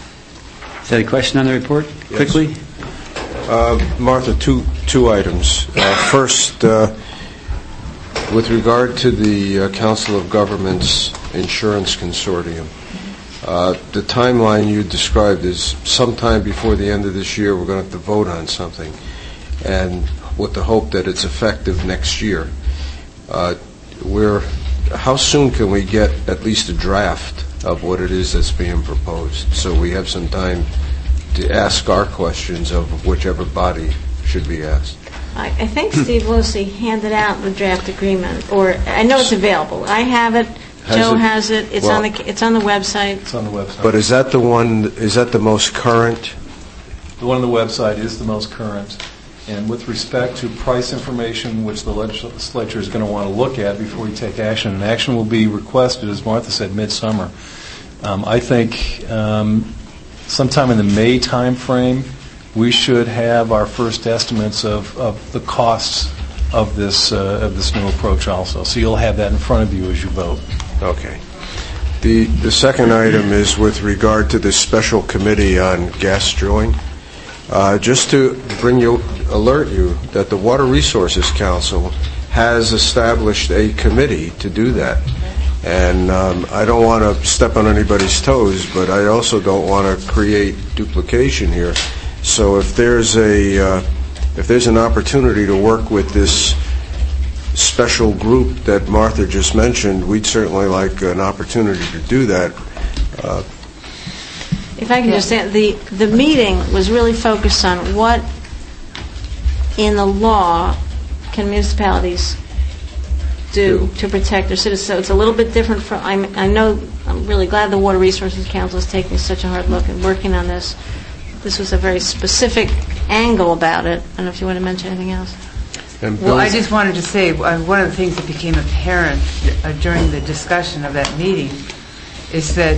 Is that a question on the report? Yes. Quickly. Uh, Martha, two two items. Uh, first, uh, with regard to the uh, Council of Governments Insurance Consortium, uh, the timeline you described is sometime before the end of this year we're going to have to vote on something, and with the hope that it's effective next year. Uh, we're, how soon can we get at least a draft of what it is that's being proposed, so we have some time to ask our questions of whichever body should be asked? I, I think Steve Losey handed out the draft agreement, or I know it's available. I have it. Has Joe it? has it. It's Well, on the it's on the website. It's on the website. But is that the one, is that the most current? The one on the website is the most current. And with respect to price information, which the legislature is going to want to look at before we take action, and action will be requested, as Martha said, midsummer. Um, I think um, sometime in the May time frame, we should have our first estimates of, of the costs of this uh, of this new approach also. So you'll have that in front of you as you vote. Okay. The the second item is with regard to this special committee on gas drilling. Uh, just to bring you, alert you that the Water Resources Council has established a committee to do that. And um, I don't want to step on anybody's toes, but I also don't want to create duplication here. So if there's a uh, if there's an opportunity to work with this special group that Martha just mentioned, we'd certainly like an opportunity to do that. Uh, If I can just say, the the meeting was really focused on what in the law can municipalities do to protect their citizens? So it's a little bit different from, I'm, I know, I'm really glad the Water Resources Council is taking such a hard look and working on this. This was a very specific angle about it. I don't know if you want to mention anything else. Well, I just wanted to say, uh, one of the things that became apparent uh, during the discussion of that meeting is that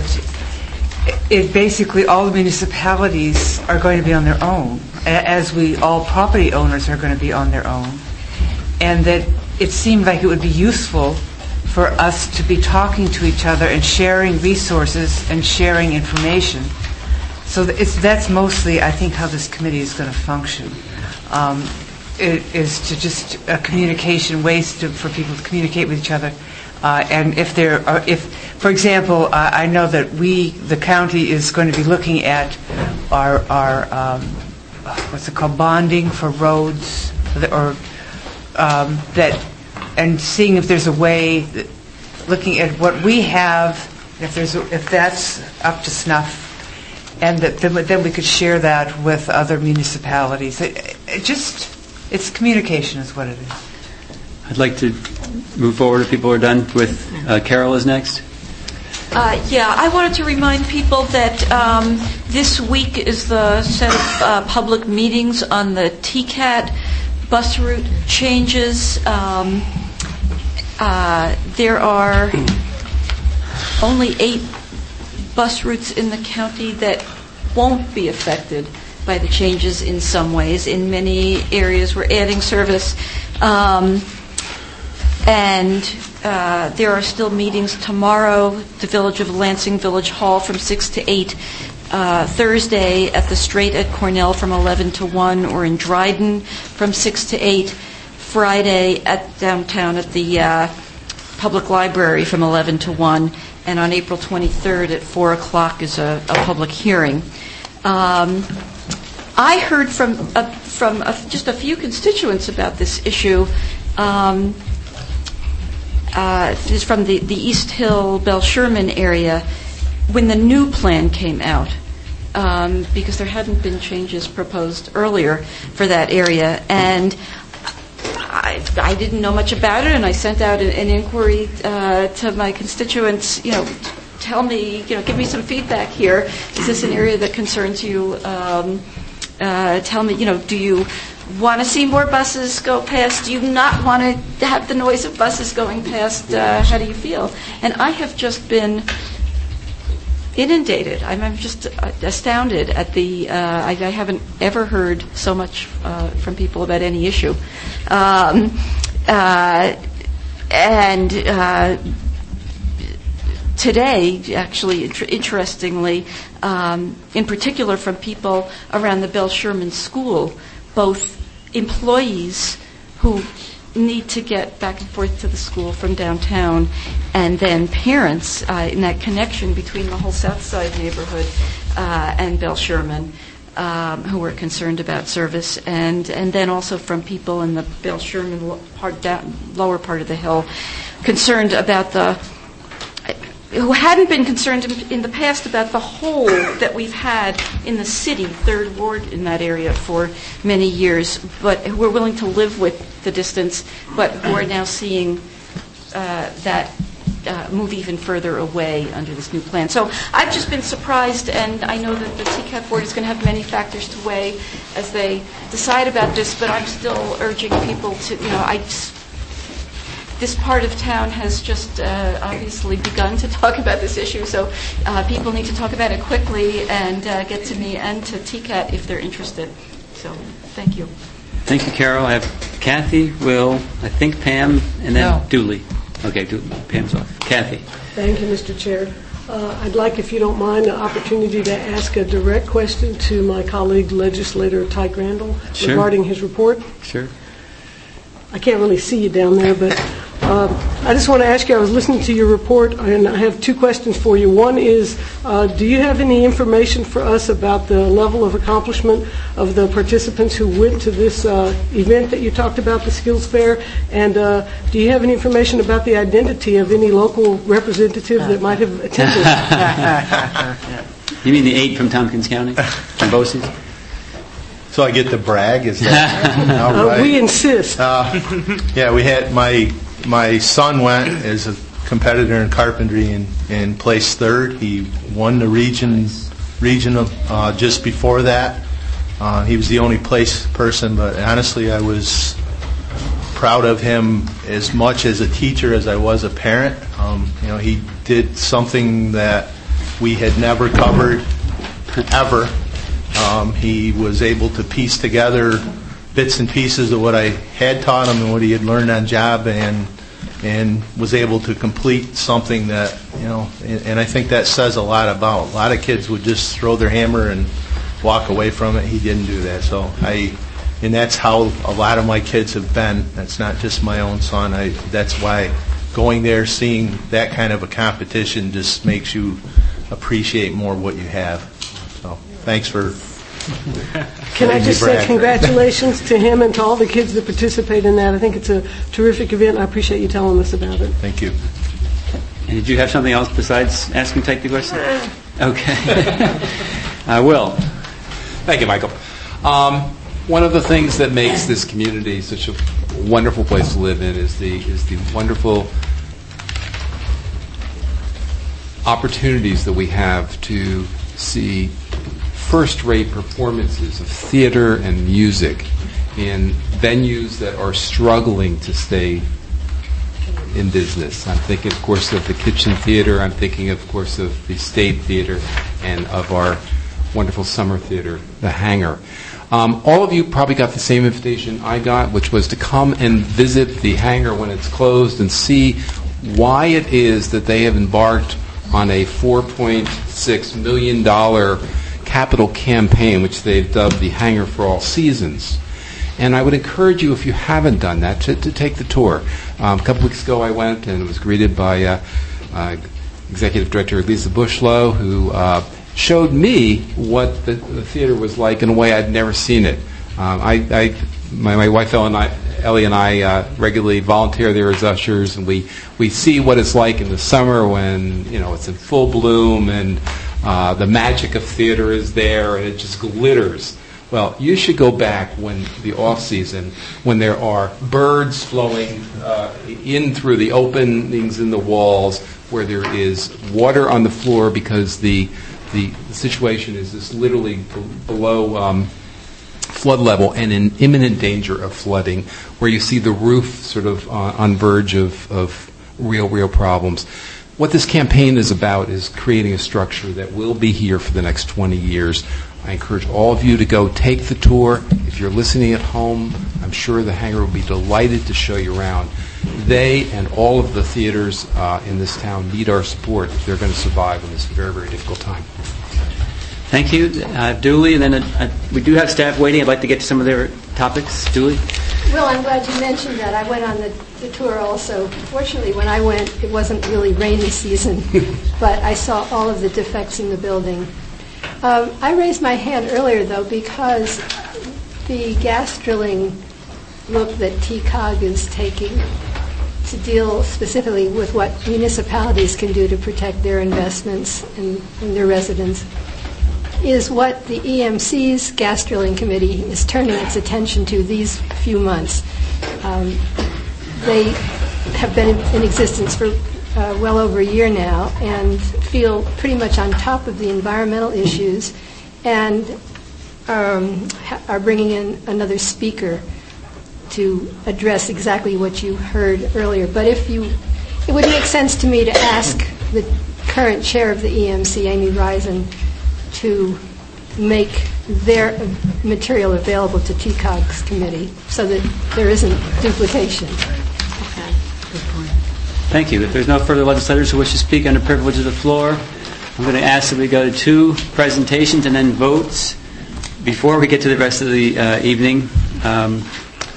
it basically, all the municipalities are going to be on their own, as we, all property owners are going to be on their own, and that it seemed like it would be useful for us to be talking to each other and sharing resources and sharing information. So it's, that's mostly, I think, how this committee is going to function. Um, it is to just a communication, ways to, for people to communicate with each other. Uh, and if there are, if, for example, uh, I know that we, the county, is going to be looking at our, our um, what's it called, bonding for roads, or um, that, and seeing if there's a way, that, looking at what we have, if there's, a, if that's up to snuff, and that then, then we could share that with other municipalities. It, it just, it's communication, is what it is. I'd like to move forward if people are done with uh, Carol is next. Uh, yeah, I wanted to remind people that um, this week is the set of uh, public meetings on the T CAT bus route changes. Um, uh, there are only eight bus routes in the county that won't be affected by the changes in some ways. In many areas, we're adding service. Um, And uh, there are still meetings tomorrow, the Village of Lansing Village Hall from six to eight, uh, Thursday at the Strait at Cornell from eleven to one, or in Dryden from six to eight, Friday at downtown at the uh, Public Library from eleven to one, and on April twenty-third at four o'clock is a, a public hearing. Um, I heard from, uh, from a, just a few constituents about this issue. Um, Uh, this is from the, the East Hill, Bell Sherman area, when the new plan came out, um, because there hadn't been changes proposed earlier for that area. And I, I didn't know much about it, and I sent out an, an inquiry uh, to my constituents, you know, tell me, you know, give me some feedback here. Is this an area that concerns you? Um, uh, tell me, you know, do you want to see more buses go past? Do you not want to have the noise of buses going past? Uh, how do you feel? And I have just been inundated. I'm, I'm just astounded at the, uh, I, I haven't ever heard so much uh, from people about any issue. Um, uh, and uh, today, actually, inter- interestingly, um, in particular from people around the Bell Sherman School, both employees who need to get back and forth to the school from downtown, and then parents uh, in that connection between the whole South Side neighborhood uh, and Bell Sherman, um, who were concerned about service, and and then also from people in the Bell Sherman part down, lower part of the hill, concerned about the who hadn't been concerned in, in the past about the hole that we've had in the city, Third Ward in that area for many years, but who are willing to live with the distance, but who are now seeing uh, that uh, move even further away under this new plan. So I've just been surprised, and I know that the T CAT board is going to have many factors to weigh as they decide about this, but I'm still urging people to, you know, I just, this part of town has just uh, obviously begun to talk about this issue, so uh, people need to talk about it quickly and uh, get to me and to T CAT if they're interested. So, thank you. Thank you, Carol. I have Kathy, Will, I think Pam, and then No. Dooley. Okay, Do- Pam's off. Kathy. Thank you, Mister Chair. Uh, I'd like, if you don't mind, the opportunity to ask a direct question to my colleague, legislator Tyke Randall, Sure. regarding his report. Sure. I can't really see you down there, but uh, I just want to ask you, I was listening to your report, and I have two questions for you. One is, uh, do you have any information for us about the level of accomplishment of the participants who went to this uh, event that you talked about, the skills fair? And uh, do you have any information about the identity of any local representative that might have attended? You mean the eight from Tompkins County, from BOCES? So I get to brag? Is that all Uh, right? we insist. Uh, yeah, we had my my son went as a competitor in carpentry and, and placed third. He won the region regional uh, just before that. Uh, he was the only place person, but honestly, I was proud of him as much as a teacher as I was a parent. Um, you know, he did something that we had never covered ever. Um, he was able to piece together bits and pieces of what I had taught him and what he had learned on job, and and was able to complete something that, you know, and, and I think that says a lot about. A lot of kids would just throw their hammer and walk away from it. He didn't do that. So I, and that's how a lot of my kids have been. That's not just my own son. I, that's why going there, seeing that kind of a competition just makes you appreciate more what you have. So thanks for Can I letting me just say brag. congratulations to him and to all the kids that participate in that. I think it's a terrific event. I appreciate you telling us about it. Thank you. And did you have something else besides asking take the question? Okay. I will. Thank you, Michael. Um, one of the things that makes this community such a wonderful place to live in is the is the wonderful opportunities that we have to see first-rate performances of theater and music in venues that are struggling to stay in business. I'm thinking, of course, of the Kitchen Theater. I'm thinking, of course, of the State Theater and of our wonderful summer theater, the Hangar. Um, all of you probably got the same invitation I got, which was to come and visit the Hangar when it's closed and see why it is that they have embarked on a four point six million dollars capital campaign, which they've dubbed the Hangar for All Seasons. And I would encourage you, if you haven't done that, to, to take the tour. Um, a couple weeks ago I went and was greeted by uh, uh, Executive Director Lisa Bushlow, who uh, showed me what the, the theater was like in a way I'd never seen it. Um, I, I, my, my wife Ellie and I, Ellie and I uh, regularly volunteer there as ushers, and we, we see what it's like in the summer when, you know, it's in full bloom and uh, the magic of theater is there and it just glitters. Well, you should go back when the off season, when there are birds flowing uh, in through the openings in the walls, where there is water on the floor because the the situation is just literally b- below um, flood level and in imminent danger of flooding, where you see the roof sort of uh, on verge of, of real, real problems. What this campaign is about is creating a structure that will be here for the next twenty years. I encourage all of you to go take the tour. If you're listening at home, I'm sure the Hangar will be delighted to show you around. They and all of the theaters uh, in this town need our support if they're going to survive in this very, very difficult time. Thank you. Uh, Dooley, and then uh, we do have staff waiting. I'd like to get to some of their topics. Dooley? Well, I'm glad you mentioned that. I went on the, the tour also. Fortunately, when I went, it wasn't really rainy season, but I saw all of the defects in the building. Um, I raised my hand earlier, though, because the gas drilling look that T C O G is taking to deal specifically with what municipalities can do to protect their investments and, and their residents is what the E M C's gas drilling committee is turning its attention to these few months. Um, they have been in, in existence for Uh, well over a year now, and feel pretty much on top of the environmental issues, and um, ha- are bringing in another speaker to address exactly what you heard earlier. But if you, it would make sense to me to ask the current chair of the E M C, Amy Risen, to make their uh, material available to T C O G's committee so that there isn't duplication. Okay, good point. Thank you. If there's no further legislators who wish to speak under privilege of the floor, I'm going to ask that we go to two presentations and then votes before we get to the rest of the uh, evening. Um,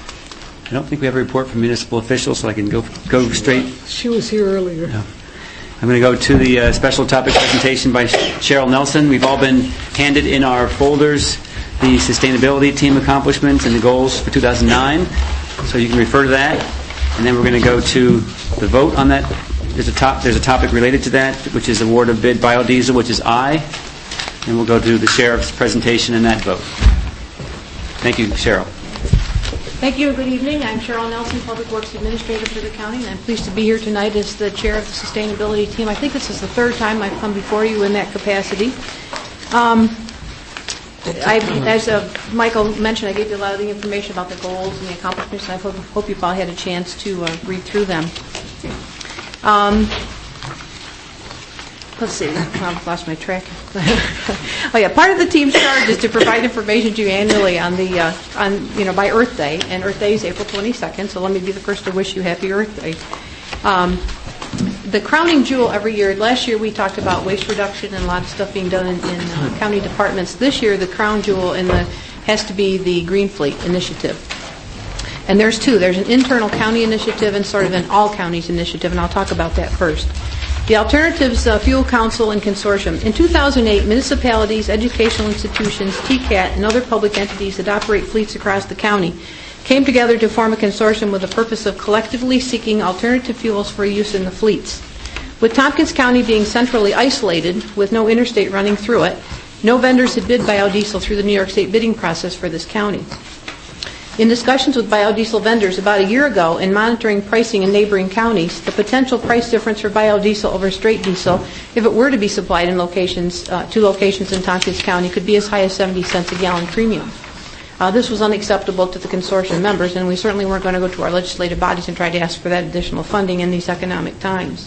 I don't think we have a report from municipal officials, so I can go go straight. She was here earlier. No. I'm going to go to the uh, special topic presentation by Cheryl Nelson. We've all been handed in our folders the sustainability team accomplishments and the goals for two thousand nine, so you can refer to that. And then we're going to go to the vote on that. There's a top, there's a topic related to that, which is award of bid biodiesel, which is I. And we'll go to the sheriff's presentation and that vote. Thank you, Cheryl. Thank you and good evening. I'm Cheryl Nelson, Public Works Administrator for the county, and I'm pleased to be here tonight as the chair of the sustainability team. I think this is the third time I've come before you in that capacity. Um, I, as uh, Michael mentioned, I gave you a lot of the information about the goals and the accomplishments, and I hope, hope you've all had a chance to uh, read through them. Um, let's see, I've lost my track. Oh yeah, part of the team's charge is to provide information to you annually on the uh, on you know by Earth Day, and Earth Day is April twenty-second. So let me be the first to wish you Happy Earth Day. Um, the crowning jewel every year. Last year we talked about waste reduction and a lot of stuff being done in, in uh, county departments. This year the crown jewel in the has to be the Green Fleet Initiative. And there's two. There's an internal county initiative and sort of an all counties initiative, and I'll talk about that first. The Alternatives uh, Fuel Council and Consortium. In two thousand eight, municipalities, educational institutions, T C A T, and other public entities that operate fleets across the county came together to form a consortium with the purpose of collectively seeking alternative fuels for use in the fleets. With Tompkins County being centrally isolated, with no interstate running through it, no vendors had bid biodiesel through the New York State bidding process for this county. In discussions with biodiesel vendors about a year ago and monitoring pricing in neighboring counties, the potential price difference for biodiesel over straight diesel, if it were to be supplied in locations, uh, two locations in Tompkins County, could be as high as seventy cents a gallon premium. Uh, this was unacceptable to the consortium members, and we certainly weren't going to go to our legislative bodies and try to ask for that additional funding in these economic times.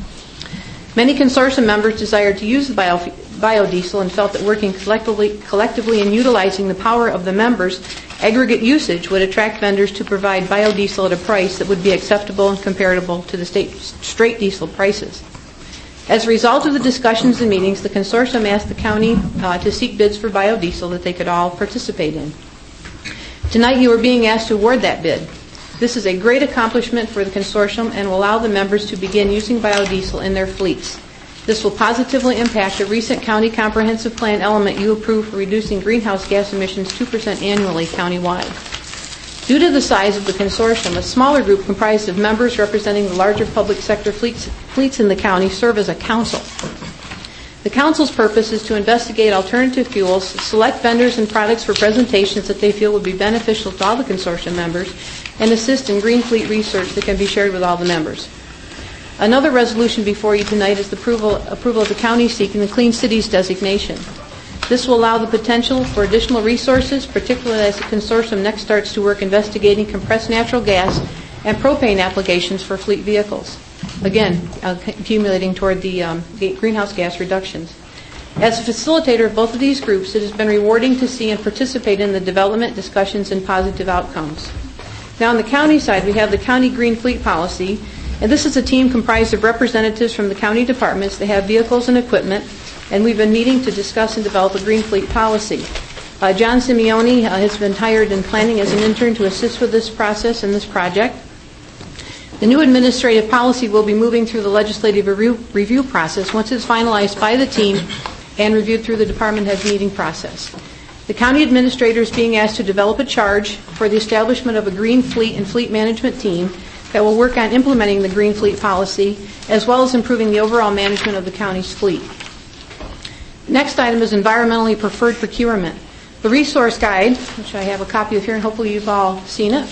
Many consortium members desired to use the bio, biodiesel and felt that working collectively, collectively and utilizing the power of the members' aggregate usage would attract vendors to provide biodiesel at a price that would be acceptable and comparable to the state straight diesel prices. As a result of the discussions and meetings, the consortium asked the county uh, to seek bids for biodiesel that they could all participate in. Tonight you are being asked to award that bid. This is a great accomplishment for the consortium and will allow the members to begin using biodiesel in their fleets. This will positively impact a recent county comprehensive plan element you approved for reducing greenhouse gas emissions two percent annually countywide. Due to the size of the consortium, a smaller group comprised of members representing the larger public sector fleets, fleets in the county serve as a council. The council's purpose is to investigate alternative fuels, select vendors and products for presentations that they feel would be beneficial to all the consortium members, and assist in green fleet research that can be shared with all the members. Another resolution before you tonight is the approval, approval of the county seeking the Clean Cities designation. This will allow the potential for additional resources, particularly as the consortium next starts to work investigating compressed natural gas and propane applications for fleet vehicles. Again, uh, accumulating toward the, um, the greenhouse gas reductions. As a facilitator of both of these groups, it has been rewarding to see and participate in the development, discussions, and positive outcomes. Now on the county side, we have the County Green Fleet Policy, and this is a team comprised of representatives from the county departments that have vehicles and equipment, and we've been meeting to discuss and develop a green fleet policy. Uh, John Simeone uh, has been hired in planning as an intern to assist with this process and this project. The new administrative policy will be moving through the legislative review, review process once it's finalized by the team and reviewed through the department head meeting process. The county administrator is being asked to develop a charge for the establishment of a green fleet and fleet management team that will work on implementing the green fleet policy as well as improving the overall management of the county's fleet. Next item is environmentally preferred procurement. The resource guide, which I have a copy of here and hopefully you've all seen it,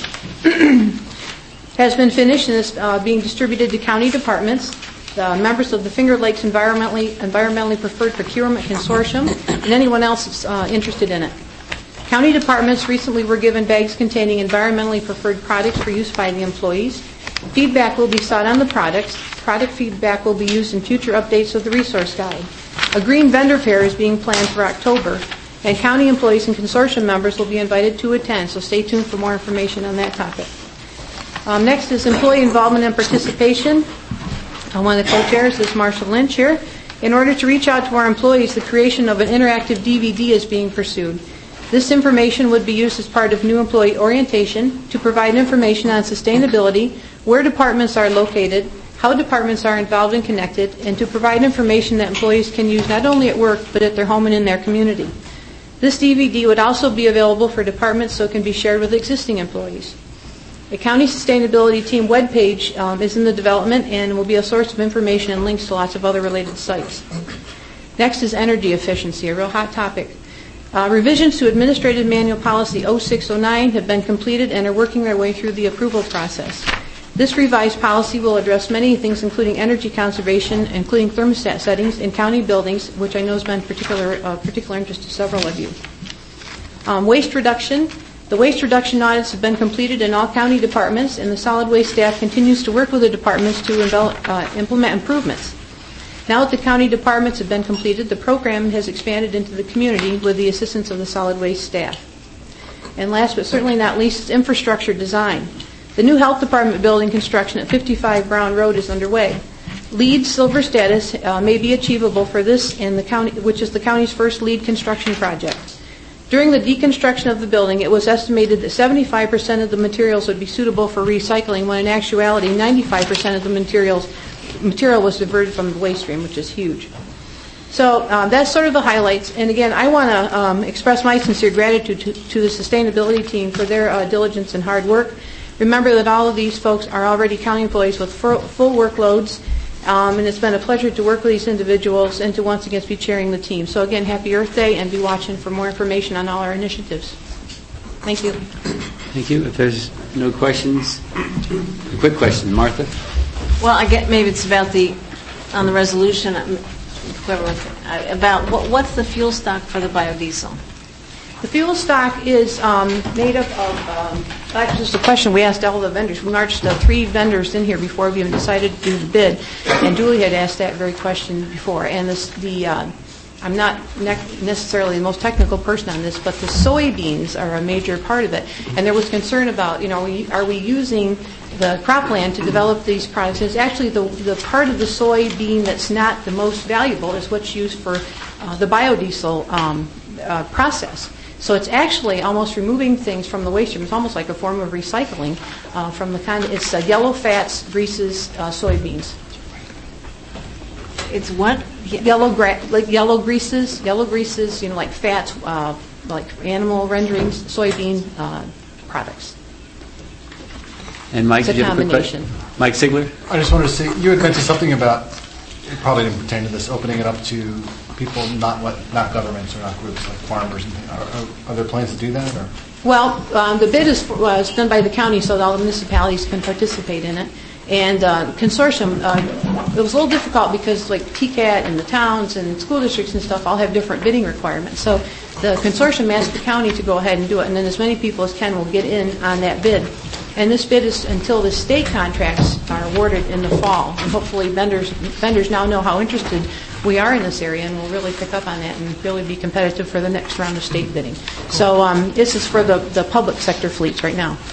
has been finished and is uh, being distributed to county departments, the members of the Finger Lakes Environmentally, Environmentally Preferred Procurement Consortium, and anyone else that's uh, interested in it. County departments recently were given bags containing environmentally preferred products for use by the employees. Feedback will be sought on the products. Product feedback will be used in future updates of the resource guide. A green vendor fair is being planned for October, and county employees and consortium members will be invited to attend, so stay tuned for more information on that topic. Um, next is employee involvement and participation. Uh, one of the co-chairs is Marshall Lynch here. In order to reach out to our employees, the creation of an interactive D V D is being pursued. This information would be used as part of new employee orientation to provide information on sustainability, where departments are located, how departments are involved and connected, and to provide information that employees can use not only at work but at their home and in their community. This D V D would also be available for departments so it can be shared with existing employees. The County Sustainability Team webpage um, is in the development and will be a source of information and links to lots of other related sites. Next is energy efficiency, a real hot topic. Uh, revisions to Administrative Manual Policy oh six oh nine have been completed and are working their way through the approval process. This revised policy will address many things, including energy conservation, including thermostat settings in county buildings, which I know has been particular uh, particular interest to several of you. Um, waste reduction. The waste reduction audits have been completed in all county departments, and the solid waste staff continues to work with the departments to envel- uh, implement improvements. Now that the county departments have been completed, the program has expanded into the community with the assistance of the solid waste staff. And last but certainly not least is infrastructure design. The new health department building construction at fifty-five Brown Road is underway. LEED silver status uh, may be achievable for this, in the county, which is the county's first LEED construction project. During the deconstruction of the building, it was estimated that seventy-five percent of the materials would be suitable for recycling, when in actuality ninety-five percent of the materials material was diverted from the waste stream, which is huge. So um, that's sort of the highlights. And again, I want to um, express my sincere gratitude to, to the sustainability team for their uh, diligence and hard work. Remember that all of these folks are already county employees with full, full workloads, um, and it's been a pleasure to work with these individuals and to once again be chairing the team. So again, happy Earth Day, and be watching for more information on all our initiatives. Thank you. Thank you. If there's no questions, a quick question, Martha. Well, I get maybe it's about the on the resolution um, whoever wants it, uh, about what, what's the fuel stock for the biodiesel? The fuel stock is um, made up of, um, actually, this is a question we asked all the vendors. We marched uh, three vendors in here before we even decided to do the bid, and Julie had asked that very question before. And this, the, uh, I'm not ne- necessarily the most technical person on this, but the soybeans are a major part of it. And there was concern about, you know, are we, are we using the cropland to develop these products? It's actually the, the part of the soybean that's not the most valuable is what's used for uh, the biodiesel um, uh, process. So it's actually almost removing things from the waste stream. It's almost like a form of recycling uh, from the kind of, it's uh, yellow fats, greases, uh, soybeans. It's what? Yellow gra- like yellow greases, yellow greases, you know, like fats, uh, like animal renderings, soybean uh, products. And Mike, It's a did you have a quick combination. question? Mike Sigler? I just wanted to say, you had mentioned something about, it probably didn't pertain to this, opening it up to people, not what, not governments or not groups like farmers. And are, are, are there plans to do that? Or? Well, um, the bid is for, was done by the county, so that all the municipalities can participate in it. And uh, consortium, uh, it was a little difficult because like T C A T and the towns and school districts and stuff all have different bidding requirements. So the consortium asked the county to go ahead and do it, and then as many people as can will get in on that bid. And this bid is until the state contracts are awarded in the fall. And hopefully vendors vendors now know how interested we are in this area, and we'll really pick up on that and really be competitive for the next round of state bidding. So um, this is for the, the public sector fleets right now.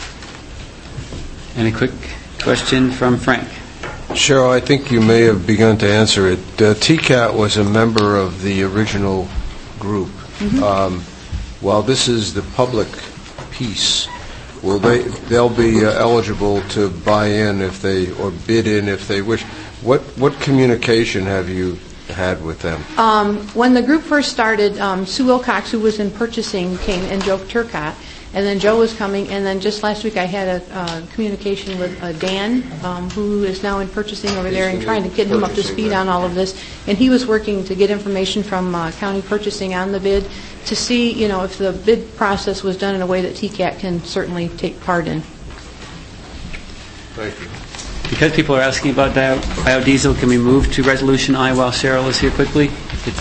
And a quick question from Frank. Cheryl, I think you may have begun to answer it. Uh, T C A T was a member of the original group. Mm-hmm. Um, while this is the public piece, will they? They'll be uh, eligible to buy in if they or bid in if they wish. What what communication have you had with them? Um, when the group first started, um, Sue Wilcox, who was in purchasing, came, and Joe Turcott. And then Joe was coming, and then just last week I had a uh, communication with uh, Dan, um, who is now in purchasing over there, and trying to get him up to speed on all of this. And he was working to get information from uh, county purchasing on the bid to see, you know, if the bid process was done in a way that T C A T can certainly take part in. Thank you. Because people are asking about bio- biodiesel, can we move to Resolution I while Cheryl is here quickly?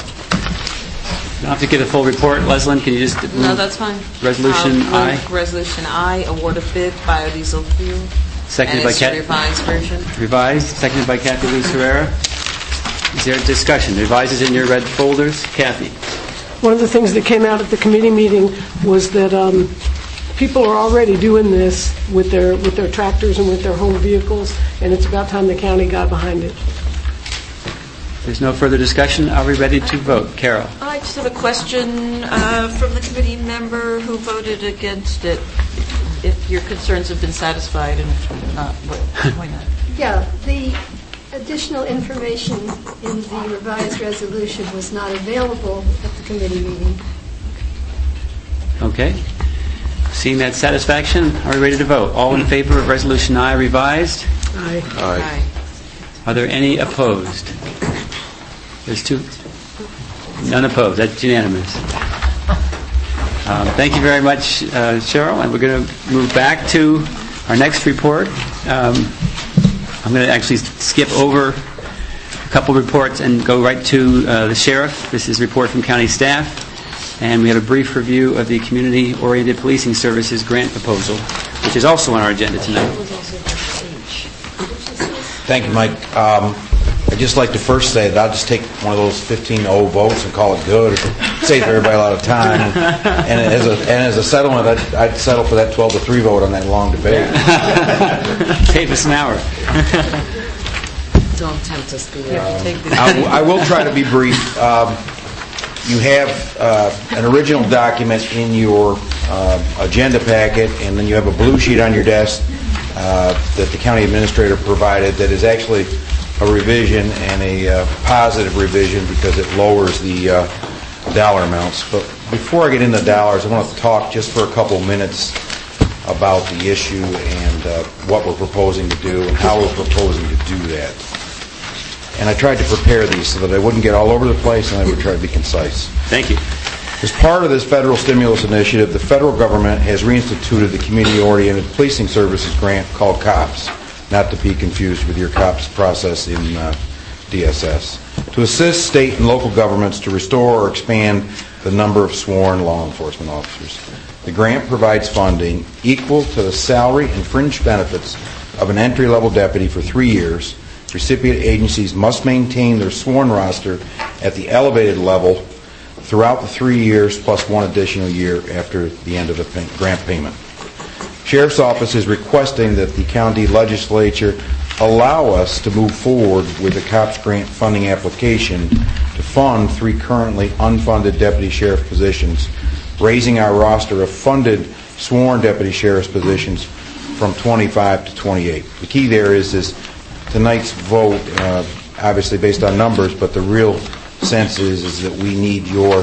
You don't have to give a full report. Leslyn, can you just move? No, that's fine. Resolution I'll I. move Resolution I, award of bid, biodiesel fuel. Seconded and by it's Kat- a revised version. Revised, seconded by Kathy Luz Herrera. Is there a discussion? Revised is in your red folders. Kathy. One of the things that came out at the committee meeting was that um, people are already doing this with their with their tractors and with their home vehicles, and it's about time the county got behind it. There's no further discussion. Are we ready to vote? Carol. I just have a question uh, from the committee member who voted against it. If your concerns have been satisfied, and if not, what, why not? Yeah, the additional information in the revised resolution was not available at the committee meeting. Okay. Seeing that satisfaction, are we ready to vote? All in favor of Resolution I revised? Aye. Aye. Are there any opposed? There's two. None opposed. That's unanimous. Um, thank you very much, uh, Cheryl. And we're going to move back to our next report. Um, I'm going to actually skip over a couple reports and go right to uh, the sheriff. This is a report from county staff. And we have a brief review of the Community-Oriented Policing Services grant proposal, which is also on our agenda tonight. Thank you, Mike. Um, I'd just like to first say that I'll just take one of those fifteen oh votes and call it good. It saves everybody a lot of time. And, and, as, a, and as a settlement, I'd, I'd settle for that twelve to three vote on that long debate. Save us an hour. Don't tempt us, Peter. I, I will try to be brief. Um, you have uh, an original document in your uh, agenda packet, and then you have a blue sheet on your desk uh, that the county administrator provided that is actually a revision and a uh, positive revision because it lowers the uh, dollar amounts. But before I get into dollars, I want to talk just for a couple minutes about the issue and uh, what we're proposing to do and how we're proposing to do that. And I tried to prepare these so that I wouldn't get all over the place and I would try to be concise. Thank you. As part of this federal stimulus initiative, the federal government has reinstituted the Community-Oriented Policing Services grant called COPS, not to be confused with your COPS process in uh, D S S, to assist state and local governments to restore or expand the number of sworn law enforcement officers. The grant provides funding equal to the salary and fringe benefits of an entry-level deputy for three years. Recipient agencies must maintain their sworn roster at the elevated level throughout the three years plus one additional year after the end of the pay- grant payment. Sheriff's Office is requesting that the county legislature allow us to move forward with the COPS grant funding application to fund three currently unfunded deputy sheriff positions, raising our roster of funded sworn deputy sheriff's positions from twenty-five to twenty-eight. The key there is is tonight's vote, uh, obviously based on numbers, but the real sense is, is that we need your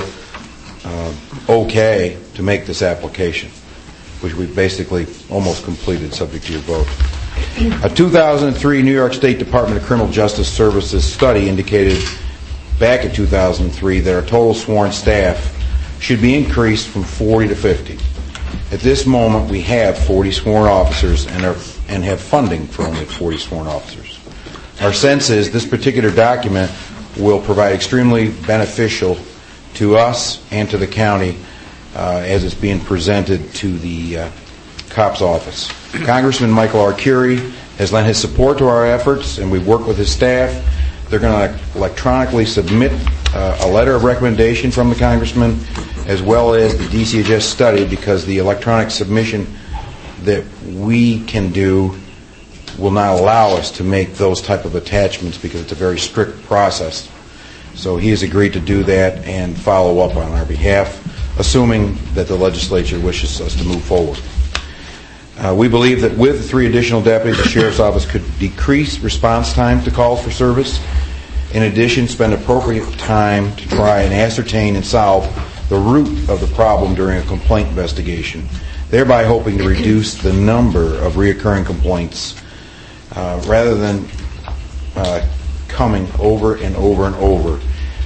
uh, okay to make this application, which we've basically almost completed subject to your vote. A two thousand three New York State Department of Criminal Justice Services study indicated back in two thousand three that our total sworn staff should be increased from forty to fifty. At this moment, we have forty sworn officers and, are, and have funding for only forty sworn officers. Our sense is this particular document will provide extremely beneficial to us and to the county uh, as it's being presented to the uh, COPS office. Congressman Michael R. Curie has lent his support to our efforts, and we've worked with his staff. They're going to electronically submit uh, a letter of recommendation from the congressman as well as the D C H S study, because the electronic submission that we can do will not allow us to make those type of attachments because it's a very strict process. So he has agreed to do that and follow up on our behalf, assuming that the legislature wishes us to move forward. Uh, we believe that with three additional deputies, the Sheriff's Office could decrease response time to calls for service. In addition, spend appropriate time to try and ascertain and solve the root of the problem during a complaint investigation, thereby hoping to reduce the number of reoccurring complaints uh, rather than uh, coming over and over and over.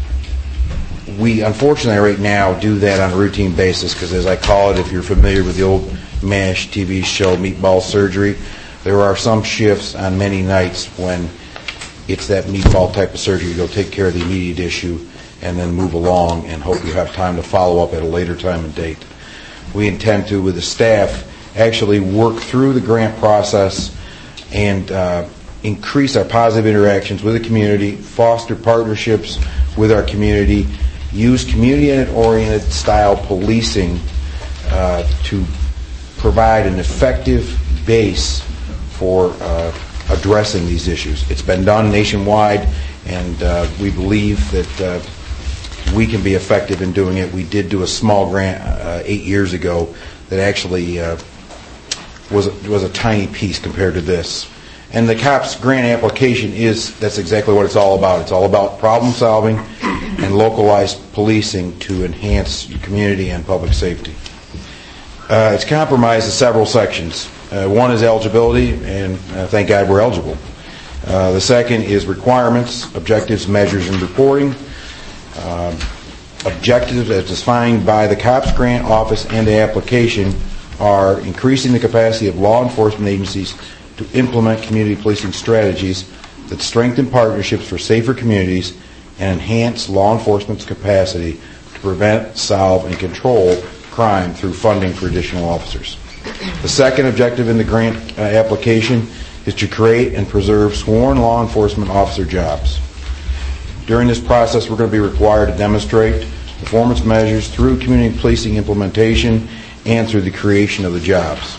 We, unfortunately, right now do that on a routine basis because, as I call it, if you're familiar with the old MASH T V show, Meatball Surgery, there are some shifts on many nights when it's that meatball type of surgery. You go take care of the immediate issue and then move along and hope you have time to follow up at a later time and date. We intend to, with the staff, actually work through the grant process and uh, increase our positive interactions with the community, foster partnerships with our community, use community-oriented style policing uh, to provide an effective base for uh, addressing these issues. It's been done nationwide, and uh, we believe that uh, we can be effective in doing it. We did do a small grant uh, eight years ago that actually uh, was a, was a tiny piece compared to this. And the COPS grant application is, that's exactly what it's all about. It's all about problem solving and localized policing to enhance your community and public safety. Uh, it's comprised of several sections. Uh, one is eligibility, and uh, thank God we're eligible. Uh, the second is requirements, objectives, measures, and reporting. Uh, objectives as defined by the COPS grant office and the application are increasing the capacity of law enforcement agencies to implement community policing strategies that strengthen partnerships for safer communities and enhance law enforcement's capacity to prevent, solve, and control crime through funding for additional officers. The second objective in the grant uh, application is to create and preserve sworn law enforcement officer jobs. During this process, we're going to be required to demonstrate performance measures through community policing implementation and through the creation of the jobs.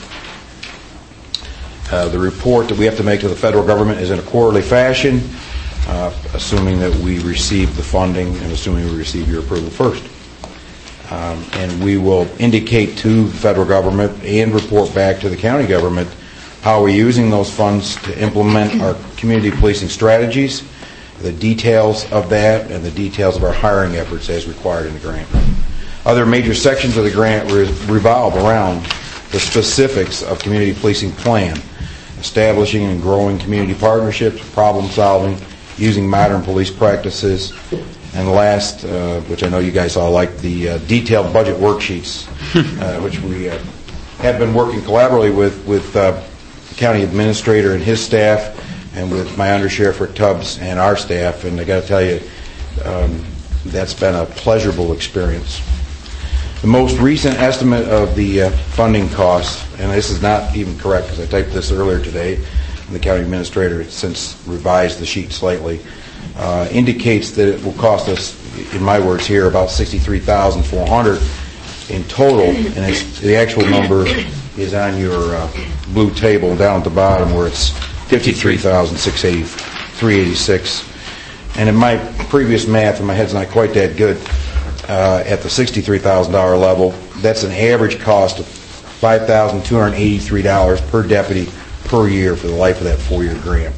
Uh, the report that we have to make to the federal government is in a quarterly fashion, uh, assuming that we receive the funding and assuming we receive your approval first. Um, and we will indicate to the federal government and report back to the county government how we're using those funds to implement our community policing strategies, the details of that, and the details of our hiring efforts as required in the grant. Other major sections of the grant re- revolve around the specifics of community policing plan, establishing and growing community partnerships, problem solving, using modern police practices, and last, uh, which I know you guys all like, the uh, detailed budget worksheets, uh, which we uh, have been working collaboratively with, with uh, the county administrator and his staff, and with my undersheriff Rick Tubbs and our staff, and I got to tell you, um, that's been a pleasurable experience. The most recent estimate of the uh, funding costs, and this is not even correct because I typed this earlier today, and the county administrator has since revised the sheet slightly, uh, indicates that it will cost us, in my words here, about sixty-three thousand four hundred dollars in total, and it's, the actual number is on your uh, blue table down at the bottom where it's fifty-three thousand six hundred eighty-six. And in my previous math, and my head's not quite that good, uh, at the sixty-three thousand dollars level, that's an average cost of five thousand two hundred eighty-three dollars per deputy per year for the life of that four-year grant.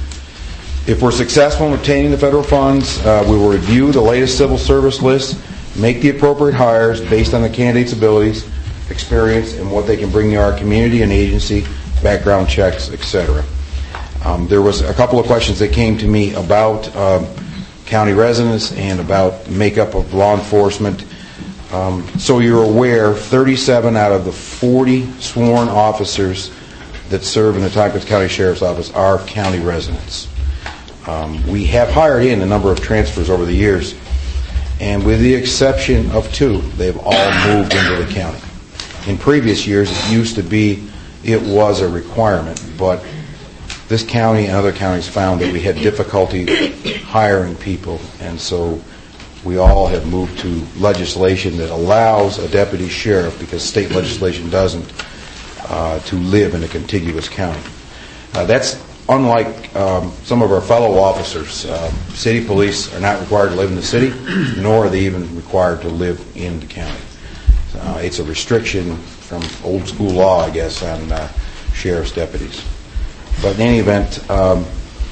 If we're successful in obtaining the federal funds, uh, we will review the latest civil service list, make the appropriate hires based on the candidate's abilities, experience, and what they can bring to our community and agency, background checks, et cetera. Um, there was a couple of questions that came to me about um, county residents and about makeup of law enforcement. Um, so you're aware, thirty-seven out of the forty sworn officers that serve in the Tompkins County Sheriff's Office are county residents. Um, we have hired in a number of transfers over the years, and with the exception of two, they've all moved into the county. In previous years, it used to be it was a requirement, but this county and other counties found that we had difficulty hiring people, and so we all have moved to legislation that allows a deputy sheriff, because state legislation doesn't, uh, to live in a contiguous county. Uh, that's unlike um, some of our fellow officers. Uh, city police are not required to live in the city, nor are they even required to live in the county. Uh, it's a restriction from old school law, I guess, on uh, sheriff's deputies. But in any event, um,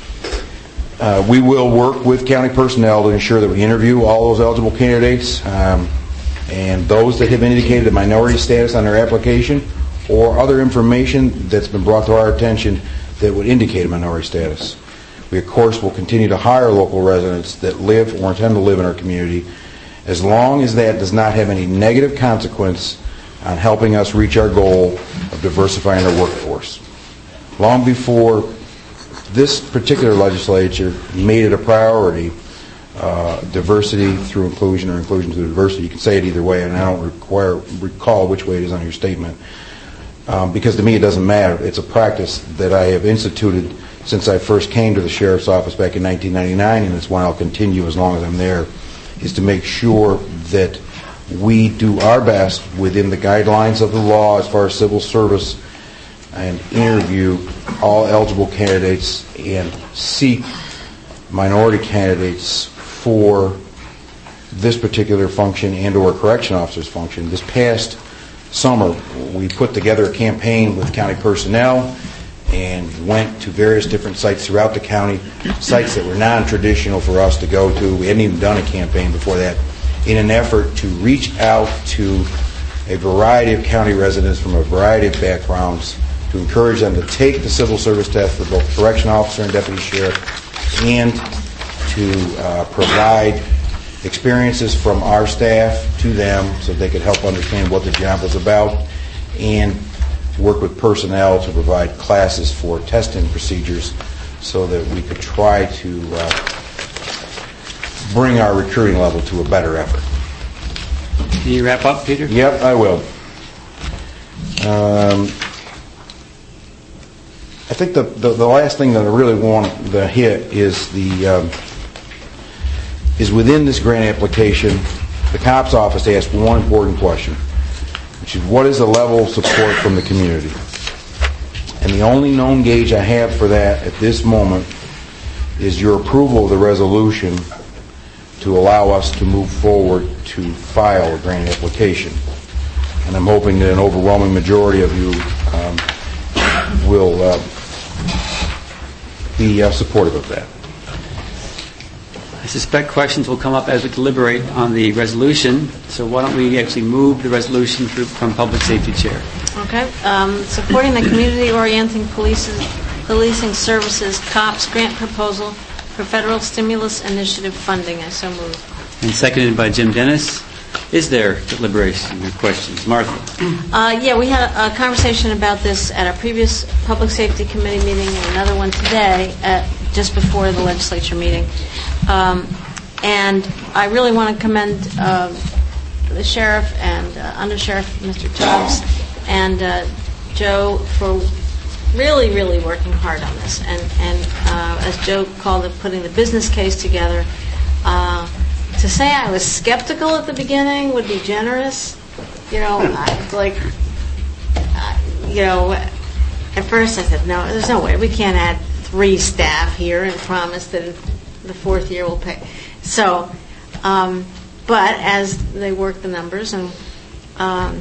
uh, we will work with county personnel to ensure that we interview all those eligible candidates, um, and those that have indicated a minority status on their application or other information that's been brought to our attention that would indicate a minority status. We, of course, will continue to hire local residents that live or intend to live in our community, as long as that does not have any negative consequence on helping us reach our goal of diversifying our workforce. Long before this particular legislature made it a priority, uh, diversity through inclusion or inclusion through diversity, you can say it either way, and I don't require, recall which way it is on your statement, um, because to me it doesn't matter. It's a practice that I have instituted since I first came to the Sheriff's Office back in nineteen ninety-nine, and it's one I'll continue as long as I'm there, is to make sure that we do our best within the guidelines of the law as far as civil service and interview all eligible candidates and seek minority candidates for this particular function and or correction officer's function. This past summer, we put together a campaign with county personnel and went to various different sites throughout the county, sites that were non-traditional for us to go to. We hadn't even done a campaign before that, in an effort to reach out to a variety of county residents from a variety of backgrounds, to encourage them to take the civil service test for both correction officer and deputy sheriff, and to uh, provide experiences from our staff to them so they could help understand what the job was about, and work with personnel to provide classes for testing procedures so that we could try to uh, bring our recruiting level to a better effort. Can you wrap up, Peter? Yep, I will. Um, I think the, the, the last thing that I really want to hit is the um, is within this grant application, the COPS office asked one important question, which is what is the level of support from the community? And the only known gauge I have for that at this moment is your approval of the resolution to allow us to move forward to file a grant application. And I'm hoping that an overwhelming majority of you um, will uh, be uh, supportive of that. I suspect questions will come up as we deliberate on the resolution, so why don't we actually move the resolution through, from Public Safety Chair. Okay. Um, supporting the community-orienting polices, policing services COPS grant proposal for federal stimulus initiative funding. I so move. And seconded by Jim Dennis. Is there deliberation or questions? Martha? Uh, yeah, we had a, a conversation about this at our previous Public Safety Committee meeting and another one today, at, just before the legislature meeting. Um, and I really want to commend uh, the sheriff and uh, Undersheriff Mister Tubbs and uh, Joe for really, really working hard on this. And, and uh, as Joe called it, putting the business case together. Uh, to say I was skeptical at the beginning would be generous. You know, I like, uh, you know, at first I said, no, there's no way. We can't add three staff here and promise that the fourth year we'll pay. So, um, but as they work the numbers, and um,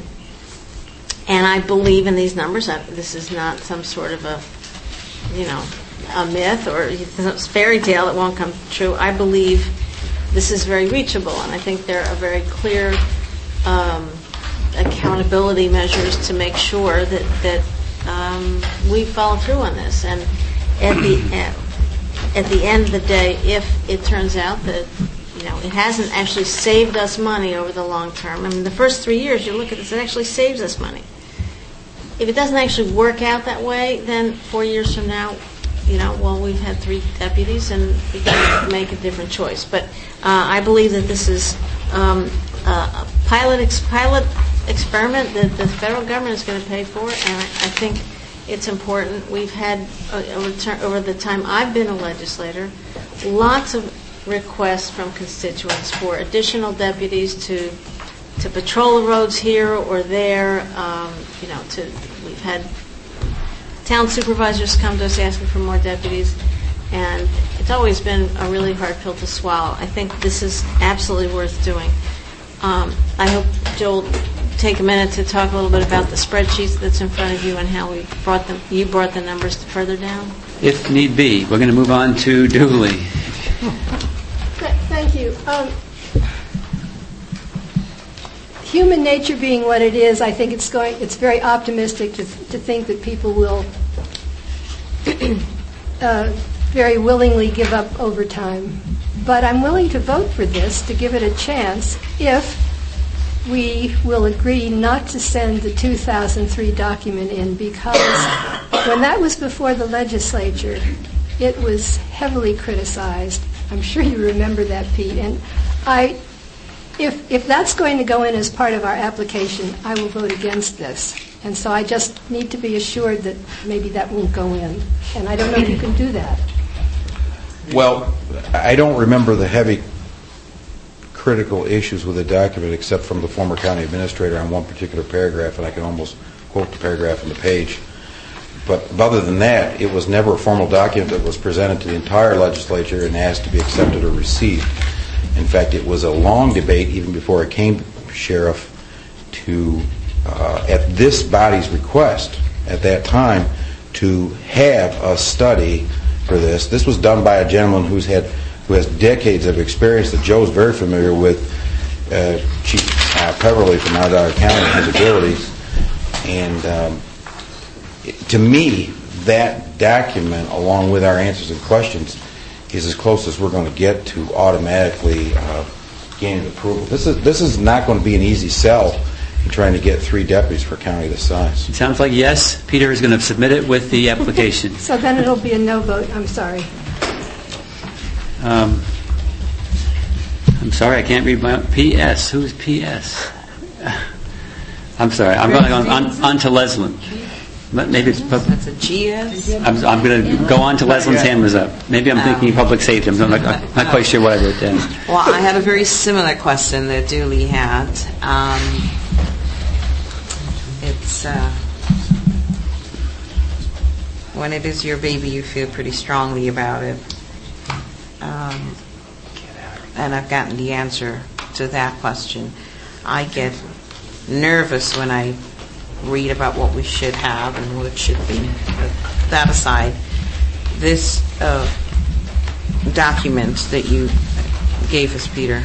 and I believe in these numbers. I, this is not some sort of a, you know, a myth or a fairy tale that won't come true. I believe this is very reachable, and I think there are very clear um, accountability measures to make sure that that um, we follow through on this. And at the at, at the end of the day, if it turns out that you know it hasn't actually saved us money over the long term, I mean, the first three years you look at this, it actually saves us money. If it doesn't actually work out that way, then four years from now, you know, well, we've had three deputies, and we got to make a different choice. But uh, I believe that this is um, a pilot ex- pilot experiment that the federal government is going to pay for, and I, I think it's important. We've had uh, over, ter- over the time I've been a legislator, lots of requests from constituents for additional deputies to to patrol the roads here or there. Um, you know, to we've had town supervisors come to us asking for more deputies, and it's always been a really hard pill to swallow. I think this is absolutely worth doing. Um, I hope Joel will take a minute to talk a little bit about the spreadsheets that's in front of you and how we brought them. You brought the numbers further down. If need be, we're going to move on to Dooley. Th- thank you. Um, human nature being what it is, I think it's going. It's very optimistic to, to think that people will uh, very willingly give up overtime. But I'm willing to vote for this to give it a chance if we will agree not to send the two thousand three document in, because when that was before the legislature, it was heavily criticized. I'm sure you remember that, Pete. And I. If if that's going to go in as part of our application, I will vote against this. And so I just need to be assured that maybe that won't go in. And I don't know if you can do that. Well, I don't remember the heavy critical issues with the document except from the former county administrator on one particular paragraph, and I can almost quote the paragraph on the page. But other than that, it was never a formal document that was presented to the entire legislature and asked to be accepted or received. In fact, it was a long debate even before it came, Sheriff, to, uh, at this body's request at that time, to have a study for this. This was done by a gentleman who's had, who has decades of experience that Joe's very familiar with, uh, Chief uh, Peverly from Onondaga County, and his abilities. And um, it, to me, that document, along with our answers and questions, is as close as we're going to get to automatically uh, gaining approval. This is this is not going to be an easy sell in trying to get three deputies for a county this size. It sounds like yes. Peter is going to submit it with the application. So then it'll be a no vote. I'm sorry. Um, I'm sorry, I can't read my P S. Who's P S? I'm sorry. I'm going on, on, on to Leslin. Maybe it's pub- That's a G S? I'm, I'm going to go on to Leslin's hand was up. Maybe I'm thinking public safety. I'm not, I'm not quite sure what I wrote down. Well, I had a very similar question that Dooley had. Um, it's uh, when it is your baby, you feel pretty strongly about it. Um, and I've gotten the answer to that question. I get nervous when I read about what we should have and what it should be. But that aside, this uh, document that you gave us, Peter,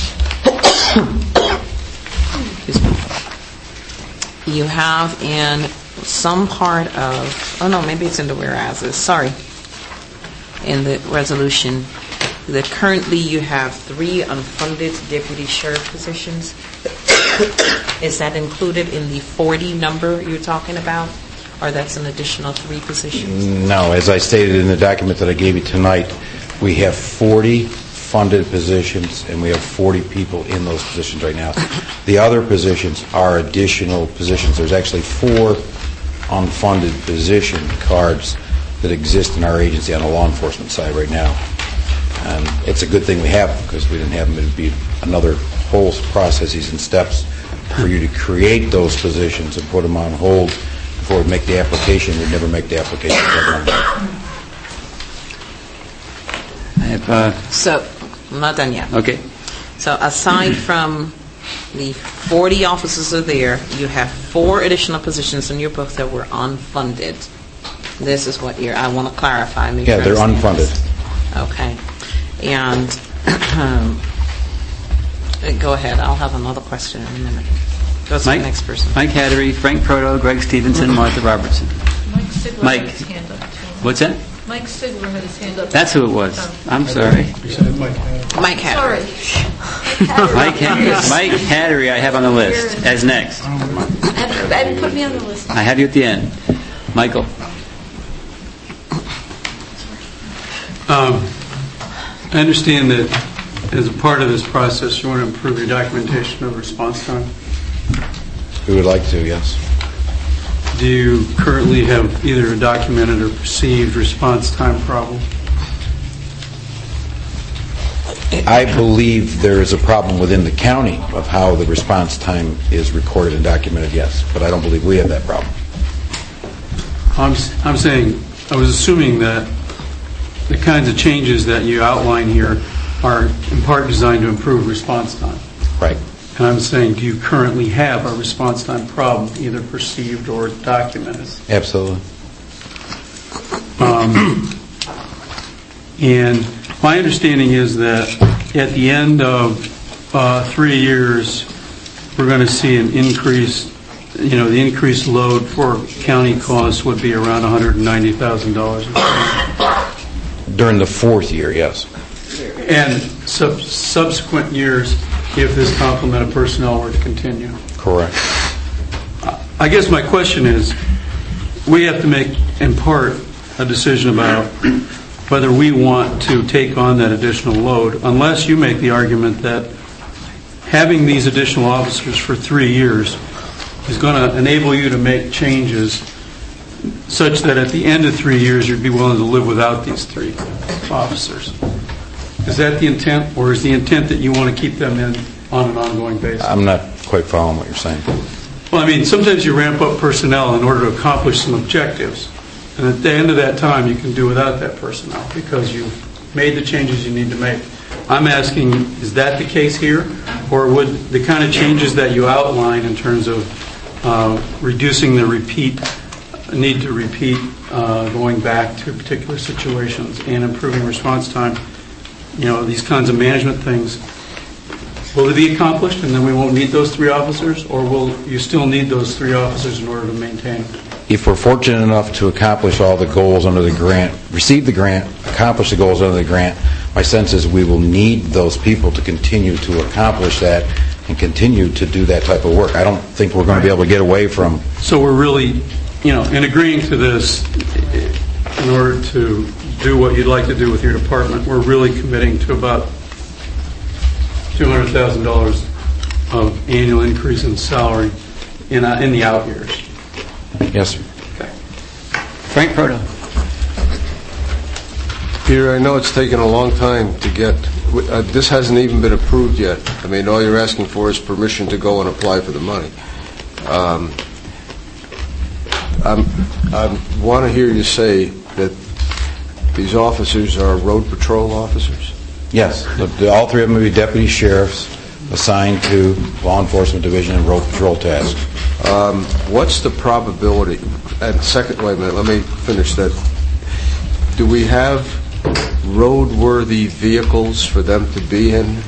excuse me, you have in some part of, oh no, maybe it's in the whereases, sorry, in the resolution, that currently you have three unfunded deputy sheriff positions. Is that included in the forty number you're talking about, or that's an additional three positions? No, as I stated in the document that I gave you tonight, we have forty funded positions, and we have forty people in those positions right now. The other positions are additional positions. There's actually four unfunded position cards that exist in our agency on the law enforcement side right now. And it's a good thing we have them, because we didn't have them, it would be another whole processes and steps for you to create those positions and put them on hold before we make the application. We'd never make the application. I have, uh, so, I'm not done yet. Okay. So aside from the forty officers are there, you have four additional positions in your book that were unfunded. This is what you're, I want to clarify. Yeah, they're unfunded. This. Okay. And um, go ahead. I'll have another question in a minute. Go to Mike, the next person. Mike Hattery, Frank Proto, Greg Stevenson, Martha Robertson. Mike Sigler Mike. had his hand up. What's that? Mike Sigler had his hand up. That's who it was. I'm sorry. Mike Hattery. Sorry. Mike, Hattery. Mike Hattery I have on the list as next. And put me on the list. I have you at the end. Michael. Um, I understand that as a part of this process, you want to improve your documentation of response time. We would like to, yes. Do you currently have either a documented or perceived response time problem? I believe there is a problem within the county of how the response time is recorded and documented, yes, but I don't believe we have that problem. I'm, I'm saying, I was assuming that the kinds of changes that you outline here are in part designed to improve response time. Right. And I'm saying, do you currently have a response time problem, either perceived or documented? Absolutely. Um, and my understanding is that at the end of uh, three years, we're going to see an increase, you know, the increased load for county costs would be around one hundred ninety thousand dollars. During the fourth year, yes. And sub- subsequent years, if this complement of personnel were to continue. Correct. I guess my question is, we have to make, in part, a decision about whether we want to take on that additional load, unless you make the argument that having these additional officers for three years is going to enable you to make changes such that at the end of three years you'd be willing to live without these three officers. Is that the intent, or is the intent that you want to keep them in on an ongoing basis? I'm not quite following what you're saying. Well, I mean, sometimes you ramp up personnel in order to accomplish some objectives. And at the end of that time, you can do without that personnel because you've made the changes you need to make. I'm asking, is that the case here? Or would the kind of changes that you outline in terms of uh, reducing the repeat, need to repeat, uh, going back to particular situations and improving response time, you know, these kinds of management things, will it be accomplished and then we won't need those three officers? Or will you still need those three officers in order to maintain? If we're fortunate enough to accomplish all the goals under the grant, receive the grant, accomplish the goals under the grant, my sense is we will need those people to continue to accomplish that and continue to do that type of work. I don't think we're going to be able to get away from... So we're really, you know, in agreeing to this, in order to do what you'd like to do with your department, we're really committing to about two hundred thousand dollars of annual increase in salary in, uh, in the out years. Yes, sir. Okay. Frank Proto. Peter, I know it's taken a long time to get, uh, this hasn't even been approved yet. I mean, all you're asking for is permission to go and apply for the money. Um, I'm, I want to hear you say that these officers are road patrol officers? Yes. The, the, all three of them will be deputy sheriffs assigned to law enforcement division and road patrol tasks. Um, what's the probability, and second, wait a minute, let me finish that. Do we have roadworthy vehicles for them to be in?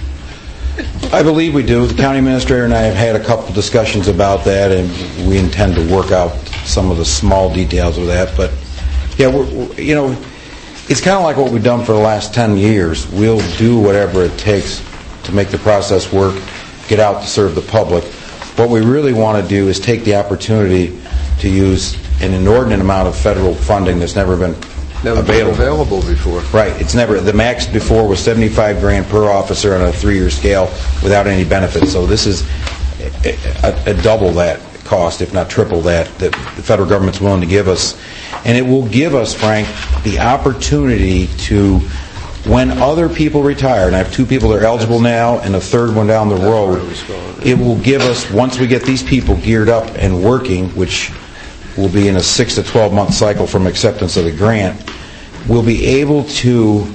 I believe we do. The county administrator and I have had a couple discussions about that, and we intend to work out some of the small details of that. But, yeah, we're, we're, you know, it's kind of like what we've done for the last ten years. We'll do whatever it takes to make the process work, get out to serve the public. What we really want to do is take the opportunity to use an inordinate amount of federal funding that's never been Never available. been available before. Right. It's never, the max before was seventy-five grand per officer on a three-year scale without any benefits. So this is a, a, a double that cost, if not triple that, that the federal government's willing to give us. And it will give us, Frank, the opportunity to, when other people retire, and I have two people that are eligible now and a third one down the road, it will give us, once we get these people geared up and working, which will be in a six to twelve month cycle from acceptance of the grant, we'll be able to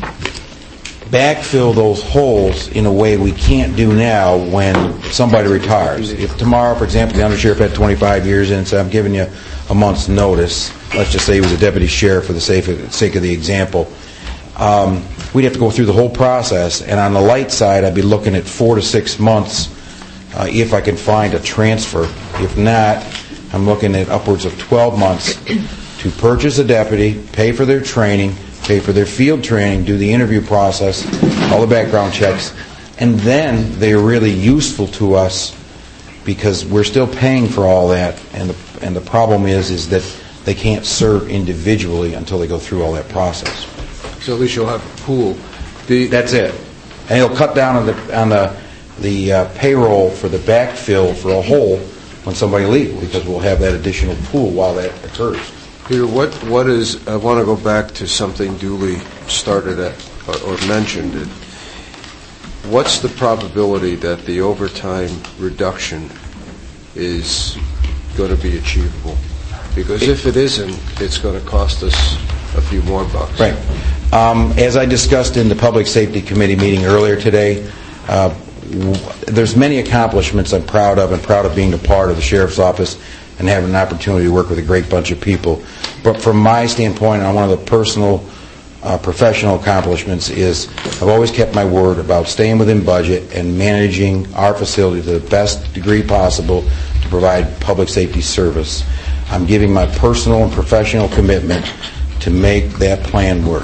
backfill those holes in a way we can't do now when somebody retires. If tomorrow, for example, the undersheriff had twenty-five years in and said, I'm giving you a month's notice, let's just say he was a deputy sheriff for the sake of, sake of the example, um, we'd have to go through the whole process, and on the light side, I'd be looking at four to six months uh, if I can find a transfer. If not, I'm looking at upwards of twelve months to purchase a deputy, pay for their training, pay for their field training, do the interview process, all the background checks, and then they're really useful to us because we're still paying for all that, and the, and the problem is is that they can't serve individually until they go through all that process. So at least you'll have a pool. The, That's it. And it'll cut down on the on the, the uh, payroll for the backfill for a hole when somebody leaves, because we'll have that additional pool while that occurs. Peter, what, what is, I want to go back to something Dooley started at, or, or mentioned. It. What's the probability that the overtime reduction is going to be achievable? Because if it isn't, it's going to cost us a few more bucks. Right. Um, as I discussed in the Public Safety Committee meeting earlier today, uh, there's many accomplishments I'm proud of and proud of being a part of the Sheriff's Office and having an opportunity to work with a great bunch of people. But from my standpoint, and one of the personal, uh, professional accomplishments is I've always kept my word about staying within budget and managing our facility to the best degree possible to provide public safety service. I'm giving my personal and professional commitment to make that plan work.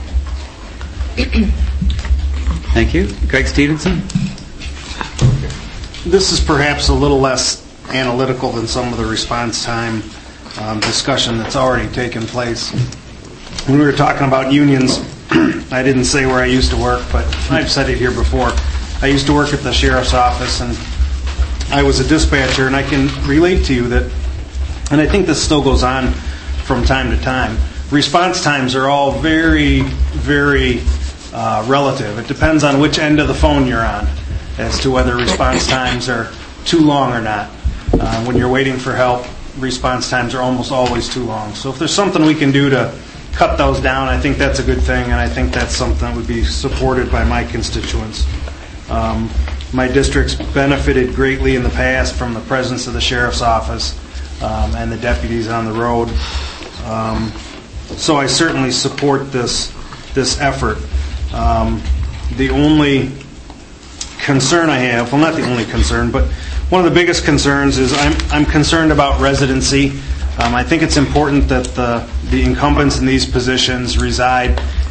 Thank you. Greg Stevenson. This is perhaps a little less analytical than some of the response time um, discussion that's already taken place. When we were talking about unions, I didn't say where I used to work, but I've said it here before. I used to work at the sheriff's office, and I was a dispatcher, and I can relate to you that, and I think this still goes on from time to time, response times are all very, very uh, relative. It depends on which end of the phone you're on as to whether response times are too long or not. Uh, when you're waiting for help, response times are almost always too long. So if there's something we can do to cut those down, I think that's a good thing, and I think that's something that would be supported by my constituents. Um, my district's benefited greatly in the past from the presence of the sheriff's office um, and the deputies on the road. Um, so I certainly support this this effort. Um, the only concern I have, well, not the only concern, but one of the biggest concerns is I'm I'm concerned about residency. Um, I think it's important that the the incumbents in these positions reside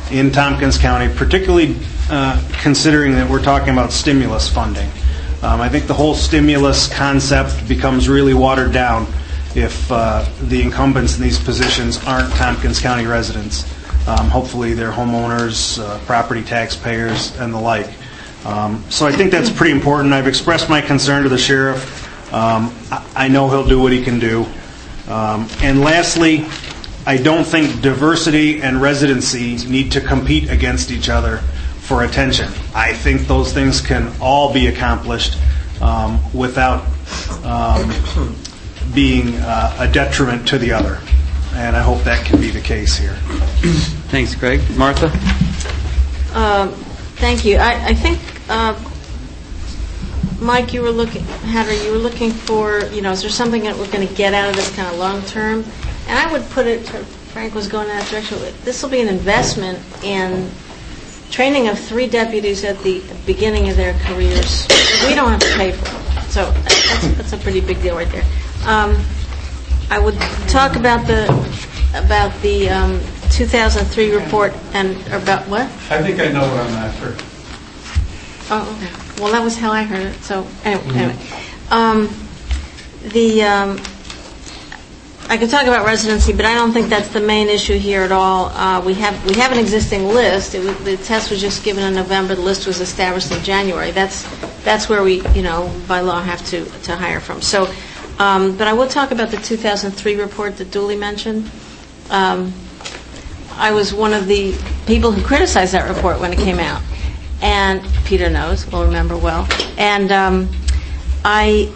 in Tompkins County, particularly uh, considering that we're talking about stimulus funding. Um, I think the whole stimulus concept becomes really watered down if uh, the incumbents in these positions aren't Tompkins County residents. Um, hopefully they're homeowners, uh, property taxpayers, and the like. Um, so I think that's pretty important. I've expressed my concern to the sheriff. Um, I, I know he'll do what he can do. Um, and lastly, I don't think diversity and residency need to compete against each other for attention. I think those things can all be accomplished um, without um, being uh, a detriment to the other. And I hope that can be the case here. Thanks, Greg. Martha? Um, thank you. I, I think, uh, Mike, you were looking, Hatter, you were looking for, you know, is there something that we're going to get out of this kind of long term? And I would put it, Frank was going in that direction, this will be an investment in training of three deputies at the beginning of their careers. We don't have to pay for it. So that's, that's a pretty big deal right there. Um, I would talk about the about the um, two thousand three report and about what? I think I know what I'm after. Oh, okay. Well, that was how I heard it. So anyway, mm-hmm. anyway. Um, the um, I could talk about residency, but I don't think that's the main issue here at all. Uh, we have we have an existing list. It was, the test was just given in November. The list was established in January. That's that's where we, you know, by law have to to hire from. So. Um, but I will talk about the two thousand three report that Dooley mentioned. Um, I was one of the people who criticized that report when it came out, and Peter knows, will remember well. And um, I,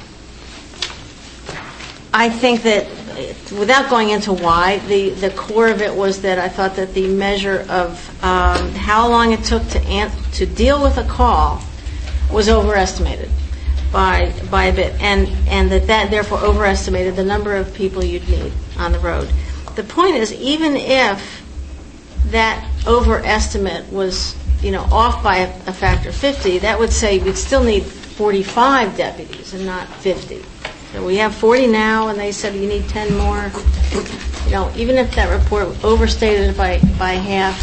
I think that, without going into why, the, the core of it was that I thought that the measure of um, how long it took to an- to deal with a call was overestimated. By, by a bit, and, and that that therefore overestimated the number of people you'd need on the road. The point is, even if that overestimate was, you know, off by a, a factor of fifty, that would say we'd still need forty-five deputies and not fifty. So we have forty now, and they said you need ten more. You know, even if that report overstated it by, by half,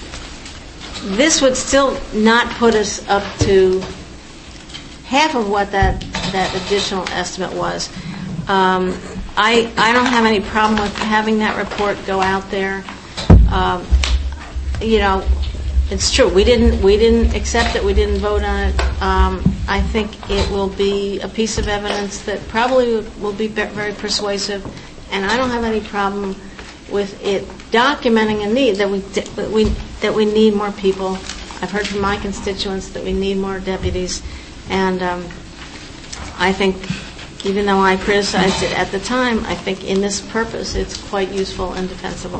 this would still not put us up to half of what that, that additional estimate was. Um, I I don't have any problem with having that report go out there. Um, you know, it's true. We didn't we didn't accept it. We didn't vote on it. Um, I think it will be a piece of evidence that probably will be very persuasive, and I don't have any problem with it documenting a need that we that we that we need more people. I've heard from my constituents that we need more deputies. And um, I think, even though I criticized it at the time, I think in this purpose it's quite useful and defensible.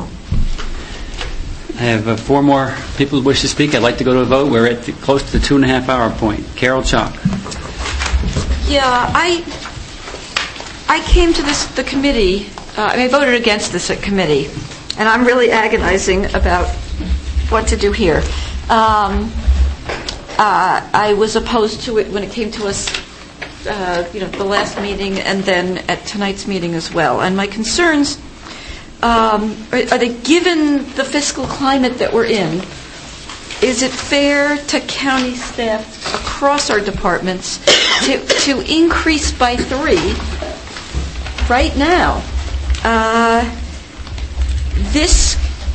I have uh, four more people who wish to speak. I'd like to go to a vote. We're at the, close to the two and a half hour point. Carol Chalk. Yeah, I I came to this the committee. Uh, I voted against this at committee, and I'm really agonizing about what to do here. Um, Uh, I was opposed to it when it came to us, uh, you know, the last meeting and then at tonight's meeting as well. And my concerns, um, are, are they, given the fiscal climate that we're in, is it fair to county staff across our departments to, to increase by three right now? Uh, this,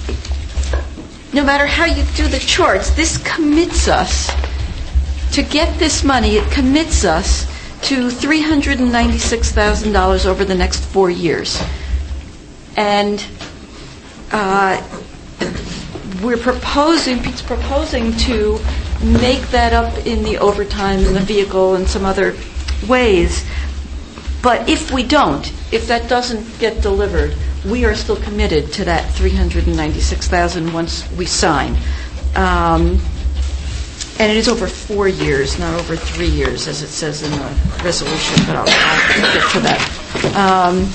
no matter how you do the charts, this commits us. To get this money, it commits us to three hundred ninety-six thousand dollars over the next four years. And uh, we're proposing, Pete's proposing to make that up in the overtime in the vehicle and some other ways. But if we don't, if that doesn't get delivered, we are still committed to that three hundred ninety-six thousand dollars once we sign. Um, And it is over four years, not over three years, as it says in the resolution, but I'll, I'll get to that. Um,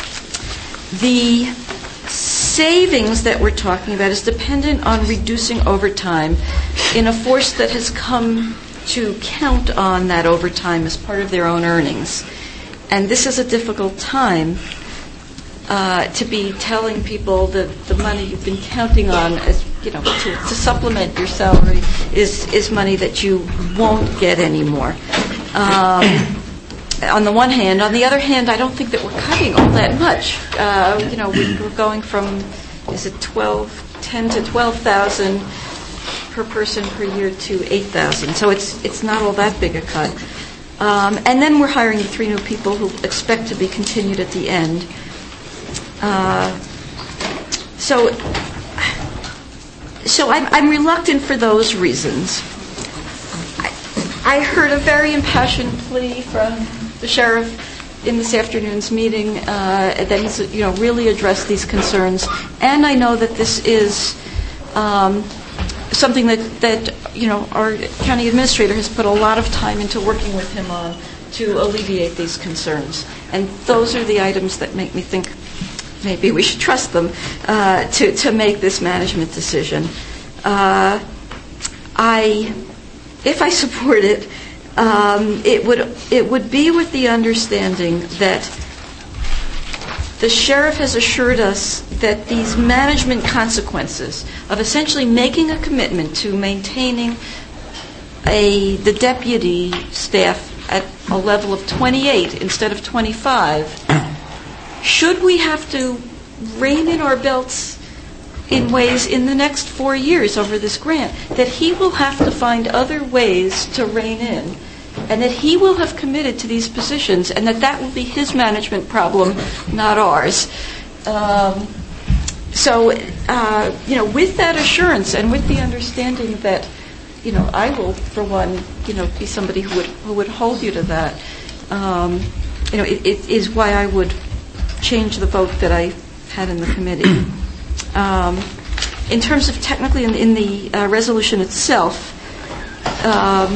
the savings that we're talking about is dependent on reducing overtime in a force that has come to count on that overtime as part of their own earnings. And this is a difficult time uh, to be telling people that the money you've been counting on as you know, to, to supplement your salary is, is money that you won't get anymore. Um, on the one hand. On the other hand, I don't think that we're cutting all that much. Uh, you know, we, we're going from, is it twelve, ten to twelve thousand per person per year to eight thousand. So it's it's not all that big a cut. Um, and then we're hiring three new people who expect to be continued at the end. Uh, so, so I'm, I'm reluctant for those reasons. I, I heard a very impassioned plea from the sheriff in this afternoon's meeting uh, that he's, you know, really addressed these concerns, and I know that this is um, something that that you know our county administrator has put a lot of time into working with him on to alleviate these concerns, and those are the items that make me think maybe we should trust them uh, to to make this management decision. Uh, I, if I support it. Um, it would it would be with the understanding that the sheriff has assured us that these management consequences of essentially making a commitment to maintaining a the deputy staff at a level of twenty-eight instead of twenty-five, should we have to rein in our belts in ways in the next four years over this grant, that he will have to find other ways to rein in, and that he will have committed to these positions, and that that will be his management problem, not ours. Um, so, uh, you know, with that assurance and with the understanding that, you know, I will, for one, you know, be somebody who would who would hold you to that. Um, you know, it, it is why I would change the vote that I had in the committee. Um, in terms of technically in, in the uh, resolution itself, um,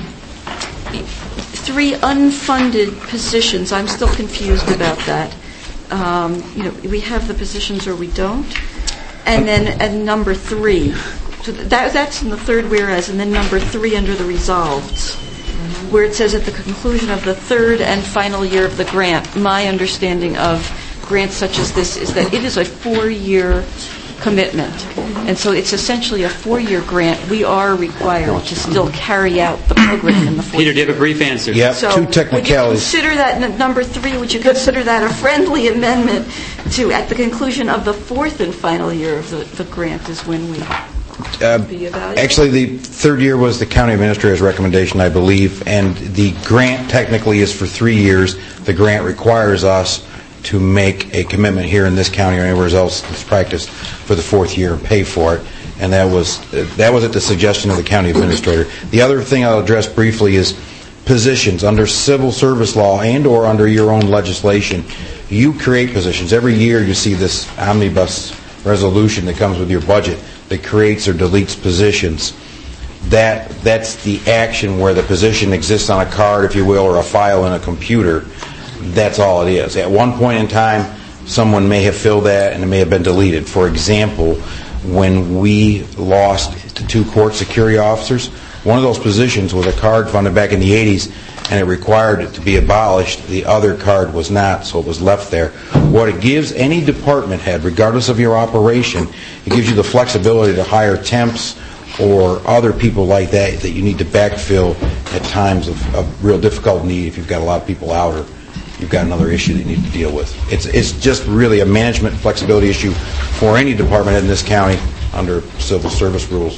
three unfunded positions. I'm still confused about that. Um, you know, we have the positions or we don't, and then at number three, so that, that's in the third whereas, and then number three under the resolveds, where it says at the conclusion of the third and final year of the grant. My understanding of grants such as this is that it is a four-year commitment, and so it's essentially a four-year grant. We are required to still carry out the program in the fourth Peter, do you have a brief answer? Yep, so two technicalities. Would you consider that n- number three? Would you consider that a friendly amendment to, at the conclusion of the fourth and final year of the, the grant, is when we Uh, be evaluated? actually, the third year was the county administrator's recommendation, I believe, and the grant technically is for three years. The grant requires us to make a commitment here in this county or anywhere else that's practiced for the fourth year and pay for it, and that was uh, that was at the suggestion of the county administrator. The other thing I'll address briefly is positions under civil service law and or under your own legislation. You create positions. Every year you see this omnibus resolution that comes with your budget that creates or deletes positions. That that's the action where the position exists on a card, if you will, or a file in a computer. That's all it is. At one point in time, someone may have filled that and it may have been deleted. For example, when we lost to two court security officers, one of those positions was a card funded back in the eighties, and it required it to be abolished. The other card was not, so it was left there. What it gives any department head, regardless of your operation, it gives you the flexibility to hire temps or other people like that that you need to backfill at times of, of real difficult need if you've got a lot of people out or you've got another issue that you need to deal with. It's it's just really a management flexibility issue for any department in this county under civil service rules.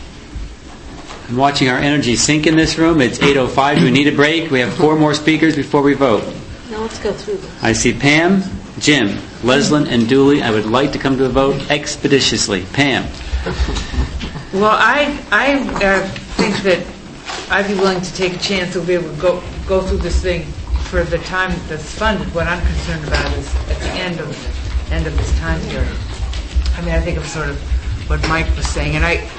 I'm watching our energy sink in this room. It's eight oh five. Do we need a break? We have four more speakers before we vote. Now let's go through this. I see Pam, Jim, Leslin, and Dooley. I would like to come to a vote expeditiously. Pam. Well, I I uh, think that I'd be willing to take a chance to be able to go go through this thing for the time that's funded. What I'm concerned about is at the end of end of this time period. I mean, I think of sort of what Mike was saying, and I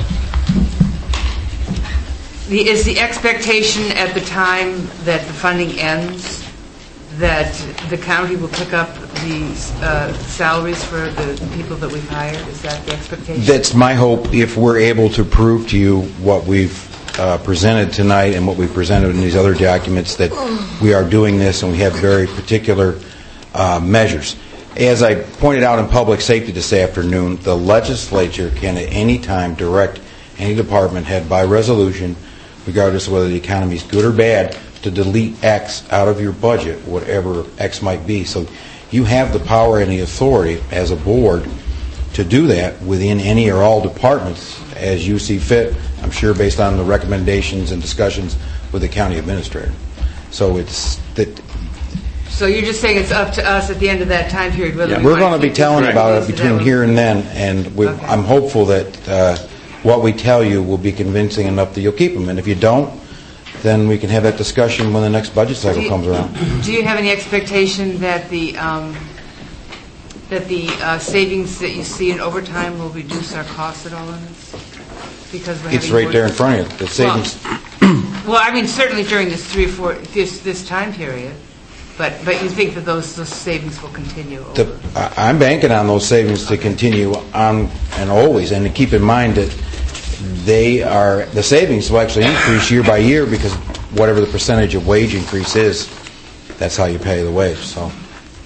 the, is the expectation at the time that the funding ends that the county will pick up the uh, salaries for the people that we've hired? Is that the expectation? That's my hope. If we're able to prove to you what we've Uh, presented tonight and what we presented in these other documents, that we are doing this and we have very particular uh, measures. As I pointed out in public safety this afternoon, the legislature can at any time direct any department head by resolution, regardless of whether the economy is good or bad, to delete X out of your budget, whatever X might be. So you have the power and the authority as a board to do that within any or all departments as you see fit, I'm sure based on the recommendations and discussions with the county administrator. So it's that. So you're just saying it's up to us at the end of that time period whether Yeah, we we're want going to be telling you about it between here and then, and we, Okay. I'm hopeful that uh, what we tell you will be convincing enough that you'll keep them. And if you don't, then we can have that discussion when the next budget cycle Do you- comes around. Do you have any expectation that the um, that the uh, savings that you see in overtime will reduce our costs at all in this? Because we're It's having right more- there in front of you. The savings. Well, I mean, certainly during this three, four, this, this time period, but but you think that those, those savings will continue? Over. The, I- I'm banking on those savings to continue on and always, and to keep in mind that they are the savings will actually increase year by year because whatever the percentage of wage increase is, that's how you pay the wage. So, Well,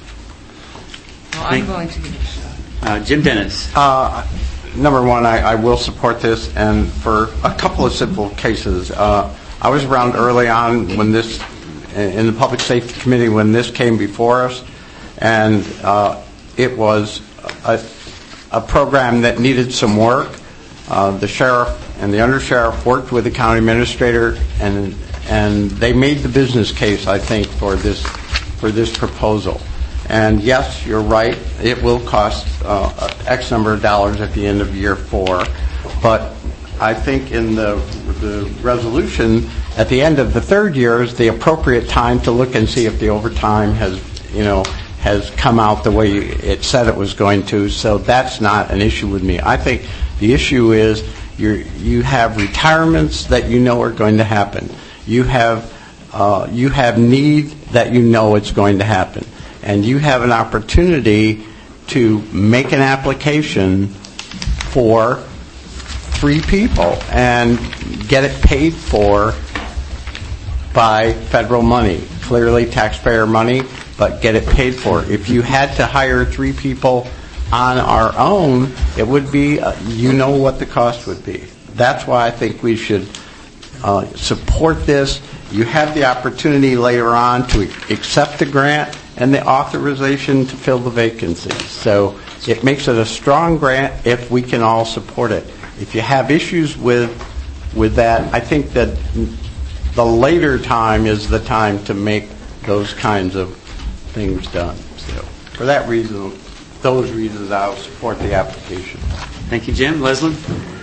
I'm going to give it a shot. Uh, Jim Dennis. Uh, number one, I, I will support this, and for a couple of simple cases. Uh, I was around early on when this, in the Public Safety Committee, when this came before us, and uh, it was a, a program that needed some work. Uh, the sheriff and the undersheriff worked with the county administrator, and and they made the business case, I think, for this for this proposal. And yes, you're right; it will cost uh, X number of dollars at the end of year four. But I think in the the resolution at the end of the third year is the appropriate time to look and see if the overtime has, you know, has come out the way it said it was going to. So that's not an issue with me. I think the issue is you you have retirements that you know are going to happen. You have uh, you have need that you know it's going to happen, and you have an opportunity to make an application for three people and get it paid for by federal money, clearly taxpayer money, but get it paid for. If you had to hire three people on our own, it would be, uh, you know what the cost would be. That's why I think we should uh, support this. You have the opportunity later on to accept the grant and the authorization to fill the vacancies. So it makes it a strong grant if we can all support it. If you have issues with with that, I think that the later time is the time to make those kinds of things done. So for that reason, those reasons, I'll support the application. Thank you, Jim. Leslie?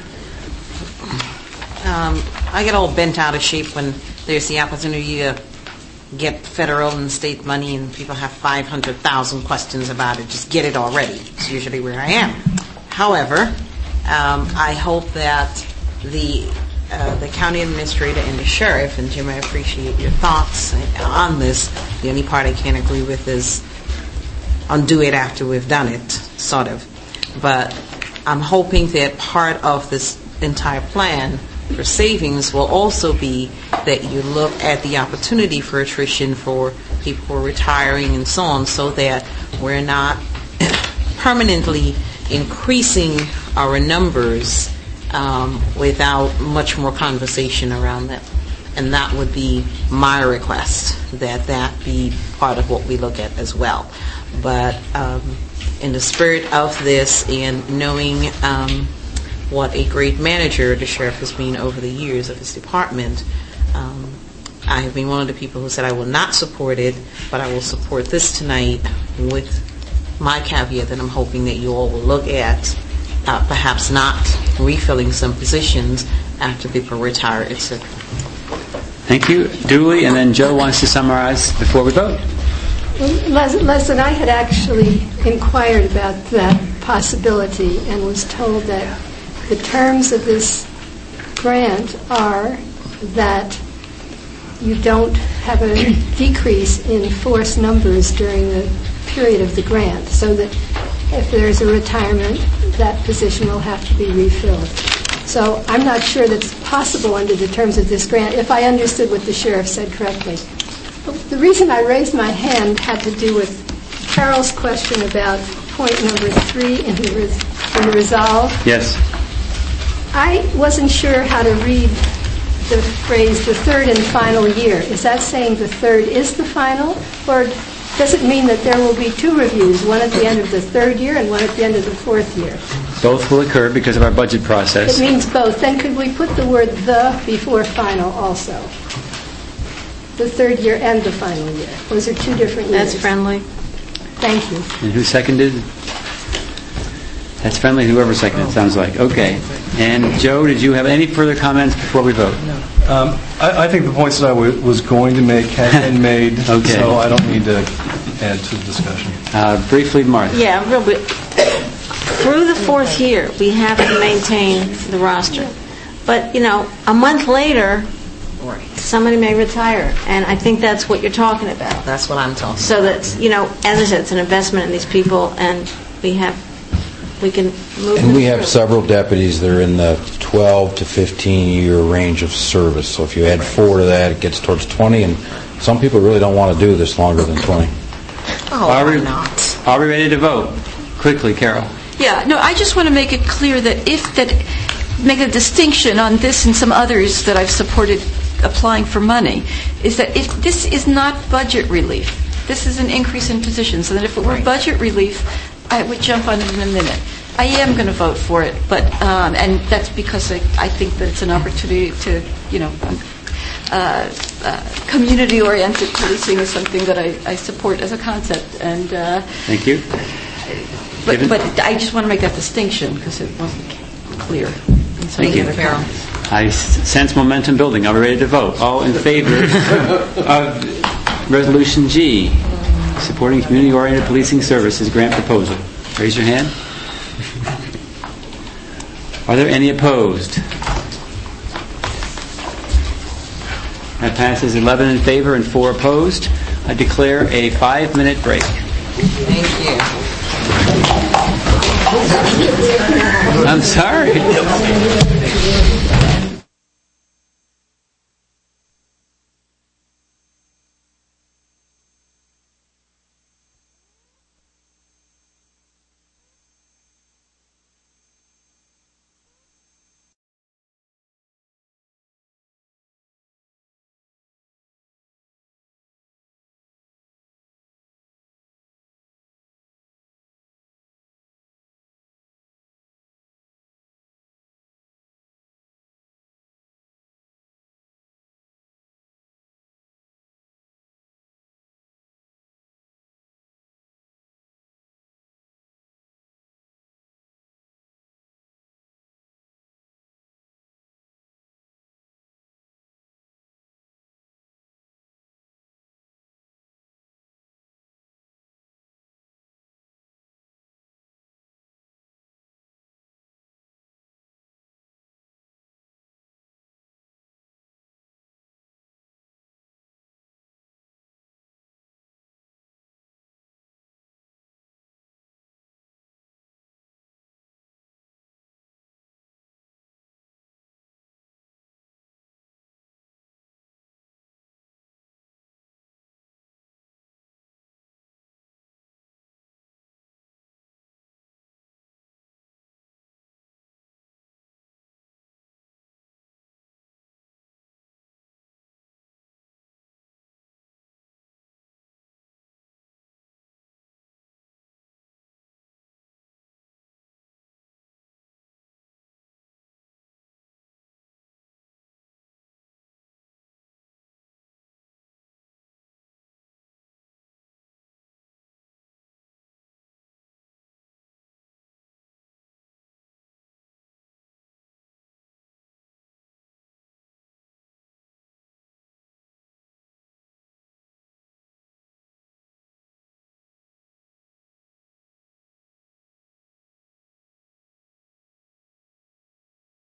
Um, I get all bent out of shape when there's the opportunity to get federal and state money and people have five hundred thousand questions about it. Just get it already. It's usually where I am. However, um, I hope that the uh, the county administrator and the sheriff, and Jim, I appreciate your thoughts on this. The only part I can't agree with is undo it after we've done it, sort of. But I'm hoping that part of this entire plan for savings will also be that you look at the opportunity for attrition for people who are retiring and so on, so that we're not permanently increasing our numbers um, without much more conversation around that. And that would be my request, that that be part of what we look at as well. But um, in the spirit of this and knowing um, what a great manager the sheriff has been over the years of his department, um, I have been one of the people who said I will not support it, but I will support this tonight with my caveat that I'm hoping that you all will look at uh, perhaps not refilling some positions after people retire, et cetera. Thank you. Dooley, and then Joe wants to summarize before we vote. Les, Les and I had actually inquired about that possibility and was told that the terms of this grant are that you don't have a decrease in force numbers during the period of the grant, so that if there's a retirement, that position will have to be refilled. So I'm not sure that's possible under the terms of this grant, if I understood what the sheriff said correctly. The reason I raised my hand had to do with Carol's question about point number three in the, res- in the resolve. Yes. I wasn't sure how to read the phrase "the third and final year." Is that saying the third is the final, or does it mean that there will be two reviews, one at the end of the third year and one at the end of the fourth year? Both will occur because of our budget process. It means both. Then could we put the word "the" before "final" also? The third year and the final year. Those are two different years. That's friendly. Thank you. And who seconded? That's friendly, whoever seconded, it sounds like. Okay. And Joe, did you have any further comments before we vote? No. Um, I, I think the points that I w- was going to make have been made, okay. So I don't need to add to the discussion. Uh, briefly, Martha. Yeah, real bit. Through the fourth year, we have to maintain the roster. But, you know, a month later, somebody may retire, and I think that's what you're talking about. That's what I'm talking so about. So that, you know, as I said, it's an investment in these people, and we have, we can move And them we have through. several deputies that are in the twelve to fifteen year range of service. So if you add four to that, it gets towards twenty, and some people really don't want to do this longer than twenty. Oh, are we, why not? Are we ready to vote? Quickly, Carol. Yeah, no, I just want to make it clear that if that, make a distinction on this and some others that I've supported applying for money, is that if this is not budget relief, this is an increase in positions, so that if it were budget relief, I would jump on it in a minute. I am going to vote for it, but um, and that's because I, I think that it's an opportunity to, you know, um, uh, uh, community-oriented policing is something that I, I support as a concept. And uh, thank you. But, Given? but I just want to make that distinction because it wasn't clear in some Thank of the you. other comments. I s- sense momentum building. Are we ready to vote? All in favor of Resolution G, supporting community-oriented policing services grant proposal? Raise your hand. Are there any opposed? That passes eleven in favor and four opposed. I declare a five-minute break. Thank you. I'm sorry.